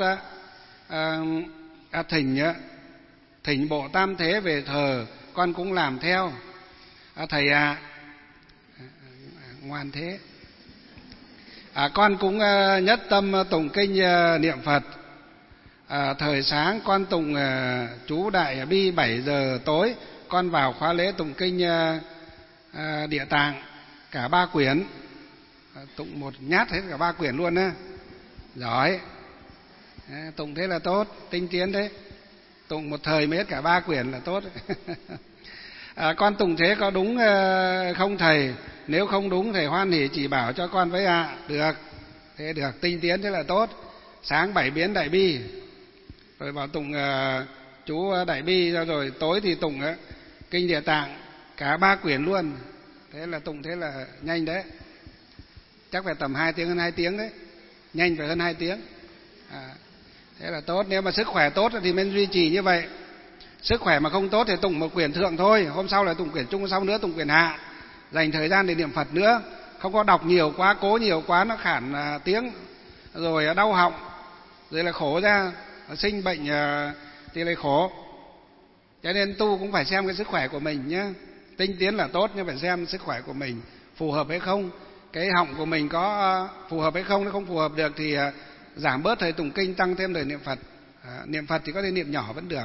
thỉnh Bộ Tam Thế về thờ, con cũng làm theo. Thầy ạ, ngoan thế. Con cũng nhất tâm tụng kinh niệm Phật. Thời sáng con tụng chú Đại Bi, 7 giờ tối con vào khóa lễ tụng kinh Địa Tạng cả 3 quyển. Tụng một nhát hết cả 3 quyển luôn á. Giỏi. Tụng thế là tốt, tinh tiến thế. Tụng một thời mới hết cả 3 quyển là tốt. Con tụng thế có đúng không thầy? Nếu không đúng thầy hoan hỉ chỉ bảo cho con với ạ. Được, thế được, tinh tiến thế là tốt. Sáng 7 biến Đại Bi, rồi bảo tụng chú Đại Bi, rồi tối thì tụng kinh Địa Tạng cả 3 quyển luôn. Thế là tụng thế là nhanh đấy. Chắc phải tầm 2 tiếng, hơn 2 tiếng đấy. Nhanh phải hơn 2 tiếng. Thế là tốt. Nếu mà sức khỏe tốt thì nên duy trì như vậy. Sức khỏe mà không tốt thì tụng một quyển thượng thôi, hôm sau lại tụng quyển trung, sau nữa tụng quyển hạ. Dành thời gian để niệm Phật nữa. Không có đọc nhiều quá, cố nhiều quá nó khản tiếng, rồi đau họng, rồi là khổ ra, sinh bệnh thì lại khổ. Cho nên tu cũng phải xem cái sức khỏe của mình nhé. Tinh tiến là tốt nhưng phải xem sức khỏe của mình phù hợp hay không. Cái họng của mình có phù hợp hay không, nếu không phù hợp được thì giảm bớt thời tụng kinh, tăng thêm thời niệm Phật. Niệm Phật thì có thể niệm nhỏ vẫn được.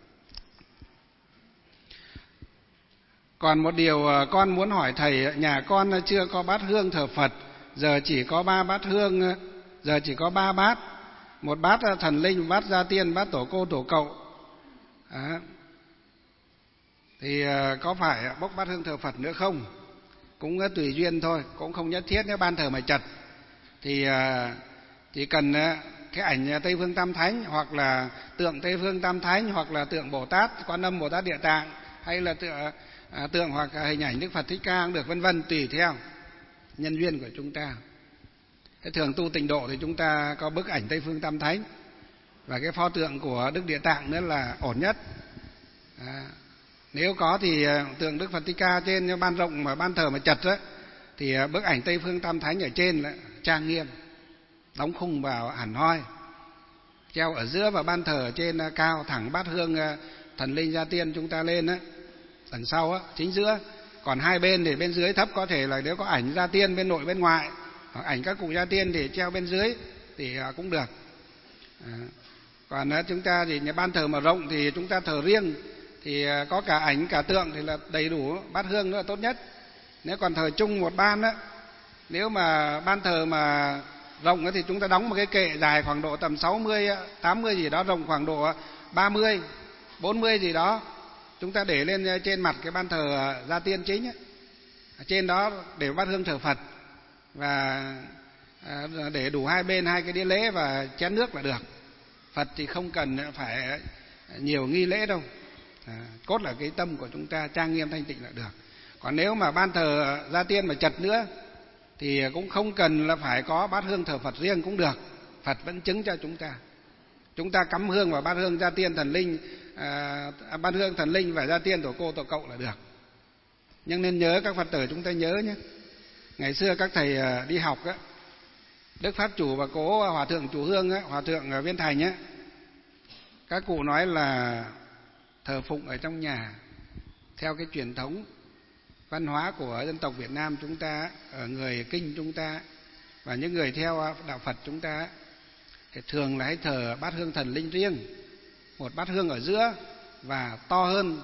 Còn một điều con muốn hỏi thầy, nhà con chưa có bát hương thờ Phật, giờ chỉ có 3 bát hương, giờ chỉ có 3 bát, một bát thần linh, một bát gia tiên, bát tổ cô tổ cậu. Thì có phải bốc bát hương thờ Phật nữa không? Cũng tùy duyên thôi, cũng không nhất thiết. Nếu ban thờ mà chật thì chỉ cần cái ảnh Tây Phương Tam Thánh, hoặc là tượng Tây Phương Tam Thánh, hoặc là tượng Bồ Tát Quan Âm, Bồ Tát Địa Tạng, hay là tượng hoặc hình ảnh Đức Phật Thích Ca cũng được, vân vân, tùy theo nhân duyên của chúng ta. Cái thường tu tịnh độ thì chúng ta có bức ảnh Tây Phương Tam Thánh và cái pho tượng của Đức Địa Tạng nữa là ổn nhất. Nếu có thì tượng Đức Phật Thích Ca trên ban rộng, mà ban thờ mà chật á, thì bức ảnh Tây Phương Tam Thánh ở trên là trang nghiêm, đóng khung vào hẳn hoi, treo ở giữa, và ban thờ ở trên cao, thẳng bát hương thần linh gia tiên chúng ta lên á, đằng sau á, chính giữa. Còn hai bên thì bên dưới thấp, có thể là nếu có ảnh gia tiên bên nội bên ngoại, hoặc ảnh các cụ gia tiên thì treo bên dưới thì cũng được. Còn chúng ta thì ban thờ mà rộng thì chúng ta thờ riêng, thì có cả ảnh cả tượng thì là đầy đủ, bát hương nữa là tốt nhất. Nếu còn thờ chung một ban đó, nếu mà ban thờ mà rộng thì chúng ta đóng một cái kệ dài khoảng độ tầm 60, 80 gì đó, rộng khoảng độ 30, 40 gì đó. Chúng ta để lên trên mặt cái ban thờ gia tiên chính ấy. Trên đó để bát hương thờ Phật, và để đủ hai bên hai cái đĩa lễ và chén nước là được. Phật thì không cần phải nhiều nghi lễ đâu, cốt là cái tâm của chúng ta trang nghiêm thanh tịnh là được. Còn nếu mà ban thờ gia tiên mà chật nữa thì cũng không cần là phải có bát hương thờ Phật riêng cũng được. Phật vẫn chứng cho chúng ta. Chúng ta cắm hương vào bát hương gia tiên thần linh, bát hương thần linh và gia tiên tổ cô tổ cậu là được. Nhưng nên nhớ, các Phật tử chúng ta nhớ nhé. Ngày xưa các thầy đi học á, Đức Pháp Chủ và cố Hòa thượng Chủ Hương á, Hòa thượng Viên Thành á, các cụ nói là thờ phụng ở trong nhà theo cái truyền thống văn hóa của dân tộc Việt Nam chúng ta, ở người Kinh chúng ta và những người theo đạo Phật chúng ta thì thường là hay thờ bát hương thần linh riêng, một bát hương ở giữa và to hơn.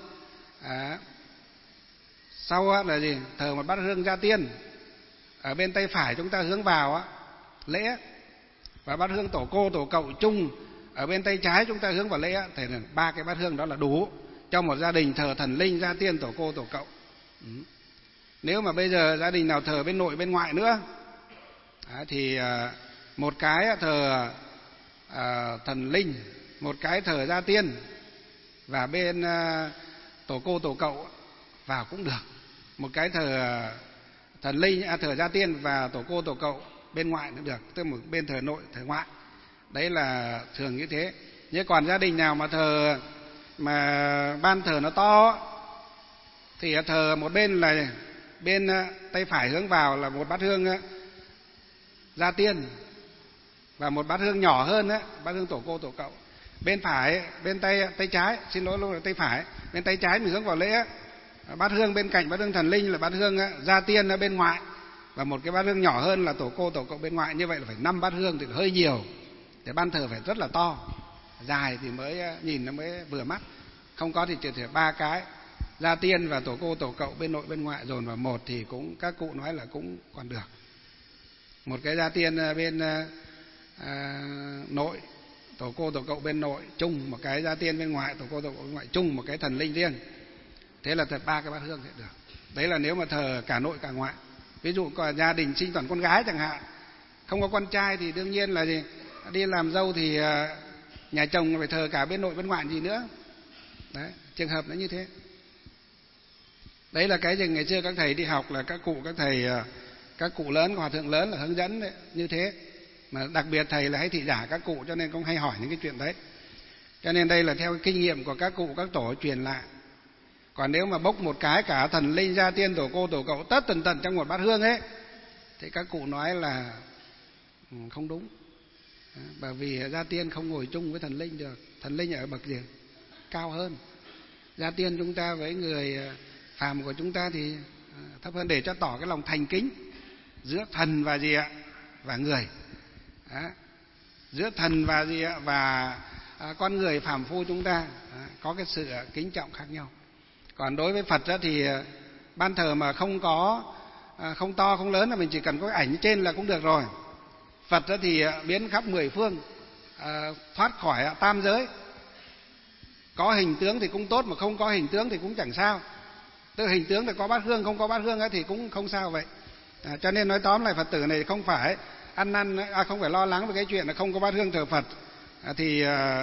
Sau là gì? Thờ một bát hương gia tiên, ở bên tay phải chúng ta hướng vào lễ, và bát hương tổ cô tổ cậu chung ở bên tay trái chúng ta hướng vào lễ. Thì ba cái bát hương đó là đủ cho một gia đình thờ thần linh, gia tiên, tổ cô tổ cậu. Nếu mà bây giờ gia đình nào thờ bên nội bên ngoại nữa thì một cái thờ thần linh, một cái thờ gia tiên, và bên tổ cô tổ cậu vào cũng được. Một cái thờ thần linh, thờ gia tiên và tổ cô tổ cậu bên ngoại cũng được, tức một bên thờ nội thờ ngoại. Đấy là thường như thế. Nhưng còn gia đình nào mà thờ mà ban thờ nó to thì thờ một bên là bên tay phải hướng vào là một bát hương gia tiên, và một bát hương nhỏ hơn bát hương tổ cô tổ cậu. Bên phải, bên tay trái, xin lỗi luôn là tay phải, bên tay trái mình hướng vào lễ, bát hương bên cạnh bát hương thần linh là bát hương gia tiên ở bên ngoại, và một cái bát hương nhỏ hơn là tổ cô tổ cậu bên ngoại. Như vậy là phải 5 bát hương thì hơi nhiều. Để ban thờ phải rất là to, dài thì mới nhìn nó mới vừa mắt. Không có thì chỉ 3 cái gia tiên và tổ cô tổ cậu bên nội bên ngoại dồn vào một thì cũng các cụ nói là cũng còn được. Một cái gia tiên bên nội, tổ cô tổ cậu bên nội chung, một cái gia tiên bên ngoại, tổ cô tổ cậu bên ngoại chung, một cái thần linh riêng. Thế là thật 3 cái bát hương sẽ được. Đấy là nếu mà thờ cả nội cả ngoại. Ví dụ còn gia đình sinh toàn con gái chẳng hạn, không có con trai thì đương nhiên là gì, đi làm dâu thì nhà chồng phải thờ cả bên nội bên ngoại gì nữa. Đấy, trường hợp nó như thế. Đấy là cái gì ngày xưa các thầy đi học là các cụ lớn, hòa thượng lớn là hướng dẫn đấy, như thế. Mà đặc biệt thầy là hay thị giả các cụ, cho nên cũng hay hỏi những cái chuyện đấy. Cho nên đây là theo cái kinh nghiệm của các cụ các tổ truyền lại. Còn nếu mà bốc một cái cả thần linh, gia tiên, tổ cô tổ cậu tất tần tần trong một bát hương ấy thì các cụ nói là không đúng. Bởi vì gia tiên không ngồi chung với thần linh được. Thần linh ở bậc gì? Cao hơn. Gia tiên chúng ta với người phàm của chúng ta thì thấp hơn, để cho tỏ cái lòng thành kính giữa thần và gì ạ? Và người. Giữa thần và gì ạ? Và con người phàm phu chúng ta có cái sự kính trọng khác nhau. Còn đối với Phật thì ban thờ mà không to không lớn là mình chỉ cần có cái ảnh trên là cũng được rồi. Phật thì biến khắp 10 phương, thoát khỏi tam giới. Có hình tướng thì cũng tốt, mà không có hình tướng thì cũng chẳng sao. Tức hình tướng thì có bát hương, không có bát hương thì cũng không sao vậy. Cho nên nói tóm lại Phật tử này không phải không phải lo lắng về cái chuyện là không có bát hương thờ Phật thì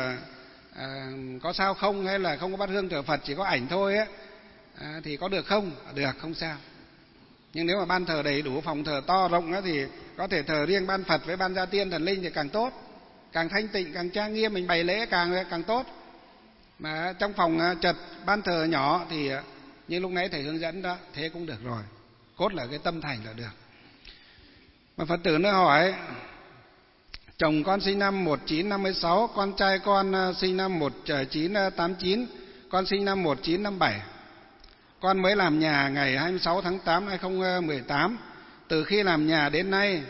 có sao không, hay là không có bát hương thờ Phật chỉ có ảnh thôi thì có được không? Được, không sao. Nhưng nếu mà ban thờ đầy đủ, phòng thờ to rộng thì có thể thờ riêng ban Phật với ban gia tiên thần linh thì càng tốt, càng thanh tịnh, càng trang nghiêm, mình bày lễ càng tốt. Mà trong phòng chật, ban thờ nhỏ thì như lúc nãy thầy hướng dẫn đó, thế cũng được rồi. Cốt là cái tâm thành là được. Mà Phật tử nó hỏi, chồng con sinh năm 1956, con trai con sinh năm 1989, con sinh năm 1957. Con mới làm nhà ngày 26 tháng 8 2018. Từ khi làm nhà đến nay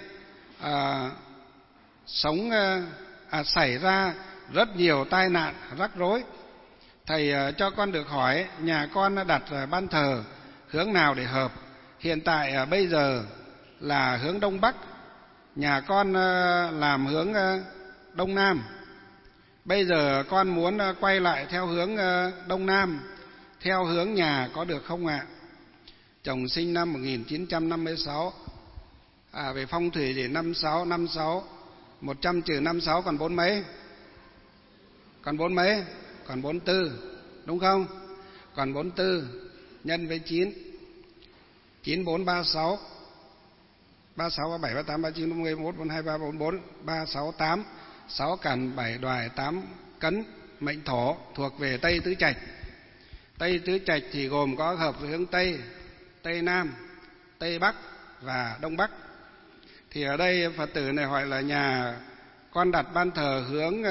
xảy ra rất nhiều tai nạn, rắc rối. Thầy cho con được hỏi, nhà con đặt ban thờ hướng nào để hợp? Hiện tại bây giờ là hướng Đông Bắc, nhà con làm hướng Đông Nam. Bây giờ con muốn quay lại theo hướng Đông Nam, theo hướng nhà có được không ạ? Chồng sinh năm 1956. Về phong thủy thì 56, 100 trừ 56 còn 4 mấy? Còn 4 mấy? Còn 44, đúng không? Còn 44 nhân với 9. 9 4 36. 36 37 38 39 40 41 42 43 44 36 8. 6 càn 7 đoài 8 cấn, mệnh Thổ, thuộc về Tây Tứ Trạch. Tây Tứ Trạch thì gồm có hợp với hướng Tây, Tây Nam, Tây Bắc và Đông Bắc. Thì ở đây Phật tử này hỏi là nhà con đặt ban thờ hướng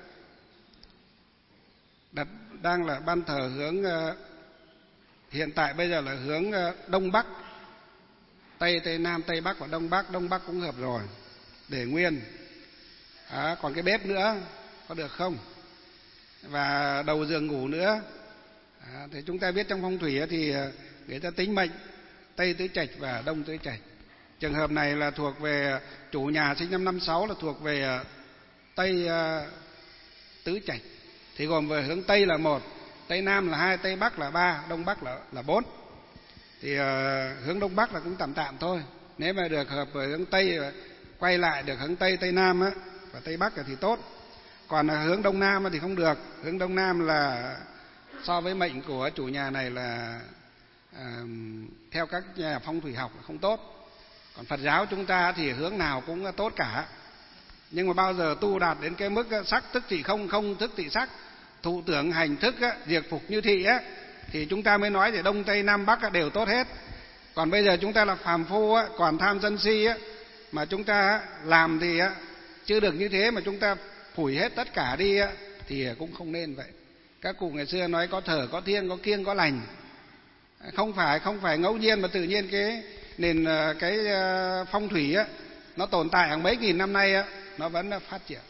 đang là ban thờ hướng hiện tại bây giờ là hướng Đông Bắc, Tây, Tây Nam, Tây Bắc và Đông Bắc. Đông Bắc cũng hợp rồi, để nguyên. Còn cái bếp nữa có được không? Và đầu giường ngủ nữa. Thì chúng ta biết trong phong thủy thì người ta tính mệnh Tây Tứ Trạch và Đông Tứ Trạch. Trường hợp này là thuộc về chủ nhà sinh năm 56 là thuộc về Tây Tứ Trạch. Thì gồm về hướng Tây là 1, Tây Nam là 2, Tây Bắc là 3, Đông Bắc là 4. Thì hướng Đông Bắc là cũng tạm tạm thôi. Nếu mà được hợp với hướng Tây, quay lại được hướng Tây, Tây Nam và Tây Bắc thì tốt. Còn hướng Đông Nam thì không được. Hướng Đông Nam là so với mệnh của chủ nhà này là theo các nhà phong thủy học là không tốt. Còn Phật giáo chúng ta thì hướng nào cũng tốt cả. Nhưng mà bao giờ tu đạt đến cái mức sắc tức thị không, không thức thị sắc, thụ tưởng hành thức, diệt phục như thị thì chúng ta mới nói thì Đông Tây Nam Bắc đều tốt hết. Còn bây giờ chúng ta là phàm phu còn tham sân si mà chúng ta làm thì chưa được như thế, mà chúng ta phủi hết tất cả đi thì cũng không nên vậy. Các cụ ngày xưa nói có thở, có thiêng, có kiêng, có lành. Không phải ngẫu nhiên mà tự nhiên cái nền cái phong thủy nó tồn tại hàng mấy nghìn năm nay nó vẫn phát triển.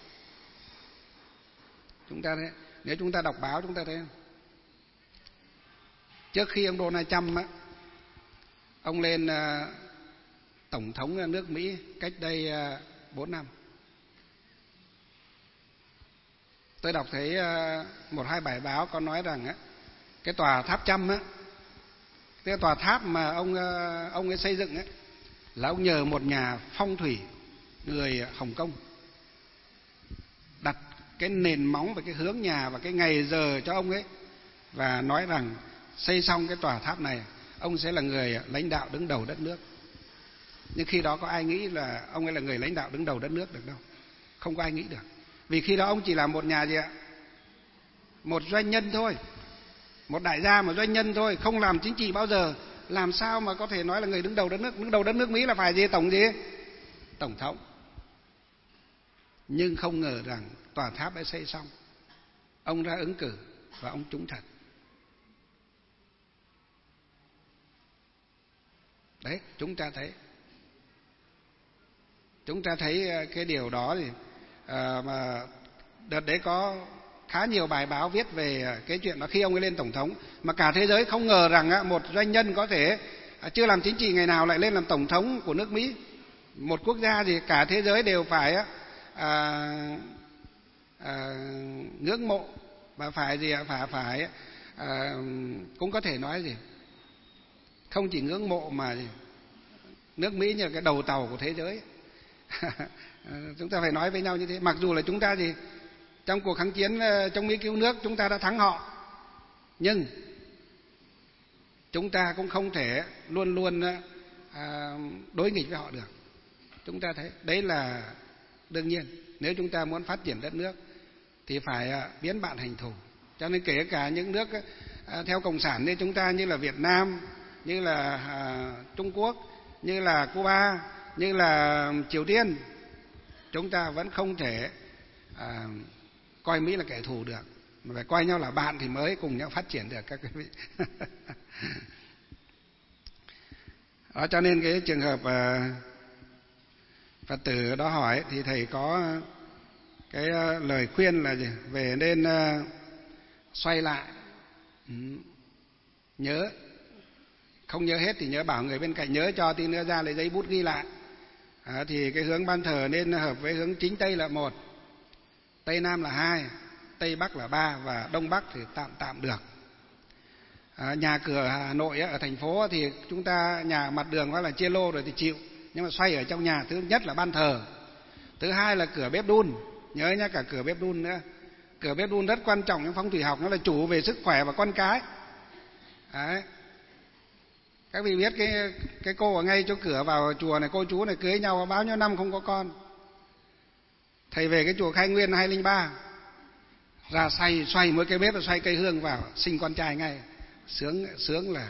Chúng ta thấy, nếu chúng ta đọc báo chúng ta thấy không? Trước khi ông Donald Trump ông lên tổng thống nước Mỹ cách đây 4 năm, tôi đọc thấy 1-2 bài báo có nói rằng cái tòa tháp Trump cái tòa tháp mà ông ấy xây dựng là ông nhờ một nhà phong thủy người Hồng Kông đặt cái nền móng và cái hướng nhà và cái ngày giờ cho ông ấy, và nói rằng xây xong cái tòa tháp này ông sẽ là người lãnh đạo đứng đầu đất nước. Nhưng khi đó có ai nghĩ là ông ấy là người lãnh đạo đứng đầu đất nước được đâu? Không có ai nghĩ được. Vì khi đó ông chỉ là một nhà gì ạ? Một doanh nhân thôi, một đại gia, một doanh nhân thôi, không làm chính trị bao giờ. Làm sao mà có thể nói là người đứng đầu đất nước? Đứng đầu đất nước Mỹ là phải gì? Tổng thống. Nhưng không ngờ rằng tòa tháp đã xây xong, ông ra ứng cử và ông trúng thật. Đấy, chúng ta thấy cái điều đó thì mà đợt đấy có khá nhiều bài báo viết về cái chuyện đó khi ông ấy lên tổng thống, mà cả thế giới không ngờ rằng một doanh nhân có thể chưa làm chính trị ngày nào lại lên làm tổng thống của nước Mỹ, một quốc gia gì cả thế giới đều phải ngưỡng mộ và phải gì phải cũng có thể nói gì không chỉ ngưỡng mộ mà gì, nước Mỹ như là cái đầu tàu của thế giới. Chúng ta phải nói với nhau như thế. Mặc dù là chúng ta gì trong cuộc kháng chiến chống Mỹ cứu nước chúng ta đã thắng họ, nhưng chúng ta cũng không thể luôn luôn đối nghịch với họ được. Chúng ta thấy đấy là đương nhiên. Nếu chúng ta muốn phát triển đất nước thì phải biến bạn thành thù. Cho nên kể cả những nước theo cộng sản như chúng ta, như là Việt Nam, như là Trung Quốc, như là Cuba, như là Triều Tiên, chúng ta vẫn không thể coi Mỹ là kẻ thù được, mà phải coi nhau là bạn thì mới cùng nhau phát triển được các quý vị. Đó, cho nên cái trường hợp Phật tử đó hỏi thì thầy có cái lời khuyên là gì? Về nên xoay lại. Nhớ, không nhớ hết thì nhớ bảo người bên cạnh nhớ cho tí nữa ra lấy giấy bút ghi lại. Thì cái hướng ban thờ nên hợp với hướng chính tây là 1, tây nam là 2, tây bắc là 3 và đông bắc thì tạm được. Nhà cửa Hà Nội ở thành phố thì chúng ta nhà mặt đường hoặc là chia lô rồi thì chịu, nhưng mà xoay ở trong nhà, thứ nhất là ban thờ, thứ hai là cửa bếp đun, nhớ nhá, cả cửa bếp đun nữa. Cửa bếp đun rất quan trọng trong phong thủy học, nó là chủ về sức khỏe và con cái. Đấy. Các vị biết cái cô ở ngay chỗ cửa vào chùa này, cô chú này cưới nhau bao nhiêu năm không có con. Thầy về cái chùa Khai Nguyên 203 ra xoay mỗi cái bếp và xoay cây hương vào, sinh con trai ngay. Sướng là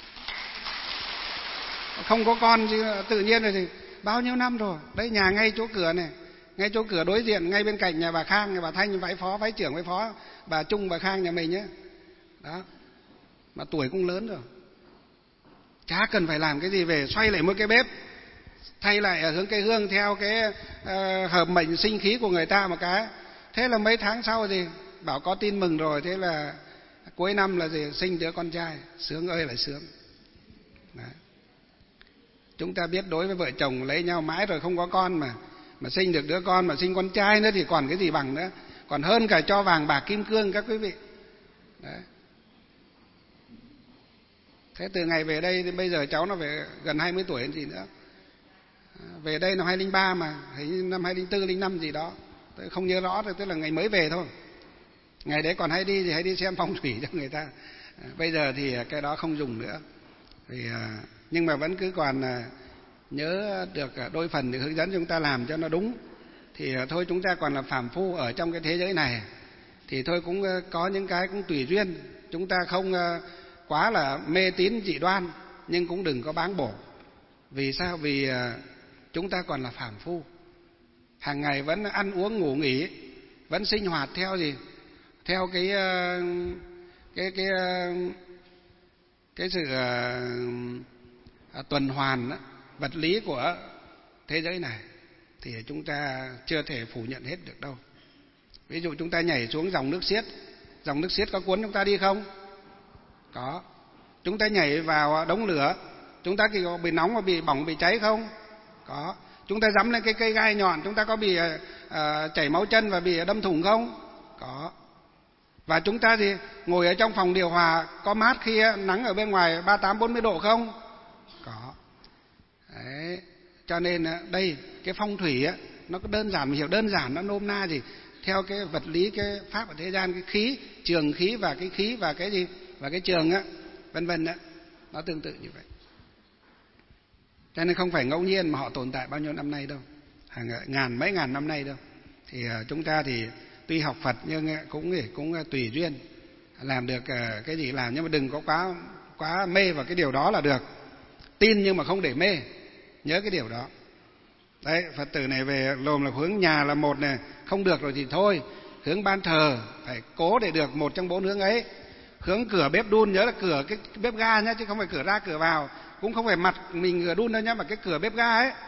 không có con chứ tự nhiên rồi thì bao nhiêu năm rồi. Đấy, nhà ngay chỗ cửa này, ngay chỗ cửa đối diện, ngay bên cạnh nhà bà Khang, nhà bà Thanh vãi trưởng với phó, bà Trung, bà Khang nhà mình nhé. Đó, mà tuổi cũng lớn rồi, chả cần phải làm cái gì, về xoay lại mỗi cái bếp, thay lại ở hướng cây hương theo cái hợp mệnh sinh khí của người ta một cái. Thế là mấy tháng sau thì bảo có tin mừng rồi, thế là cuối năm là gì, sinh đứa con trai, sướng ơi là sướng. Đấy. Chúng ta biết đối với vợ chồng lấy nhau mãi rồi không có con mà sinh được đứa con, mà sinh con trai nữa thì còn cái gì bằng nữa, còn hơn cả cho vàng bạc kim cương các quý vị. Đấy. Thế từ ngày về đây thì bây giờ cháu nó phải gần 20 tuổi hay gì nữa. Về đây năm 2003 mà, hình năm 2004, 05 gì đó, tôi không nhớ rõ rồi, tức là ngày mới về thôi. Ngày đấy còn hay đi xem phong thủy cho người ta. Bây giờ thì cái đó không dùng nữa. Nhưng mà vẫn cứ còn nhớ được đôi phần để hướng dẫn chúng ta làm cho nó đúng. Thì thôi, chúng ta còn là phàm phu ở trong cái thế giới này, thì thôi cũng có những cái cũng tùy duyên. Chúng ta không quá là mê tín dị đoan, nhưng cũng đừng có báng bổ. Vì sao? Vì chúng ta còn là phàm phu, hàng ngày vẫn ăn uống ngủ nghỉ, vẫn sinh hoạt theo gì? Theo cái sự tuần hoàn vật lý của thế giới này, thì chúng ta chưa thể phủ nhận hết được đâu. Ví dụ chúng ta nhảy xuống dòng nước xiết có cuốn chúng ta đi không? Có. Chúng ta nhảy vào đống lửa, chúng ta có bị nóng và bị bỏng, bị cháy không? Có. Chúng ta giẫm lên cái cây gai nhọn, chúng ta có bị chảy máu chân và bị đâm thủng không? Có. Và chúng ta thì ngồi ở trong phòng điều hòa có mát khi nắng ở bên ngoài 38-40 độ không? Có. Đấy. Cho nên đây, cái phong thủy nó có đơn giản, mình hiểu đơn giản, nó nôm na gì? Theo cái vật lý, cái pháp ở thế gian, cái khí, trường khí và cái khí và cái gì? Và cái trường vân vân nó tương tự như vậy. Cho nên không phải ngẫu nhiên mà họ tồn tại bao nhiêu năm nay đâu, mấy ngàn năm nay đâu. Thì chúng ta thì tuy học Phật nhưng cũng tùy duyên, làm được cái gì làm, nhưng mà đừng có quá mê vào cái điều đó là được. Tin nhưng mà không để mê, nhớ cái điều đó. Đấy, Phật tử này về lồm là hướng nhà là 1 này, không được rồi thì thôi, hướng ban thờ phải cố để được 1 trong 4 hướng ấy. Hướng cửa bếp đun, nhớ là cửa cái bếp ga nhá, chứ không phải cửa ra cửa vào, cũng không phải mặt mình đun đâu nhá, mà cái cửa bếp ga ấy.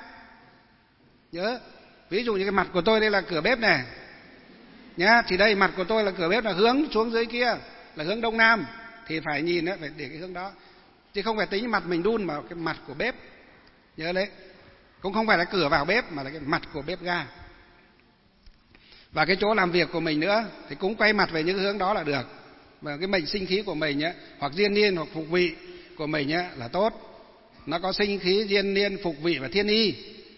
Nhớ, ví dụ như cái mặt của tôi đây là cửa bếp này nhá, thì đây mặt của tôi là cửa bếp, là hướng xuống dưới kia là hướng đông nam, thì phải nhìn phải để cái hướng đó, chứ không phải tính mặt mình đun mà cái mặt của bếp. Nhớ đấy, cũng không phải là cửa vào bếp mà là cái mặt của bếp ga. Và cái chỗ làm việc của mình nữa thì cũng quay mặt về những cái hướng đó là được. Và cái mệnh sinh khí của mình hoặc diên niên hoặc phục vị của mình là tốt. Nó có sinh khí, diên niên, phục vị và thiên y.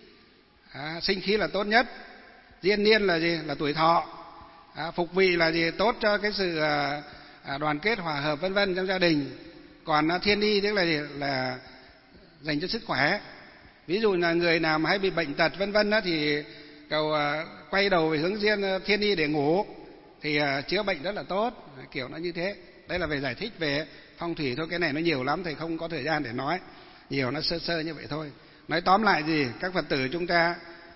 Sinh khí là tốt nhất. Diên niên là gì? Là tuổi thọ. Phục vị là gì? Tốt cho cái sự đoàn kết, hòa hợp vân vân trong gia đình. Còn thiên y tức là gì? Là dành cho sức khỏe. Ví dụ là người nào mà hay bị bệnh tật vân vân thì cầu quay đầu về hướng thiên y để ngủ thì chữa bệnh rất là tốt, kiểu nó như thế. Đây là về giải thích về phong thủy thôi, cái này nó nhiều lắm, thầy không có thời gian để nói nhiều, nó sơ sơ như vậy thôi. Nói tóm lại gì, các Phật tử chúng ta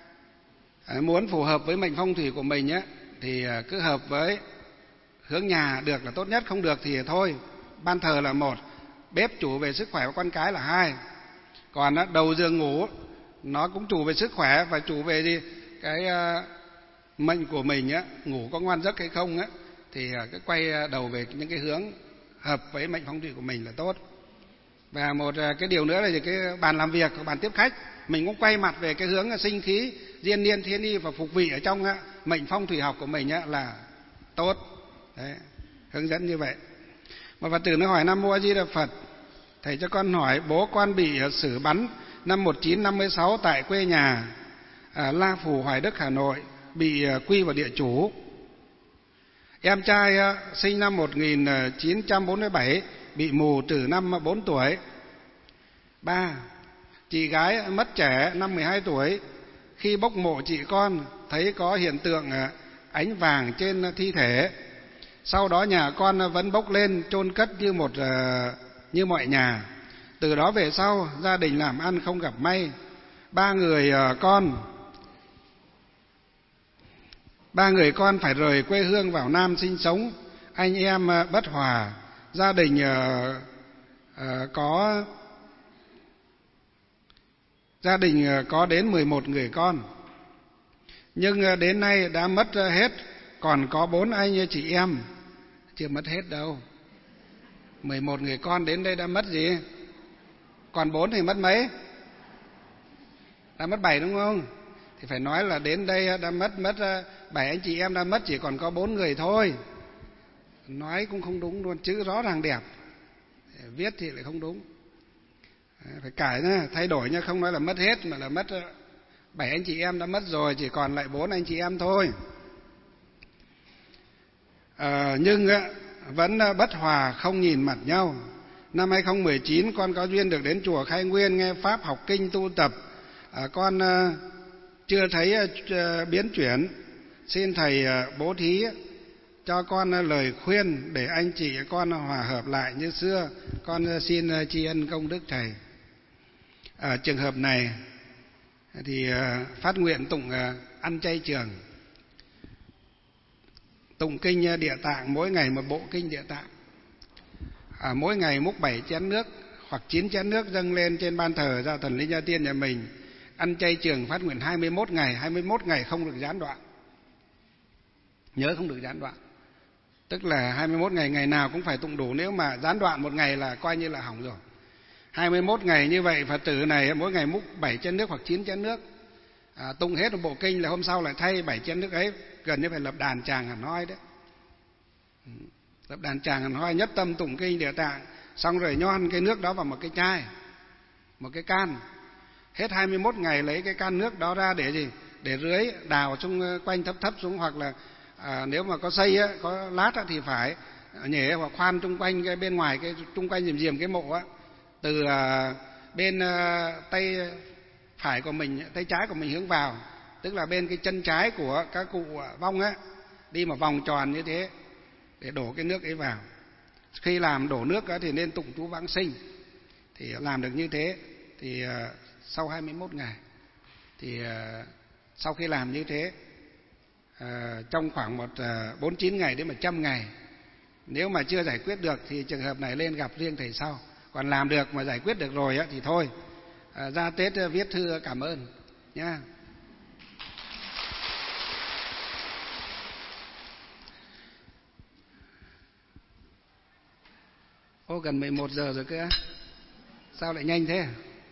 muốn phù hợp với mệnh phong thủy của mình thì cứ hợp với hướng nhà được là tốt nhất, không được thì thôi. Ban thờ là 1, bếp chủ về sức khỏe và con cái là 2. Còn đầu giường ngủ nó cũng chủ về sức khỏe và chủ về gì? Cái mệnh của mình ngủ có ngoan giấc hay không thì cứ quay đầu về những cái hướng hợp với mệnh phong thủy của mình là tốt. Và một cái điều nữa là cái bàn làm việc, bàn tiếp khách mình cũng quay mặt về cái hướng sinh khí diên niên thiên y và phục vị ở trong mệnh phong thủy học của mình là tốt. Đấy, hướng dẫn như vậy. Một Phật tử nó hỏi: Nam Mô A Di Đà Phật, thầy cho con hỏi bố con bị xử bắn năm 1956 tại quê nhà La Phủ, Hoài Đức, Hà Nội, bị quy vào địa chủ. Em trai sinh năm 1947 bị mù từ năm 4 tuổi. 3. Chị gái mất trẻ năm 12 tuổi. Khi bốc mộ chị con thấy có hiện tượng ánh vàng trên thi thể. Sau đó nhà con vẫn bốc lên chôn cất như mọi nhà. Từ đó về sau gia đình làm ăn không gặp may. Ba người con phải rời quê hương vào Nam sinh sống. Anh em bất hòa. Gia đình có đến 11 người con, nhưng đến nay đã mất hết, còn có 4 anh chị em. Chưa mất hết đâu. 11 người con đến đây đã mất gì? Còn 4 thì mất mấy? Đã mất 7 đúng không? Thì phải nói là đến đây đã mất 7 anh chị em đã mất, chỉ còn có 4 người thôi. Nói cũng không đúng luôn, chữ rõ ràng đẹp, viết thì lại không đúng. Phải cải nhá, thay đổi nhá, không nói là mất hết mà là mất 7 anh chị em đã mất rồi, chỉ còn lại 4 anh chị em thôi. Nhưng vẫn bất hòa, không nhìn mặt nhau. Năm 2019 con có duyên được đến chùa Khai Nguyên nghe pháp học kinh tu tập. Con chưa thấy biến chuyển, xin thầy bố thí cho con lời khuyên để anh chị con hòa hợp lại như xưa. Con xin tri ân công đức thầy. Ở trường hợp này thì phát nguyện tụng ăn chay trường, tụng kinh Địa Tạng, mỗi ngày một bộ kinh Địa Tạng. Mỗi ngày múc 7 chén nước hoặc 9 chén nước dâng lên trên ban thờ gia thần linh gia tiên nhà mình. Ăn chay trường phát nguyện 21 ngày không được gián đoạn. Nhớ không được gián đoạn. Tức là 21 ngày, ngày nào cũng phải tụng đủ, nếu mà gián đoạn một ngày là coi như là hỏng rồi. 21 ngày như vậy, Phật tử này mỗi ngày múc 7 chén nước hoặc 9 chén nước. Tụng hết một bộ kinh là hôm sau lại thay 7 chén nước ấy, gần như phải lập đàn tràng hẳn hoi đấy. Lập đàn tràng hẳn hoi, nhất tâm tụng kinh Địa Tạng, xong rồi nhon cái nước đó vào một cái chai, một cái can. Hết 21 ngày lấy cái can nước đó ra để gì? Để rưới, đào xung quanh thấp xuống, hoặc là nếu mà có xây có lát thì phải nhể hoặc khoan chung quanh cái bên ngoài, cái chung quanh diềm cái mộ từ bên tay phải của mình, tay trái của mình hướng vào, tức là bên cái chân trái của các cụ vong đi một vòng tròn như thế để đổ cái nước ấy vào. Khi làm đổ nước thì nên tụng chú vãng sinh. Thì làm được như thế thì sau 21 ngày thì sau khi làm như thế, trong khoảng 49 ngày đến 100 ngày, nếu mà chưa giải quyết được thì trường hợp này lên gặp riêng thầy sau. Còn làm được mà giải quyết được rồi thì thôi, ra Tết viết thư cảm ơn nhá. Ô, gần 11 giờ rồi cơ. Sao lại nhanh thế?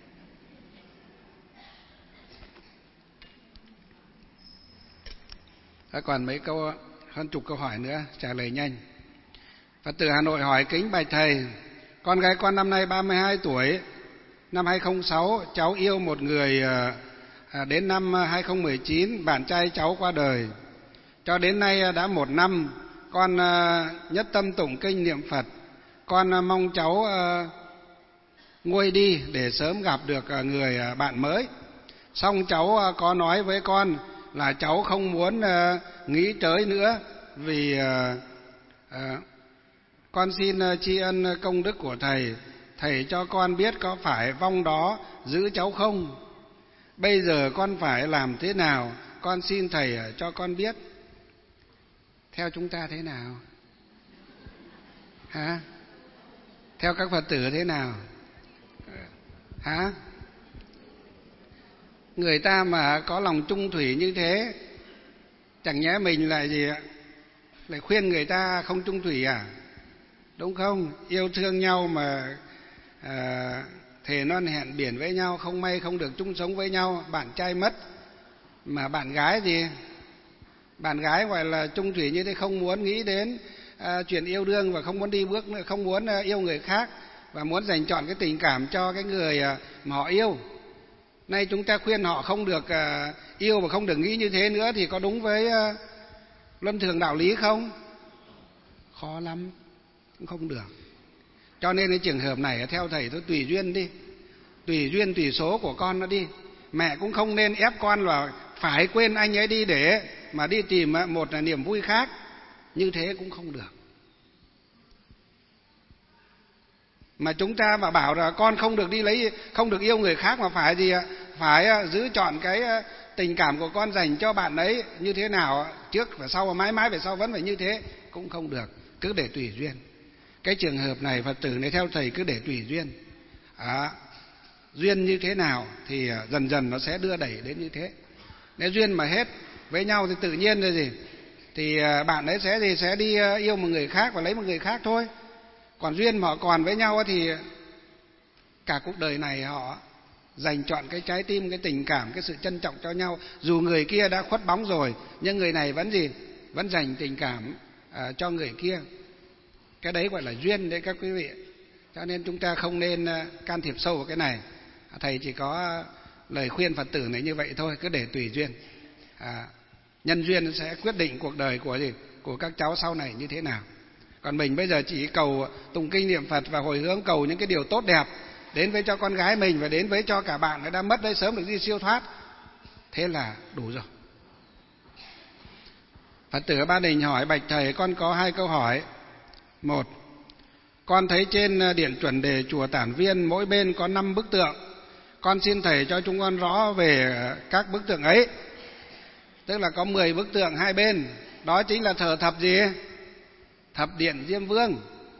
Còn mấy câu, hơn chục câu hỏi nữa, trả lời nhanh. Phật tử Hà Nội hỏi: kính bạch thầy, con gái con năm nay 32 tuổi. Năm 2006 cháu yêu một người, đến năm 2019 bạn trai cháu qua đời. Cho đến nay đã 1 năm, con nhất tâm tụng kinh niệm Phật. Con mong cháu nguôi đi để sớm gặp được người bạn mới. Xong cháu có nói với con là cháu không muốn nghĩ tới nữa, vì con xin tri ân công đức của thầy. Thầy cho con biết có phải vong đó giữ cháu không? Bây giờ con phải làm thế nào? Con xin thầy cho con biết. Theo chúng ta thế nào? Hả? Theo các Phật tử thế nào? Hả? Người ta mà có lòng trung thủy như thế, chẳng nhẽ mình lại gì ạ? lại khuyên người ta không chung thủy à? Đúng không? Yêu thương nhau mà thề non hẹn biển với nhau, không may không được chung sống với nhau, bạn trai mất mà bạn gái gì? Bạn gái gọi là chung thủy như thế, không muốn nghĩ đến chuyện yêu đương và không muốn đi bước nữa, không muốn yêu người khác và muốn dành trọn cái tình cảm cho cái người mà họ yêu. Nay chúng ta khuyên họ không được yêu và không được nghĩ như thế nữa thì có đúng với luân thường đạo lý không? Khó lắm, cũng không được. Cho nên cái trường hợp này theo thầy tôi tùy duyên đi, tùy duyên tùy số của con nó đi. Mẹ cũng không nên ép con là phải quên anh ấy đi để mà đi tìm một niềm vui khác, như thế cũng không được. Mà chúng ta mà bảo là con không được đi lấy, không được yêu người khác mà phải gì ạ? Phải giữ trọn cái tình cảm của con dành cho bạn ấy như thế nào, trước và sau, mãi mãi về sau vẫn phải như thế, cũng không được. Cứ để tùy duyên. Cái trường hợp này Phật tử này theo thầy cứ để tùy duyên. Duyên như thế nào thì dần dần nó sẽ đưa đẩy đến như thế. Nếu duyên mà hết với nhau thì tự nhiên rồi gì, thì bạn ấy sẽ đi yêu một người khác và lấy một người khác thôi. Còn duyên mà họ còn với nhau thì cả cuộc đời này họ dành trọn cái trái tim, cái tình cảm, cái sự trân trọng cho nhau. Dù người kia đã khuất bóng rồi, nhưng người này vẫn dành tình cảm cho người kia. Cái đấy gọi là duyên đấy các quý vị. Cho nên chúng ta không nên can thiệp sâu vào cái này. Thầy chỉ có lời khuyên Phật tử này như vậy thôi, cứ để tùy duyên. Nhân duyên sẽ quyết định cuộc đời của các cháu sau này như thế nào. Còn mình bây giờ chỉ cầu tụng kinh niệm Phật và hồi hướng cầu những cái điều tốt đẹp đến với cho con gái mình và đến với cho cả bạn đã mất đấy sớm được đi siêu thoát. Thế là đủ rồi. Phật tử Ba Đình hỏi: bạch thầy, con có 2 câu hỏi. 1. Con thấy trên điện chuẩn đề chùa Tản Viên mỗi bên có 5 bức tượng. Con xin thầy cho chúng con rõ về các bức tượng ấy. Tức là có 10 bức tượng hai bên. Đó chính là thờ thập gì? Thập điện Diêm Vương.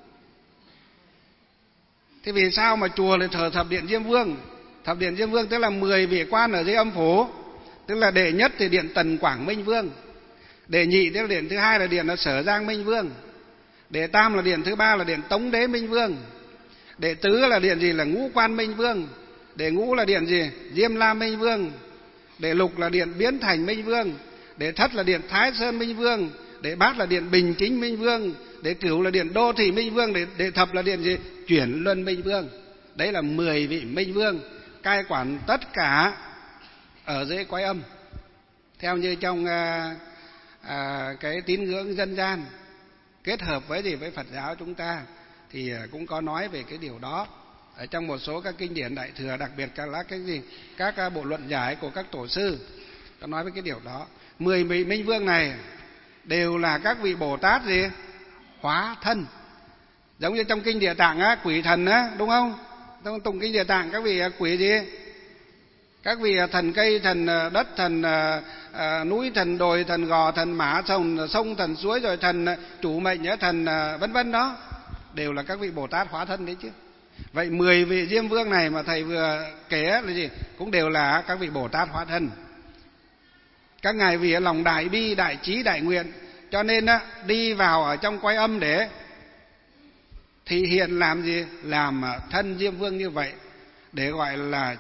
Thế vì sao mà chùa lại thờ thập điện Diêm Vương? Thập điện Diêm Vương tức là 10 vị quan ở dưới âm phủ. Tức là đệ nhất thì điện Tần Quảng Minh Vương, đệ nhị tức là điện thứ hai là điện là Sở Giang Minh Vương, đệ tam là điện thứ ba là điện Tống Đế Minh Vương, đệ tứ là điện gì? Là Ngũ Quan Minh Vương, đệ ngũ là điện gì? Diêm La Minh Vương, đệ lục là điện Biến Thành Minh Vương, đệ thất là điện Thái Sơn Minh Vương, đệ bát là điện Bình Chính Minh Vương, đệ cửu là điện Đô Thị Minh Vương, đệ thập là điện gì? Chuyển Luân Minh Vương. Đấy là 10 vị Minh Vương cai quản tất cả ở dưới cõi âm, theo như trong cái tín ngưỡng dân gian. Kết hợp với gì? Với Phật giáo chúng ta thì cũng có nói về cái điều đó ở trong một số các kinh điển Đại Thừa, đặc biệt là cái gì? Các bộ luận giải của các tổ sư có nói với cái điều đó. 10 vị Minh Vương này đều là các vị Bồ Tát gì? Hóa thân. Giống như trong kinh Địa Tạng á, quỷ thần á, đúng không? Trong tụng kinh Địa Tạng các vị quỷ gì? Các vị thần cây, thần đất, thần núi, thần đồi, thần gò, thần mã, thần sông, thần suối, rồi thần chủ mệnh, thần vân vân đó, đều là các vị Bồ Tát hóa thân đấy chứ. Vậy 10 vị Diêm Vương này mà thầy vừa kể là gì? Cũng đều là các vị Bồ Tát hóa thân. Các ngài vì lòng đại bi, đại trí, đại nguyện, cho nên đi vào ở trong cõi âm để thị hiện làm gì? Làm thân Diêm Vương như vậy, để gọi là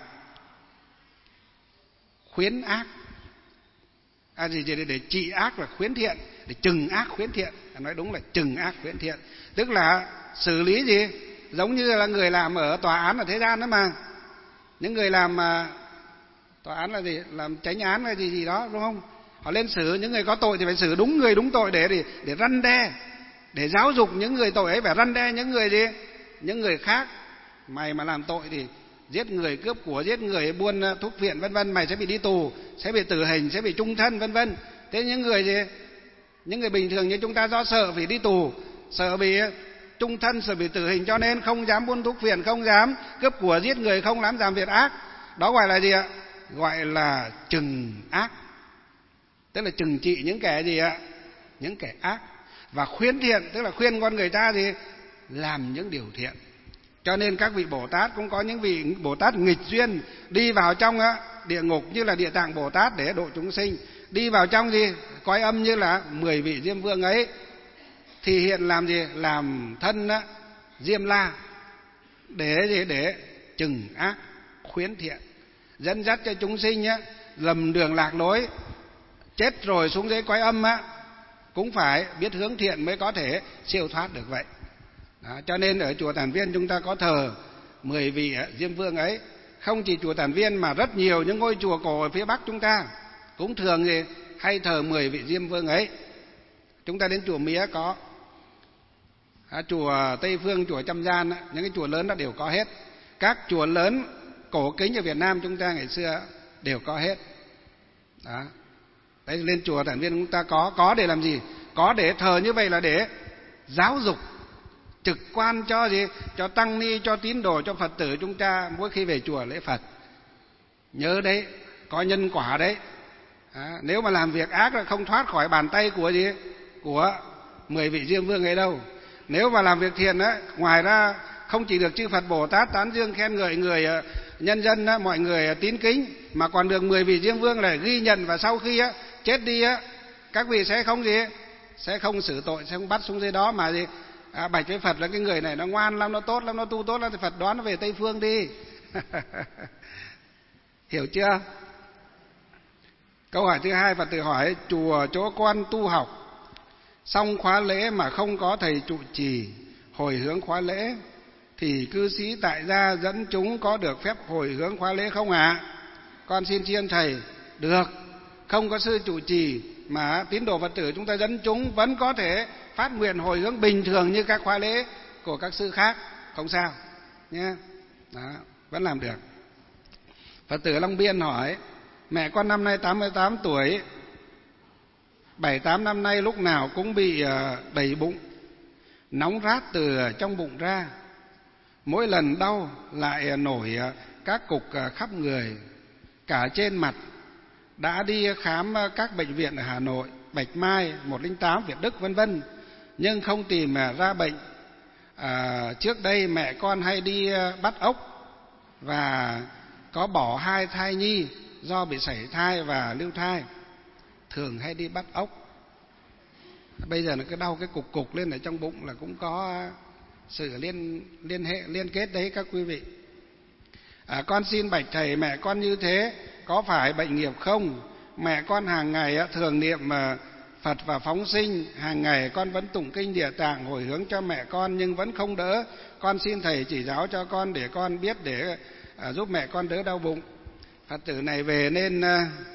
khuyến ác. Để trị ác và khuyến thiện, để trừng ác khuyến thiện. Nói đúng là trừng ác khuyến thiện. Tức là xử lý gì? Giống như là người làm ở tòa án ở thế gian đó mà. Những người làm tòa án là gì? Làm chánh án hay gì đó, đúng không? Họ lên xử những người có tội thì phải xử đúng người đúng tội để răn đe, để giáo dục những người tội ấy, phải răn đe những người gì? Những người khác. Mày mà làm tội thì giết người, cướp của, giết người, buôn thuốc phiện vân vân, mày sẽ bị đi tù, sẽ bị tử hình, sẽ bị chung thân vân vân. Thế những người gì? Những người bình thường như chúng ta do sợ phải đi tù, sợ bị chung thân, sợ bị tử hình, cho nên không dám buôn thuốc phiện, không dám cướp của, giết người, không dám làm việc ác. Đó gọi là gì ạ? Gọi là trừng ác. Tức là trừng trị những kẻ gì ạ? Những kẻ ác. Và khuyến thiện, tức là khuyên con người ta gì? Làm những điều thiện. Cho nên các vị Bồ Tát cũng có những vị Bồ Tát nghịch duyên, đi vào trong địa ngục như là Địa Tạng Bồ Tát để độ chúng sinh, đi vào trong gì? Cõi âm như là 10 vị Diêm Vương ấy thì hiện làm gì? Làm thân á, Diêm La, để gì? Để trừng ác khuyến thiện, dẫn dắt cho chúng sinh á lầm đường lạc lối, chết rồi xuống dưới cõi âm á cũng phải biết hướng thiện mới có thể siêu thoát được vậy. Đó, cho nên ở chùa Tản Viên chúng ta có thờ 10 vị Diêm Vương ấy. Không chỉ chùa Tản Viên mà rất nhiều những ngôi chùa cổ ở phía Bắc chúng ta cũng thường gì hay thờ 10 vị Diêm Vương ấy. Chúng ta đến chùa Mía có, chùa Tây Phương, chùa Trăm Gian, những cái chùa lớn đó đều có hết. Các chùa lớn cổ kính ở Việt Nam chúng ta ngày xưa đều có hết. Đó. Đấy, lên chùa Tản Viên chúng ta có để làm gì? Có để thờ như vậy là để giáo dục trực quan cho gì? Cho tăng ni, cho tín đồ, cho Phật tử chúng ta mỗi khi về chùa lễ Phật. Nhớ đấy, có nhân quả đấy. Nếu mà làm việc ác là không thoát khỏi bàn tay của gì? Của 10 vị Diêm Vương ấy đâu. Nếu mà làm việc thiện á, ngoài ra không chỉ được chư Phật Bồ Tát tán dương khen ngợi người nhân dân á, mọi người tín kính, mà còn được 10 vị Diêm Vương lại ghi nhận, và sau khi á chết đi á, các vị sẽ không gì? Sẽ không xử tội, sẽ không bắt xuống dưới đó mà gì? Bạch với Phật là cái người này nó ngoan lắm, nó tốt lắm, nó tu tốt lắm, thì Phật đoán nó về Tây Phương đi. Hiểu chưa? Câu hỏi thứ hai, Phật tử hỏi: chùa chỗ con tu học xong khóa lễ mà không có thầy trụ trì hồi hướng khóa lễ, thì cư sĩ tại gia dẫn chúng có được phép hồi hướng khóa lễ không ạ? Con xin tri ân thầy. Được, không có sư trụ trì mà tín đồ Phật tử chúng ta dẫn chúng vẫn có thể phát nguyện hồi hướng bình thường như các khóa lễ của các sư khác, không sao nhé. Đó, vẫn làm được. Phật tử Long Biên hỏi: mẹ con năm nay 88 tuổi, 7-8 năm nay lúc nào cũng bị đầy bụng, nóng rát từ trong bụng ra, mỗi lần đau lại nổi các cục khắp người, cả trên mặt. Đã đi khám các bệnh viện ở Hà Nội, Bạch Mai, 108, Việt Đức vân vân, nhưng không tìm ra bệnh. Trước đây mẹ con hay đi bắt ốc và có bỏ 2 thai nhi do bị sảy thai và lưu thai, thường hay đi bắt ốc. Bây giờ nó cứ đau cái cục lên ở trong bụng là cũng có sự liên kết đấy các quý vị. Con xin bạch thầy, mẹ con như thế có phải bệnh nghiệp không? Mẹ con hàng ngày thường niệm Phật và phóng sinh, hàng ngày con vẫn tụng kinh Địa Tạng hồi hướng cho mẹ con nhưng vẫn không đỡ. Con xin thầy chỉ giáo cho con để con biết để giúp mẹ con đỡ đau bụng. Phật tử này về nên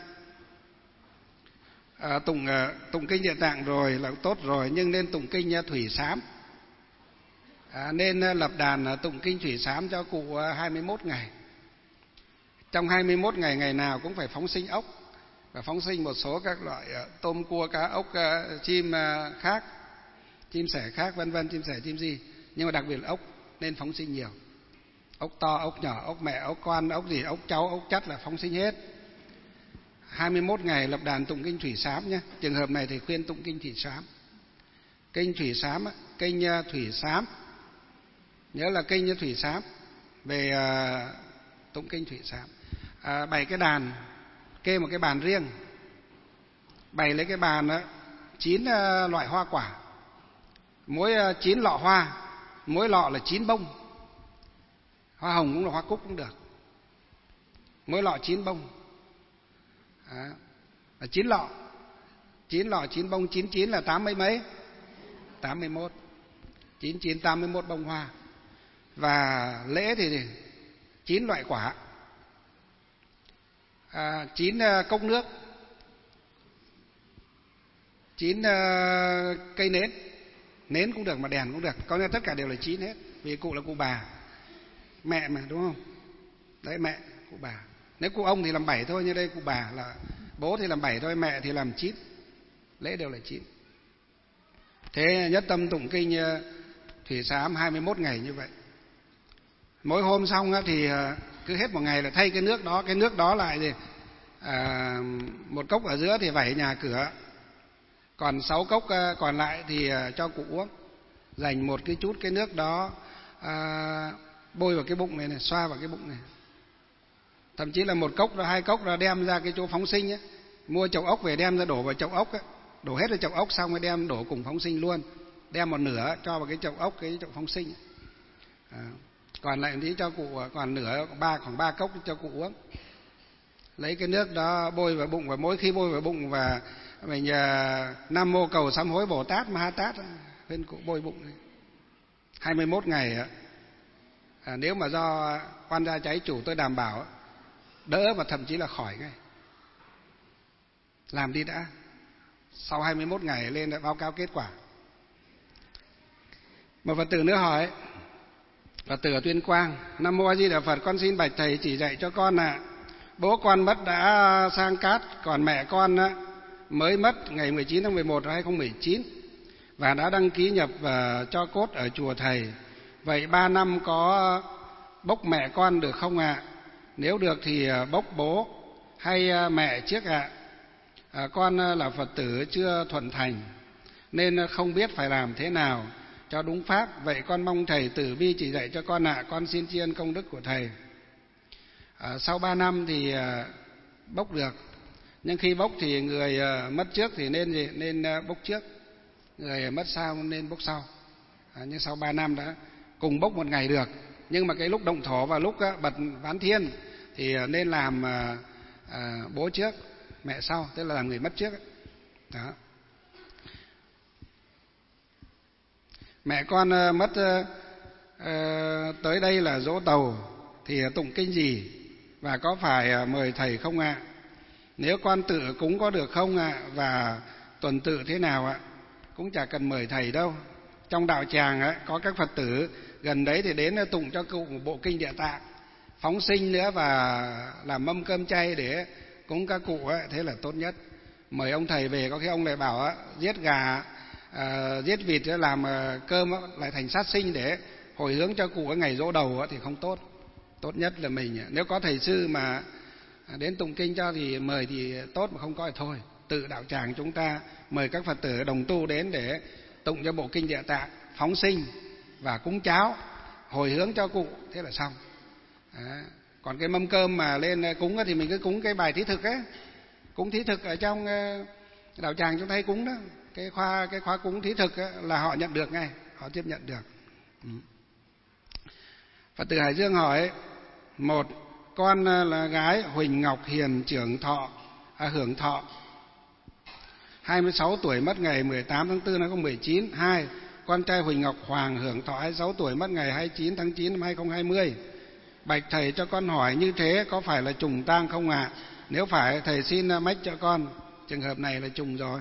tụng kinh Địa Tạng rồi là tốt rồi, nhưng nên tụng kinh Thủy Sám. Nên lập đàn tụng kinh Thủy Sám cho cụ 21 ngày. Trong 21 ngày, ngày nào cũng phải phóng sinh ốc, và phóng sinh một số các loại tôm, cua, cá, ốc, chim khác, chim sẻ khác vân vân, chim sẻ, chim gì, nhưng mà đặc biệt là ốc nên phóng sinh nhiều. Ốc to, ốc nhỏ, ốc mẹ, ốc con, ốc gì, ốc cháu, ốc chắt là phóng sinh hết. 21 ngày lập đàn tụng kinh Thủy Sám nhé. Trường hợp này thì khuyên tụng kinh Thủy Sám. Kinh Thủy Sám, kinh Thủy Sám, nhớ là kinh Thủy Sám, về tụng kinh Thủy Sám. Bày cái đàn, kê một cái bàn riêng, bày lấy cái bàn đó, 9 loại hoa quả, mỗi 9 lọ hoa, mỗi lọ là 9 bông. Hoa hồng cũng là hoa cúc cũng được, mỗi lọ 9 bông. Là 9 lọ, 9 bông, 99 là 80 mấy? 81. 99 81 bông hoa. Và lễ thì 9 loại quả, 9 cốc nước, 9 cây nến. Nến cũng được mà đèn cũng được, có nghĩa tất cả đều là 9 hết, vì cụ là cụ bà, mẹ mà, đúng không? Đấy, mẹ, cụ bà. Nếu cụ ông thì làm 7 thôi, như đây cụ bà là bố thì làm 7 thôi, mẹ thì làm 9. Lễ đều là 9. Thế nhất tâm tụng kinh Thủy Sám 21 ngày như vậy. Mỗi hôm xong thì cứ hết một ngày là thay cái nước đó lại thì một cốc ở giữa thì vẩy nhà cửa, còn 6 cốc còn lại thì cho cụ uống. Dành một cái chút cái nước đó bôi vào cái bụng này, xoa vào cái bụng này. Thậm chí là một cốc rồi 2 cốc rồi đem ra cái chỗ phóng sinh mua chậu ốc về đem ra đổ vào chậu ốc đổ hết vào chậu ốc xong mới đem đổ cùng phóng sinh luôn. đem một nửa cho vào cái chậu ốc, cái chậu phóng sinh. Còn lại tí cho cụ, còn nửa khoảng 3 cốc cho cụ uống. Lấy cái nước đó bôi vào bụng, và mỗi khi bôi vào bụng và mình Nam Mô Cầu Sám Hối Bồ Tát Ma Ha Tát bên cụ bôi bụng 21 ngày. Nếu mà do oan gia trái chủ tôi đảm bảo đỡ và thậm chí là khỏi ngay. Làm đi đã, sau 21 ngày lên đã báo cáo kết quả. Một Phật tử nữa hỏi, Phật tử ở Tuyên Quang: Nam Mô A Di Đà Phật, con xin bạch thầy chỉ dạy cho con ạ. Bố con mất đã sang cát, còn mẹ con mới mất ngày 19 tháng 11 năm 2019 và đã đăng ký nhập cho cốt ở chùa thầy. Vậy 3 năm có bốc mẹ con được không ạ? Nếu được thì bốc bố hay mẹ trước ạ? Con là Phật tử chưa thuần thành nên không biết phải làm thế nào cho đúng pháp. Vậy con mong thầy từ bi chỉ dạy cho con ạ. Con xin tri ân công đức của thầy. Sau 3 năm thì bốc được, nhưng khi bốc thì người mất trước thì nên bốc trước, người mất sau nên bốc sau. Nhưng sau 3 năm đã cùng bốc một ngày được, nhưng mà cái lúc động thổ và lúc bật ván thiên thì nên làm bố trước mẹ sau, tức là làm người mất trước đó. Mẹ con mất tới đây là giỗ tàu thì tụng kinh gì và có phải mời thầy không ạ? Nếu con tự cúng có được không ạ? Và tuần tự thế nào ạ? Cũng chả cần mời thầy đâu. Trong đạo tràng có các Phật tử gần đấy thì đến tụng cho cụ một bộ kinh Địa Tạng, phóng sinh nữa và làm mâm cơm chay để cúng các cụ thế là tốt nhất. Mời ông thầy về có khi ông lại bảo giết gà, giết vịt làm cơm lại thành sát sinh để hồi hướng cho cụ cái ngày giỗ đầu thì không tốt. Tốt nhất là mình, nếu có thầy sư mà đến tụng kinh cho thì mời thì tốt, mà không có thì thôi. Tự đạo tràng chúng ta mời các Phật tử đồng tu đến để tụng cho bộ kinh Địa Tạng, phóng sinh và cúng cháo hồi hướng cho cụ, thế là xong. Còn cái mâm cơm mà lên cúng thì mình cứ cúng cái bài thí thực ấy, cúng thí thực ở trong đạo tràng chúng ta hay cúng đó. Cái khóa cúng thí thực là họ nhận được ngay, họ tiếp nhận được. Phật tử Hải Dương hỏi: một, con là gái Huỳnh Ngọc Hiền hưởng thọ 26 tuổi, mất ngày 18 tháng 4 năm 2019. 2. Con trai Huỳnh Ngọc Hoàng hưởng thọ 26 tuổi, mất ngày 29 tháng 9 năm 2020. Bạch thầy cho con hỏi như thế có phải là trùng tang không ạ? Nếu phải thầy xin mách cho con. Trường hợp này là trùng rồi.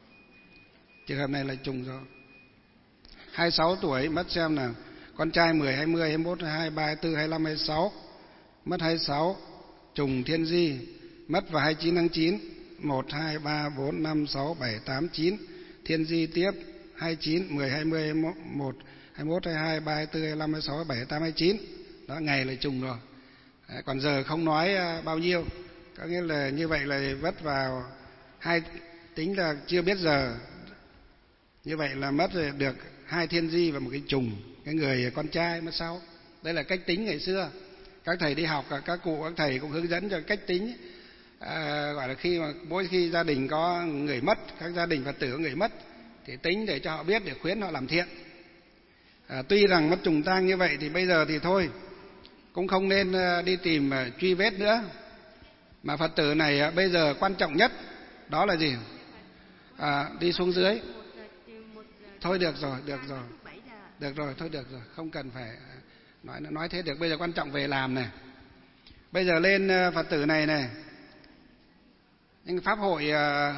26 tuổi mất xem nào. Con trai 10, 20, 21, 23, 24, 25, 26. Mất 26, trùng thiên di. Mất vào 29 tháng 9. 1, 2, 3, 4, 5, 6, 7, 8, 9. Thiên di tiếp 29, 10, 20, 21, 22, 23, 24, 25, 26, 27, 28, 29. Đó, ngày là trùng rồi. Còn giờ không nói bao nhiêu. Có nghĩa là như vậy là vất vào tính là chưa biết giờ. Như vậy là mất được 2 thiên di và một cái trùng. Cái người con trai mất sau. Đây là cách tính ngày xưa. Các thầy đi học, các cụ, các thầy cũng hướng dẫn cho cách tính. Gọi là mỗi khi gia đình có người mất, các gia đình Phật tử có người mất thì tính để cho họ biết, để khuyến họ làm thiện. Tuy rằng mất trùng tang như vậy thì bây giờ thì thôi, cũng không nên đi tìm truy vết nữa. Mà Phật tử này bây giờ quan trọng nhất đó là gì? Đi xuống dưới. Thôi được rồi, thôi được rồi, không cần phải nói thế được. Bây giờ quan trọng về làm này. Bây giờ lên Phật tử này nhưng pháp hội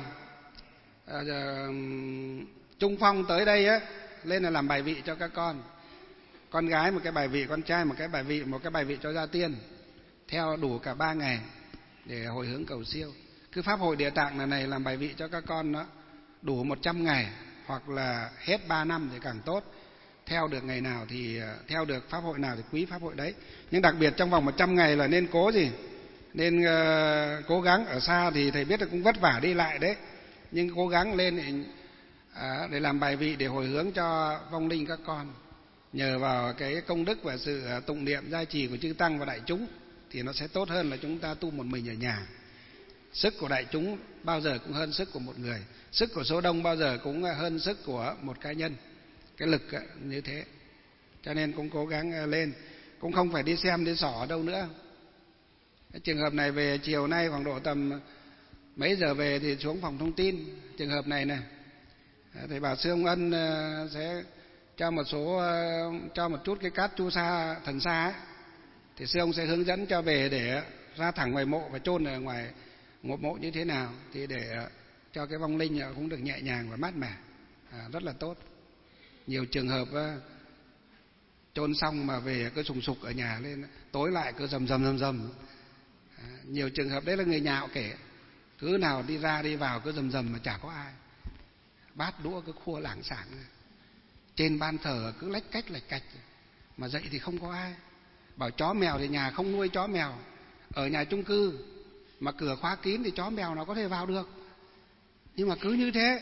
Trung Phong tới đây lên là làm bài vị cho các con gái một cái bài vị, con trai một cái bài vị cho gia tiên, theo đủ cả 3 ngày để hồi hướng cầu siêu. Cứ pháp hội Địa Tạng này làm bài vị cho các con nó đủ 100 ngày hoặc là hết 3 năm thì càng tốt. Theo được ngày nào thì theo được pháp hội nào thì quý pháp hội đấy. Nhưng đặc biệt trong vòng 100 ngày là nên nên cố gắng. Ở xa thì thầy biết là cũng vất vả đi lại đấy, nhưng cố gắng lên để làm bài vị, để hồi hướng cho vong linh các con. Nhờ vào cái công đức và sự tụng niệm gia trì của chư tăng và đại chúng thì nó sẽ tốt hơn là chúng ta tu một mình ở nhà. Sức của đại chúng bao giờ cũng hơn sức của một người, sức của số đông bao giờ cũng hơn sức của một cá nhân. cái lực như thế. Cho nên cũng cố gắng lên, cũng không phải đi xem đi xỏ ở đâu nữa. Cái trường hợp này về chiều nay khoảng độ tầm mấy giờ về thì xuống phòng thông tin. Trường hợp này này, thầy bảo sư ông Ân sẽ cho một chút cái cát chu sa thần sa ấy, thì sư ông sẽ hướng dẫn cho về để ra thẳng ngoài mộ và chôn ở ngoài một mộ như thế nào, thì để cho cái vong linh cũng được nhẹ nhàng và mát mẻ, rất là tốt. Nhiều trường hợp chôn xong mà về cứ sùng sục ở nhà lên, tối lại cứ rầm. Nhiều trường hợp đấy là người nhà họ kể, cứ nào đi ra đi vào cứ rầm mà chả có ai, bát đũa cứ khua lảng xảng, trên ban thờ cứ lách cách, mà dậy thì không có ai. Bảo chó mèo thì nhà không nuôi chó mèo, ở nhà chung cư mà cửa khóa kín thì chó mèo nó có thể vào được, nhưng mà cứ như thế.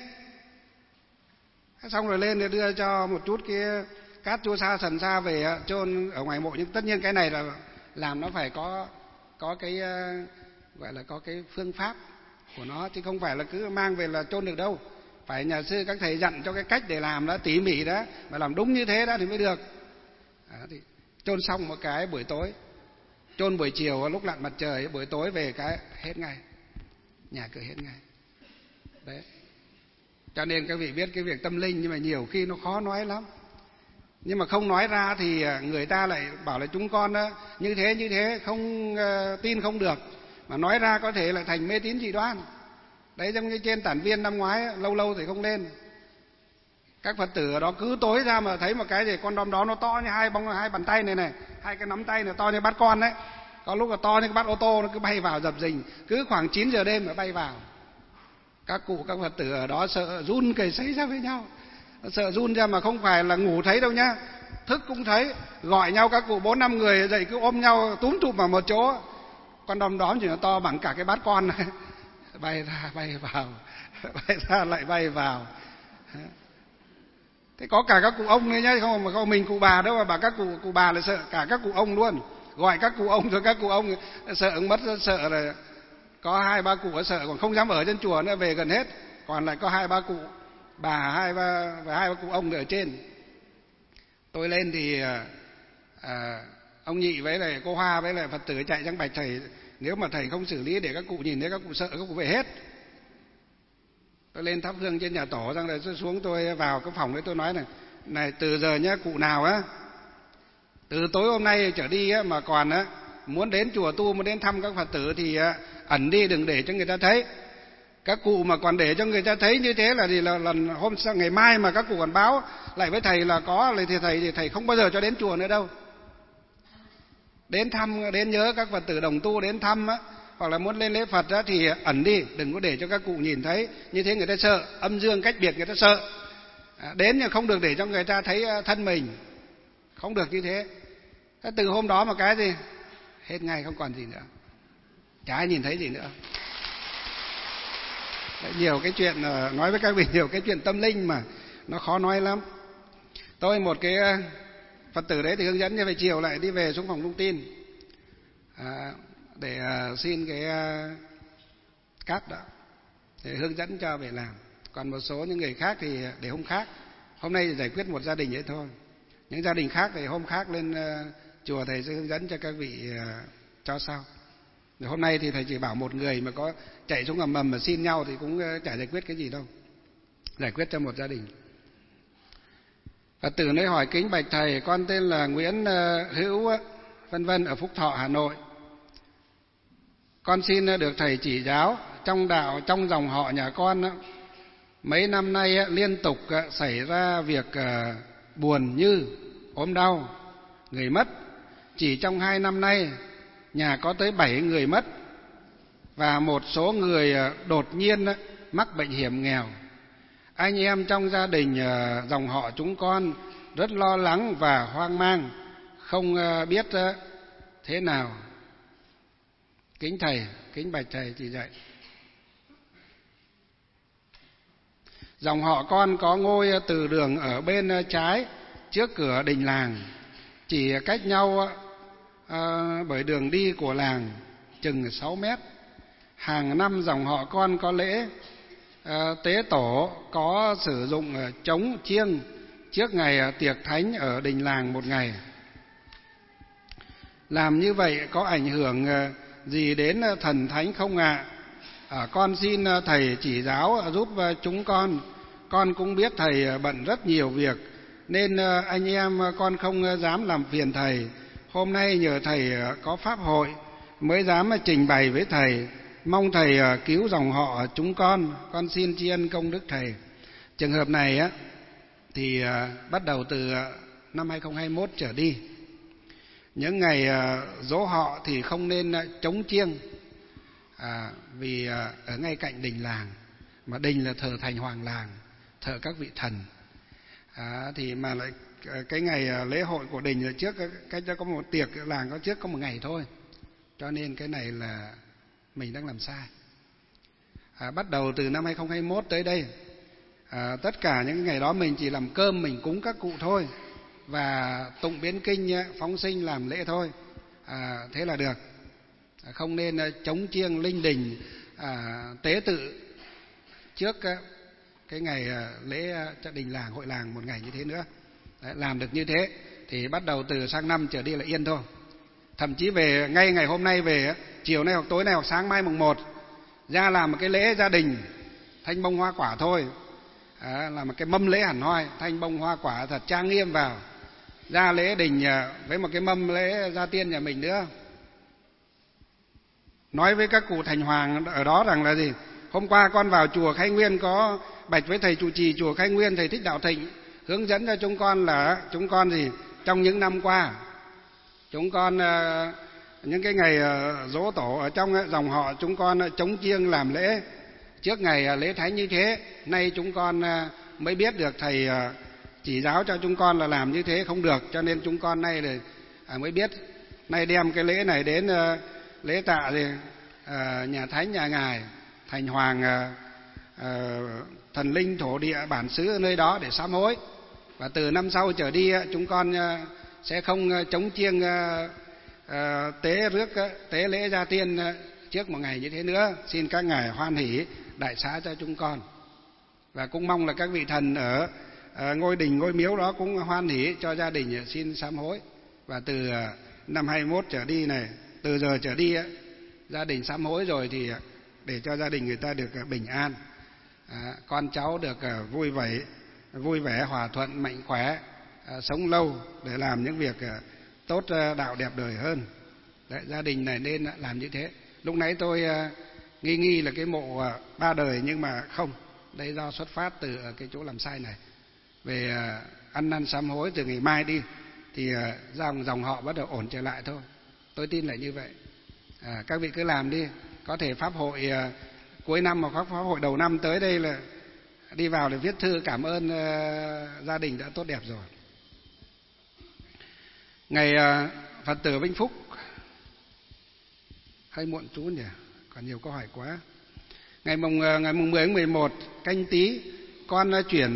Xong rồi lên thì đưa cho một chút cái cát chua sa sần sa về chôn ở ngoài mộ. Nhưng tất nhiên cái này là làm nó phải có cái gọi là có cái phương pháp của nó, chứ không phải là cứ mang về là chôn được đâu. Phải nhà sư các thầy dặn cho cái cách để làm đó tỉ mỉ đó, mà làm đúng như thế đó thì mới được. Thì chôn xong một cái buổi tối, chôn buổi chiều lúc lặn mặt trời, buổi tối về cái hết ngay, nhà cửa hết ngay. Đấy. Cho nên các vị biết cái việc tâm linh nhưng mà nhiều khi nó khó nói lắm. Nhưng mà không nói ra thì người ta lại bảo là chúng con đó như thế không tin không được, mà nói ra có thể lại thành mê tín dị đoan. Đấy, trong cái trên Tản Viên năm ngoái lâu thì không lên, các Phật tử ở đó cứ tối ra mà thấy một cái gì con đom đó nó to như hai bàn tay này, hai cái nắm tay này to như bát con đấy, có lúc là to như cái bát ô tô, nó cứ bay vào dập dình, cứ khoảng 9 giờ đêm mà bay vào. Các cụ các Phật tử ở đó sợ run cầy sấy ra với nhau, sợ run ra, mà không phải là ngủ thấy đâu nhá, thức cũng thấy, gọi nhau các cụ 4-5 người dậy cứ ôm nhau túm tụm vào một chỗ. Con đom đóm chỉ nó to bằng cả cái bát con này, bay ra bay vào, bay ra lại bay vào. Thế có cả các cụ ông nữa nhá, không mà mình cụ bà đâu mà bảo các cụ bà là sợ cả các cụ ông luôn. Gọi các cụ ông rồi các cụ ông sợ mất, sợ là có 2-3 cụ sợ còn không dám ở trên chùa nữa, về gần hết, còn lại có 2-3 cụ bà, 2-3 cụ ông ở trên. Tôi lên thì ông Nhị với lại cô Hoa với lại Phật tử chạy sang bạch thầy, nếu mà thầy không xử lý để các cụ nhìn thấy các cụ sợ, các cụ về hết. Tôi lên thắp hương trên nhà tổ, xong rồi tôi xuống, tôi vào cái phòng đấy, tôi nói này từ giờ nhá, cụ nào á từ tối hôm nay trở đi á mà còn á muốn đến chùa tu, muốn đến thăm các Phật tử thì ẩn đi, đừng để cho người ta thấy. Các cụ mà còn để cho người ta thấy như thế là thì là lần hôm sau ngày mai mà các cụ còn báo lại với thầy là có thì thầy không bao giờ cho đến chùa nữa đâu. Đến thăm, đến nhớ các Phật tử đồng tu đến thăm á, hoặc là muốn lên lễ Phật á thì ẩn đi, đừng có để cho các cụ nhìn thấy, như thế người ta sợ, âm dương cách biệt người ta sợ. Đến nhưng không được để cho người ta thấy thân mình, không được như thế. Thế từ hôm đó mà cái gì hết ngay, không còn gì nữa, chả ai nhìn thấy gì nữa. Đấy, nhiều cái chuyện nói với các vị, nhiều cái chuyện tâm linh mà nó khó nói lắm. Tôi một cái Phật tử đấy thì hướng dẫn như vậy, chiều lại đi về xuống phòng thông tin để xin cái cát đó để hướng dẫn cho về làm. Còn một số những người khác thì để hôm khác, hôm nay thì giải quyết một gia đình vậy thôi, những gia đình khác thì hôm khác lên chùa thầy sẽ hướng dẫn cho các vị cho sau. Rồi hôm nay thì thầy chỉ bảo một người mà có chạy xuống ngầm mầm mà xin nhau thì cũng chả giải quyết cái gì đâu, giải quyết cho một gia đình. Phật tử nơi hỏi kính bạch thầy, con tên là Nguyễn Hữu vân vân ở Phúc Thọ, Hà Nội. Con xin được thầy chỉ giáo trong đạo, trong dòng họ nhà con mấy năm nay liên tục xảy ra việc buồn như ốm đau, người mất. Chỉ trong 2 năm nay nhà có tới 7 người mất, và một số người đột nhiên mắc bệnh hiểm nghèo. Anh em trong gia đình dòng họ chúng con rất lo lắng và hoang mang, không biết thế nào. Kính thầy, kính bạch thầy chỉ dạy. Dòng họ con có ngôi từ đường ở bên trái trước cửa đình làng, chỉ cách nhau bởi đường đi của làng chừng 6 mét. Hàng năm dòng họ con có lễ tế tổ, có sử dụng trống chiêng trước ngày tiệc thánh ở đình làng một ngày. Làm như vậy có ảnh hưởng gì đến thần thánh không ạ? Con xin thầy chỉ giáo giúp chúng con cũng biết thầy bận rất nhiều việc nên anh em con không dám làm phiền thầy. Hôm nay nhờ thầy có pháp hội mới dám trình bày với thầy, mong thầy cứu dòng họ chúng con xin tri ân công đức thầy. Trường hợp này á thì bắt đầu từ năm 2021 trở đi, những ngày dỗ họ thì không nên chống chiêng, vì ở ngay cạnh đình làng, mà đình là thờ thành hoàng làng, thờ các vị thần, thì mà lại cái ngày lễ hội của đình là trước cái có một tiệc làng có trước có một ngày thôi, cho nên cái này là mình đang làm sai. Bắt đầu từ năm 2021 tới đây, tất cả những ngày đó mình chỉ làm cơm, mình cúng các cụ thôi, và tụng biến kinh, phóng sinh, làm lễ thôi, thế là được. Không nên chống chiêng linh đình, tế tự trước cái ngày lễ đình làng, hội làng một ngày như thế nữa. Đấy, làm được như thế thì bắt đầu từ sang năm trở đi là yên thôi. Thậm chí về ngay ngày hôm nay về, chiều nay hoặc tối nay hoặc sáng mai mùng 1 ra làm một cái lễ gia đình thanh bông hoa quả thôi, là một cái mâm lễ hẳn hoi, thanh bông hoa quả thật trang nghiêm vào, ra lễ đình với một cái mâm lễ gia tiên nhà mình nữa. Nói với các cụ thành hoàng ở đó rằng là gì? Hôm qua con vào chùa Khai Nguyên có bạch với thầy trụ trì chùa Khai Nguyên, thầy Thích Đạo Thịnh hướng dẫn cho chúng con là chúng con gì? Trong những năm qua, chúng con những cái ngày dỗ tổ ở trong dòng họ chúng con chống chiêng làm lễ trước ngày lễ thánh như thế. Nay chúng con mới biết được thầy chỉ giáo cho chúng con là làm như thế không được, cho nên chúng con nay là mới biết. Nay đem cái lễ này đến lễ tạ thì nhà thánh nhà ngài thành hoàng, thần linh thổ địa bản xứ ở nơi đó để sám hối. Và từ năm sau trở đi chúng con sẽ không chống chiêng tế rước tế lễ gia tiên trước một ngày như thế nữa. Xin các ngài hoan hỷ đại xá cho chúng con, và cũng mong là các vị thần ở ngôi đình ngôi miếu đó cũng hoan hỷ cho gia đình xin sám hối. Và từ năm 21 trở đi này, từ giờ trở đi gia đình sám hối rồi thì để cho gia đình người ta được bình an, con cháu được vui vẻ hòa thuận mạnh khỏe, sống lâu để làm những việc tốt đạo đẹp đời hơn. Đấy, gia đình này nên làm như thế. Lúc nãy tôi nghi là cái mộ ba đời, nhưng mà không, đây do xuất phát từ cái chỗ làm sai này. Về ăn năn sám hối từ ngày mai đi thì dòng họ bắt đầu ổn trở lại thôi. Tôi tin là như vậy. Các vị cứ làm đi. Có thể pháp hội cuối năm hoặc pháp hội đầu năm tới đây là đi vào để viết thư cảm ơn gia đình đã tốt đẹp rồi. Ngày Phật tử Vĩnh Phúc hơi muộn chút nhỉ, còn nhiều câu hỏi quá. Ngày mùng 10 tháng 11 Canh Tý, con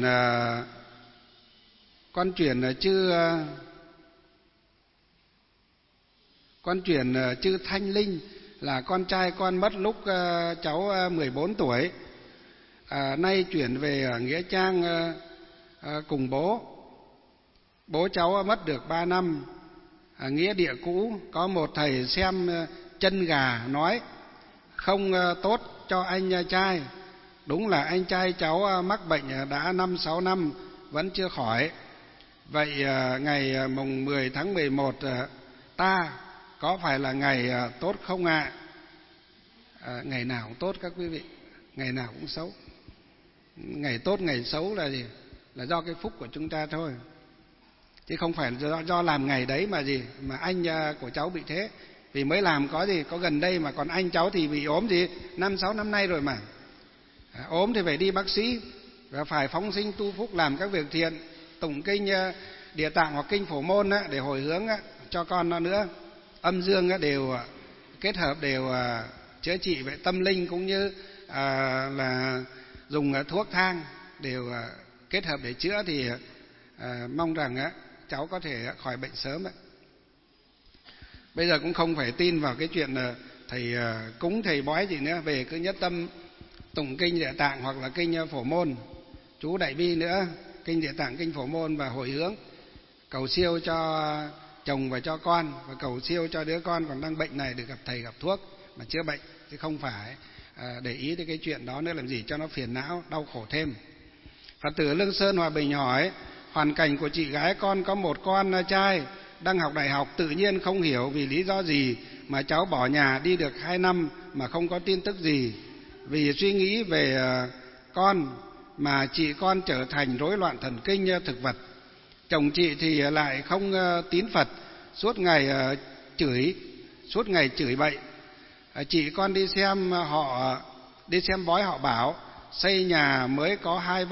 chuyển chư Thanh Linh là con trai con mất lúc cháu 14 tuổi. Nay chuyển về nghĩa trang cùng bố. Bố cháu mất được 3 năm. Nghĩa địa cũ có một thầy xem chân gà nói không tốt cho anh trai. Đúng là anh trai cháu mắc bệnh đã 5-6 năm vẫn chưa khỏi. Vậy ngày mùng 10 tháng 11 ta có phải là ngày tốt không ạ? Ngày nào cũng tốt các quý vị, ngày nào cũng xấu. Ngày tốt ngày xấu là gì? Là do cái phúc của chúng ta thôi, chứ không phải do làm ngày đấy mà gì mà anh của cháu bị thế. Vì mới làm có gì, có gần đây mà, còn anh cháu thì bị ốm gì 5-6 năm nay rồi mà. Ốm thì phải đi bác sĩ và phải phóng sinh tu phúc, làm các việc thiện, tụng kinh Địa Tạng hoặc kinh Phổ Môn để hồi hướng cho con nó nữa. Âm dương đều kết hợp, đều chữa trị về tâm linh, cũng như là dùng thuốc thang đều kết hợp để chữa, thì mong rằng cháu có thể khỏi bệnh sớm. Bây giờ cũng không phải tin vào cái chuyện thầy cúng thầy bói gì nữa, về cứ nhất tâm tụng kinh Địa Tạng hoặc là kinh Phổ Môn, chú Đại Bi nữa, kinh Địa Tạng, kinh Phổ Môn và hồi hướng cầu siêu cho chồng và cho con, và cầu siêu cho đứa con còn đang bệnh này được gặp thầy gặp thuốc mà chữa bệnh, chứ không phải để ý tới cái chuyện đó nữa làm gì cho nó phiền não đau khổ thêm. Phật tử Lương Sơn Hòa Bình hỏi: hoàn cảnh của chị gái con có một con trai đang học đại học, tự nhiên không hiểu vì lý do gì mà cháu bỏ nhà đi được 2 năm mà không có tin tức gì. Vì suy nghĩ về con mà chị con trở thành rối loạn thần kinh thực vật. Chồng chị thì lại không tín Phật, suốt ngày chửi bậy. Chị con đi xem bói, họ bảo xây nhà mới có 2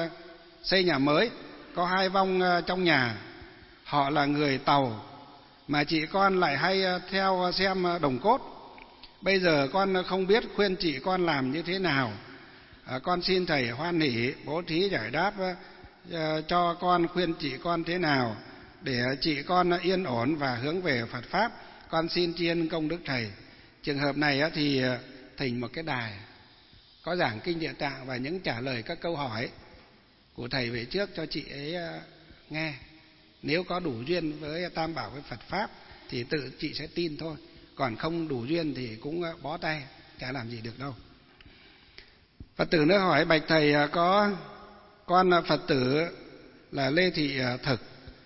vong trong nhà. Họ là người Tàu mà chị con lại hay theo xem đồng cốt. Bây giờ con không biết khuyên chị con làm như thế nào. Con xin thầy hoan hỷ bố thí giải đáp cho con, khuyên chị con thế nào để chị con yên ổn và hướng về Phật pháp. Con xin tri ân công đức thầy. Trường hợp này thì thỉnh một cái đài có giảng kinh Địa Tạng và những trả lời các câu hỏi của thầy về trước cho chị ấy nghe. Nếu có đủ duyên với Tam Bảo với Phật pháp thì tự chị sẽ tin thôi, còn không đủ duyên thì cũng bó tay, chả làm gì được đâu. Phật tử nữa hỏi: bạch thầy, có con Phật tử là Lê Thị Thực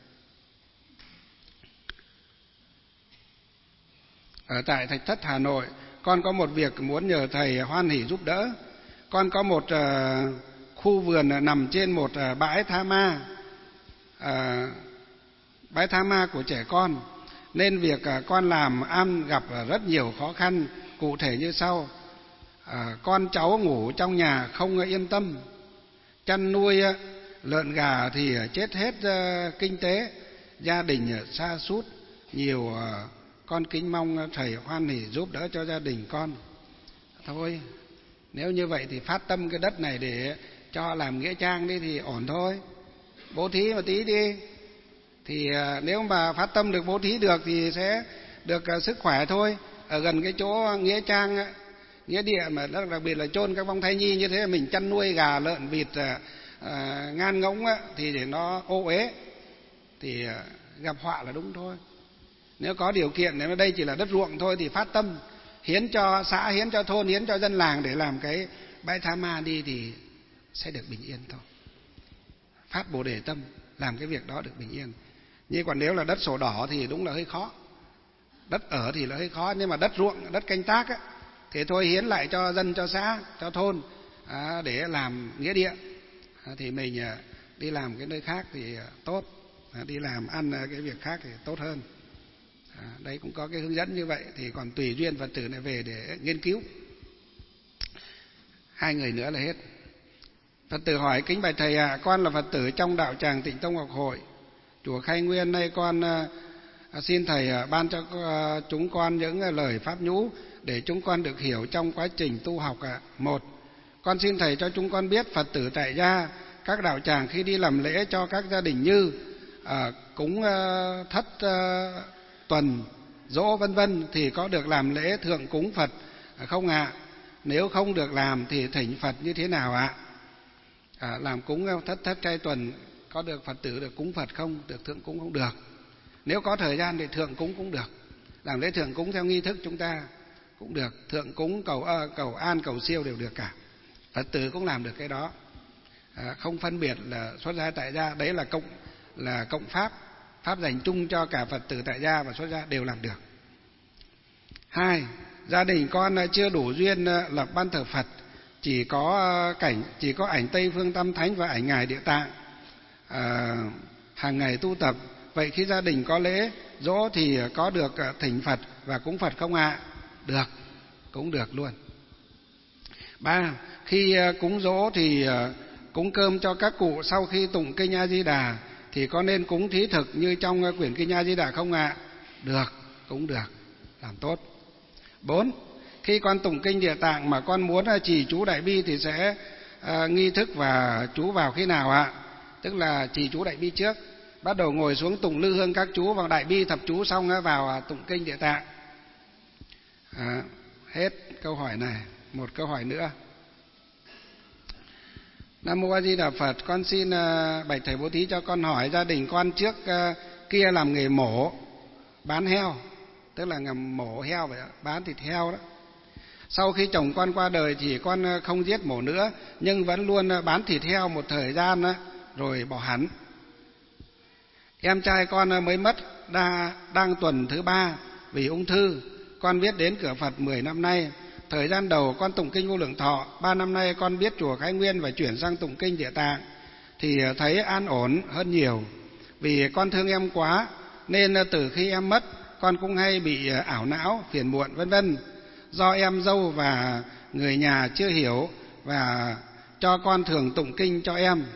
ở tại Thạch Thất, Hà Nội. Con có một việc muốn nhờ thầy hoan hỷ giúp đỡ. Con có một khu vườn nằm trên một bãi tha ma của trẻ con, nên việc con làm ăn gặp rất nhiều khó khăn, cụ thể như sau. Con cháu ngủ trong nhà không yên tâm, chăn nuôi lợn gà thì chết hết kinh tế, gia đình sa sút nhiều. Con kính mong thầy hoan hỷ giúp đỡ cho gia đình con. Thôi, nếu như vậy thì phát tâm cái đất này để cho làm nghĩa trang đi thì ổn thôi. Bố thí một tí đi. Thì nếu mà phát tâm được bố thí được thì sẽ được sức khỏe thôi. Ở gần cái chỗ nghĩa trang, nghĩa địa mà đặc biệt là chôn các vong thai nhi như thế, mình chăn nuôi gà lợn vịt ngan ngỗng thì để nó ô uế thì gặp họa là đúng thôi. Nếu có điều kiện, nếu đây chỉ là đất ruộng thôi thì phát tâm hiến cho xã, hiến cho thôn, hiến cho dân làng để làm cái bãi tha ma đi thì sẽ được bình yên thôi. Phát Bồ Đề tâm làm cái việc đó được bình yên. Nhưng còn nếu là đất sổ đỏ thì đúng là hơi khó. Đất ở thì là hơi khó, nhưng mà đất ruộng, đất canh tác thì thôi hiến lại cho dân, cho xã, cho thôn để làm nghĩa địa. Thì mình đi làm cái nơi khác thì tốt, đi làm ăn cái việc khác thì tốt hơn. Đấy cũng có cái hướng dẫn như vậy, thì còn tùy duyên Phật tử này về để nghiên cứu. 2 người nữa là hết. Phật tử hỏi: kính bạch thầy ạ, con là Phật tử trong đạo tràng Tịnh Tông Học Hội chùa Khai Nguyên. Nay con xin thầy ban cho chúng con những lời pháp nhũ để chúng con được hiểu trong quá trình tu học ạ. 1. Con xin thầy cho chúng con biết Phật tử tại gia các đạo tràng khi đi làm lễ cho các gia đình như cúng thất tuần, dỗ vân vân thì có được làm lễ thượng cúng Phật không ạ? Nếu không được làm thì thỉnh Phật như thế nào ạ? Làm cúng thất trai tuần có được Phật tử được cúng Phật không? Được thượng cúng không được. Nếu có thời gian thì thượng cúng cũng được. Làm lễ thượng cúng theo nghi thức chúng ta cũng được. Thượng cúng cầu an cầu siêu đều được cả. Phật tử cũng làm được cái đó. Không phân biệt là xuất gia tại gia, đấy là cộng pháp dành chung cho cả Phật tử tại gia và xuất gia đều làm được. 2. Gia đình con chưa đủ duyên lập ban thờ Phật, chỉ có ảnh Tây Phương Tam Thánh và ảnh Ngài Địa Tạng hàng ngày tu tập. Vậy khi gia đình có lễ dỗ thì có được thỉnh Phật và cúng Phật không ạ? Được, cũng được luôn. 3. Khi cúng dỗ thì cúng cơm cho các cụ sau khi tụng kinh A Di Đà thì có nên cúng thí thực như trong quyển kinh A Di Đà không ạ? Được, cũng được, làm tốt. 4. Khi con tụng kinh Địa Tạng mà con muốn trì chú Đại Bi thì sẽ nghi thức và chú vào khi nào ạ? Tức là trì chú Đại Bi trước, bắt đầu ngồi xuống tụng lư hương các chú vào Đại Bi thập chú xong vào tụng kinh Địa Tạng. Hết câu hỏi này. Một câu hỏi nữa. Nam Mô A Di Đà Phật. Con xin bạch thầy bố thí cho con hỏi, gia đình con trước kia làm nghề mổ bán heo, tức là ngầm mổ heo vậy đó, bán thịt heo đó. Sau khi chồng con qua đời thì con không giết mổ nữa, nhưng vẫn luôn bán thịt heo một thời gian đó, rồi bỏ hẳn. Em trai con mới mất đang tuần thứ 3 vì ung thư. Con biết đến cửa Phật 10 năm nay. Thời gian đầu con tụng kinh Vô Lượng Thọ, 3 năm nay con biết chùa Khai Nguyên và chuyển sang tụng kinh Địa Tạng thì thấy an ổn hơn nhiều. Vì con thương em quá nên từ khi em mất con cũng hay bị ảo não, phiền muộn vân vân. Do em dâu và người nhà chưa hiểu và cho con thường tụng kinh cho em.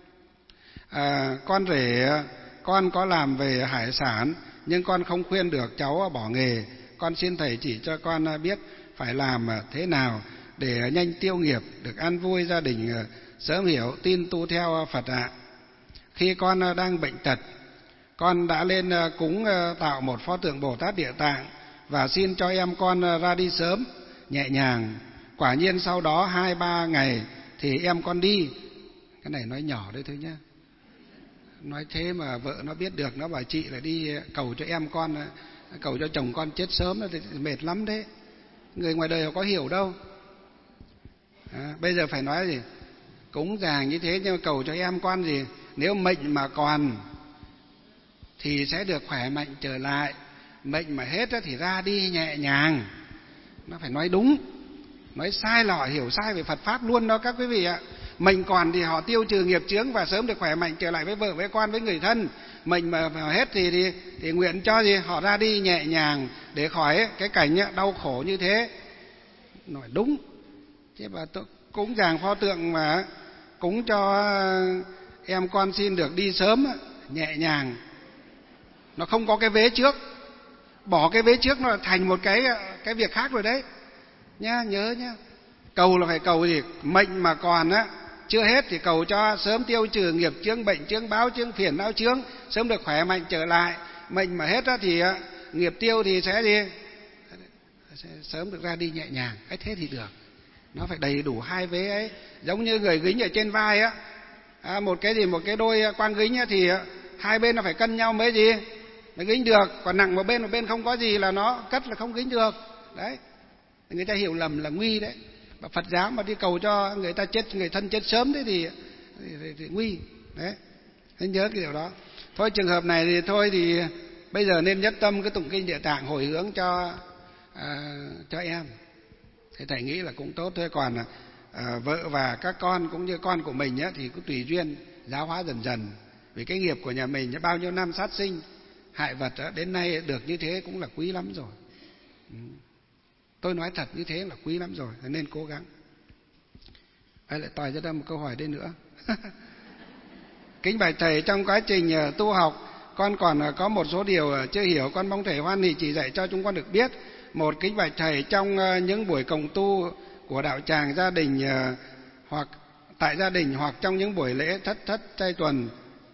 Con rể con có làm về hải sản nhưng con không khuyên được cháu bỏ nghề. Con xin thầy chỉ cho con biết phải làm thế nào để nhanh tiêu nghiệp, được an vui, gia đình sớm hiểu tin tu theo Phật ạ. Khi con đang bệnh tật, con đã lên cúng tạo một pho tượng Bồ Tát Địa Tạng và xin cho em con ra đi sớm, nhẹ nhàng. Quả nhiên sau đó 2-3 ngày thì em con đi. Cái này nói nhỏ đấy thôi nhá. Nói thế mà vợ nó biết được, nó bảo chị là đi cầu cho em con, cầu cho chồng con chết sớm thì mệt lắm đấy. Người ngoài đời họ có hiểu đâu. Bây giờ phải nói gì? Cúng dường như thế nhưng mà cầu cho em con gì? Nếu mệnh mà còn thì sẽ được khỏe mạnh trở lại. Mệnh mà hết thì ra đi nhẹ nhàng. Nó phải nói đúng. Nói sai là họ hiểu sai về Phật Pháp luôn đó các quý vị ạ. Mệnh còn thì họ tiêu trừ nghiệp chướng và sớm được khỏe mạnh trở lại với vợ, với con, với người thân. Mệnh mà hết thì nguyện cho gì? Họ ra đi nhẹ nhàng để khỏi cái cảnh đau khổ như thế. Nói đúng. Thế mà cúng dường pho tượng mà cúng cho em con xin được đi sớm, nhẹ nhàng. Nó không có cái vế trước. Bỏ cái vế trước nó thành một cái việc khác rồi đấy. Nhá, nhớ nhá. Cầu là phải cầu gì? Mệnh mà còn chưa hết thì cầu cho sớm tiêu trừ nghiệp chướng, bệnh chướng, báo chướng, phiền não chướng, sớm được khỏe mạnh trở lại. Mệnh mà hết thì nghiệp tiêu thì sẽ gì? Sẽ sớm được ra đi nhẹ nhàng. Cái thế thì được. Nó phải đầy đủ hai vế ấy. Giống như người gính ở trên vai một cái đôi quan gính thì hai bên nó phải cân nhau mới gì? Mới gính được. Còn nặng một bên không có gì là nó cất là không gính được. Đấy. Người ta hiểu lầm là nguy đấy. Mà Phật giáo mà đi cầu cho người ta chết, người thân chết sớm thế thì nguy. Đấy. Nên nhớ cái điều đó. Thôi trường hợp này thì thôi thì bây giờ nên nhất tâm cái tụng kinh Địa Tạng hồi hướng cho em. Thế thầy nghĩ là cũng tốt thôi. Còn vợ và các con cũng như con của mình thì cứ tùy duyên giáo hóa dần dần. Vì cái nghiệp của nhà mình bao nhiêu năm sát sinh hại vật đến nay được như thế cũng là quý lắm rồi. Tôi nói thật như thế là quý lắm rồi, nên cố gắng. Lại tòi ra đây một câu hỏi đây nữa. Kính bạch thầy, trong quá trình tu học con còn có một số điều chưa hiểu, con mong thầy hoan hỷ chỉ dạy cho chúng con được biết. Một, kính bạch thầy, trong những buổi cộng tu của đạo tràng gia đình hoặc tại gia đình hoặc trong những buổi lễ thất trai tuần.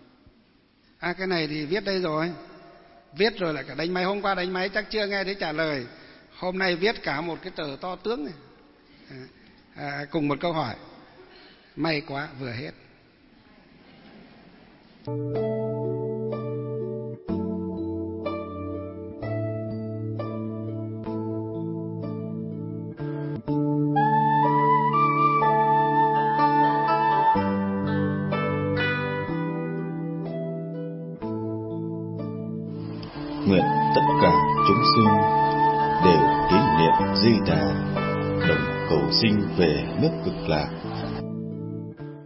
Cái này thì viết đây rồi. Viết rồi lại cả đánh máy, hôm qua đánh máy chắc chưa nghe thấy trả lời. Hôm nay viết cả một cái tờ to tướng này. Cùng một câu hỏi. May quá vừa hết. Nguyện tất cả chúng sinh đều tín niệm Di Đà, đồng cầu sinh về nước Cực Lạc.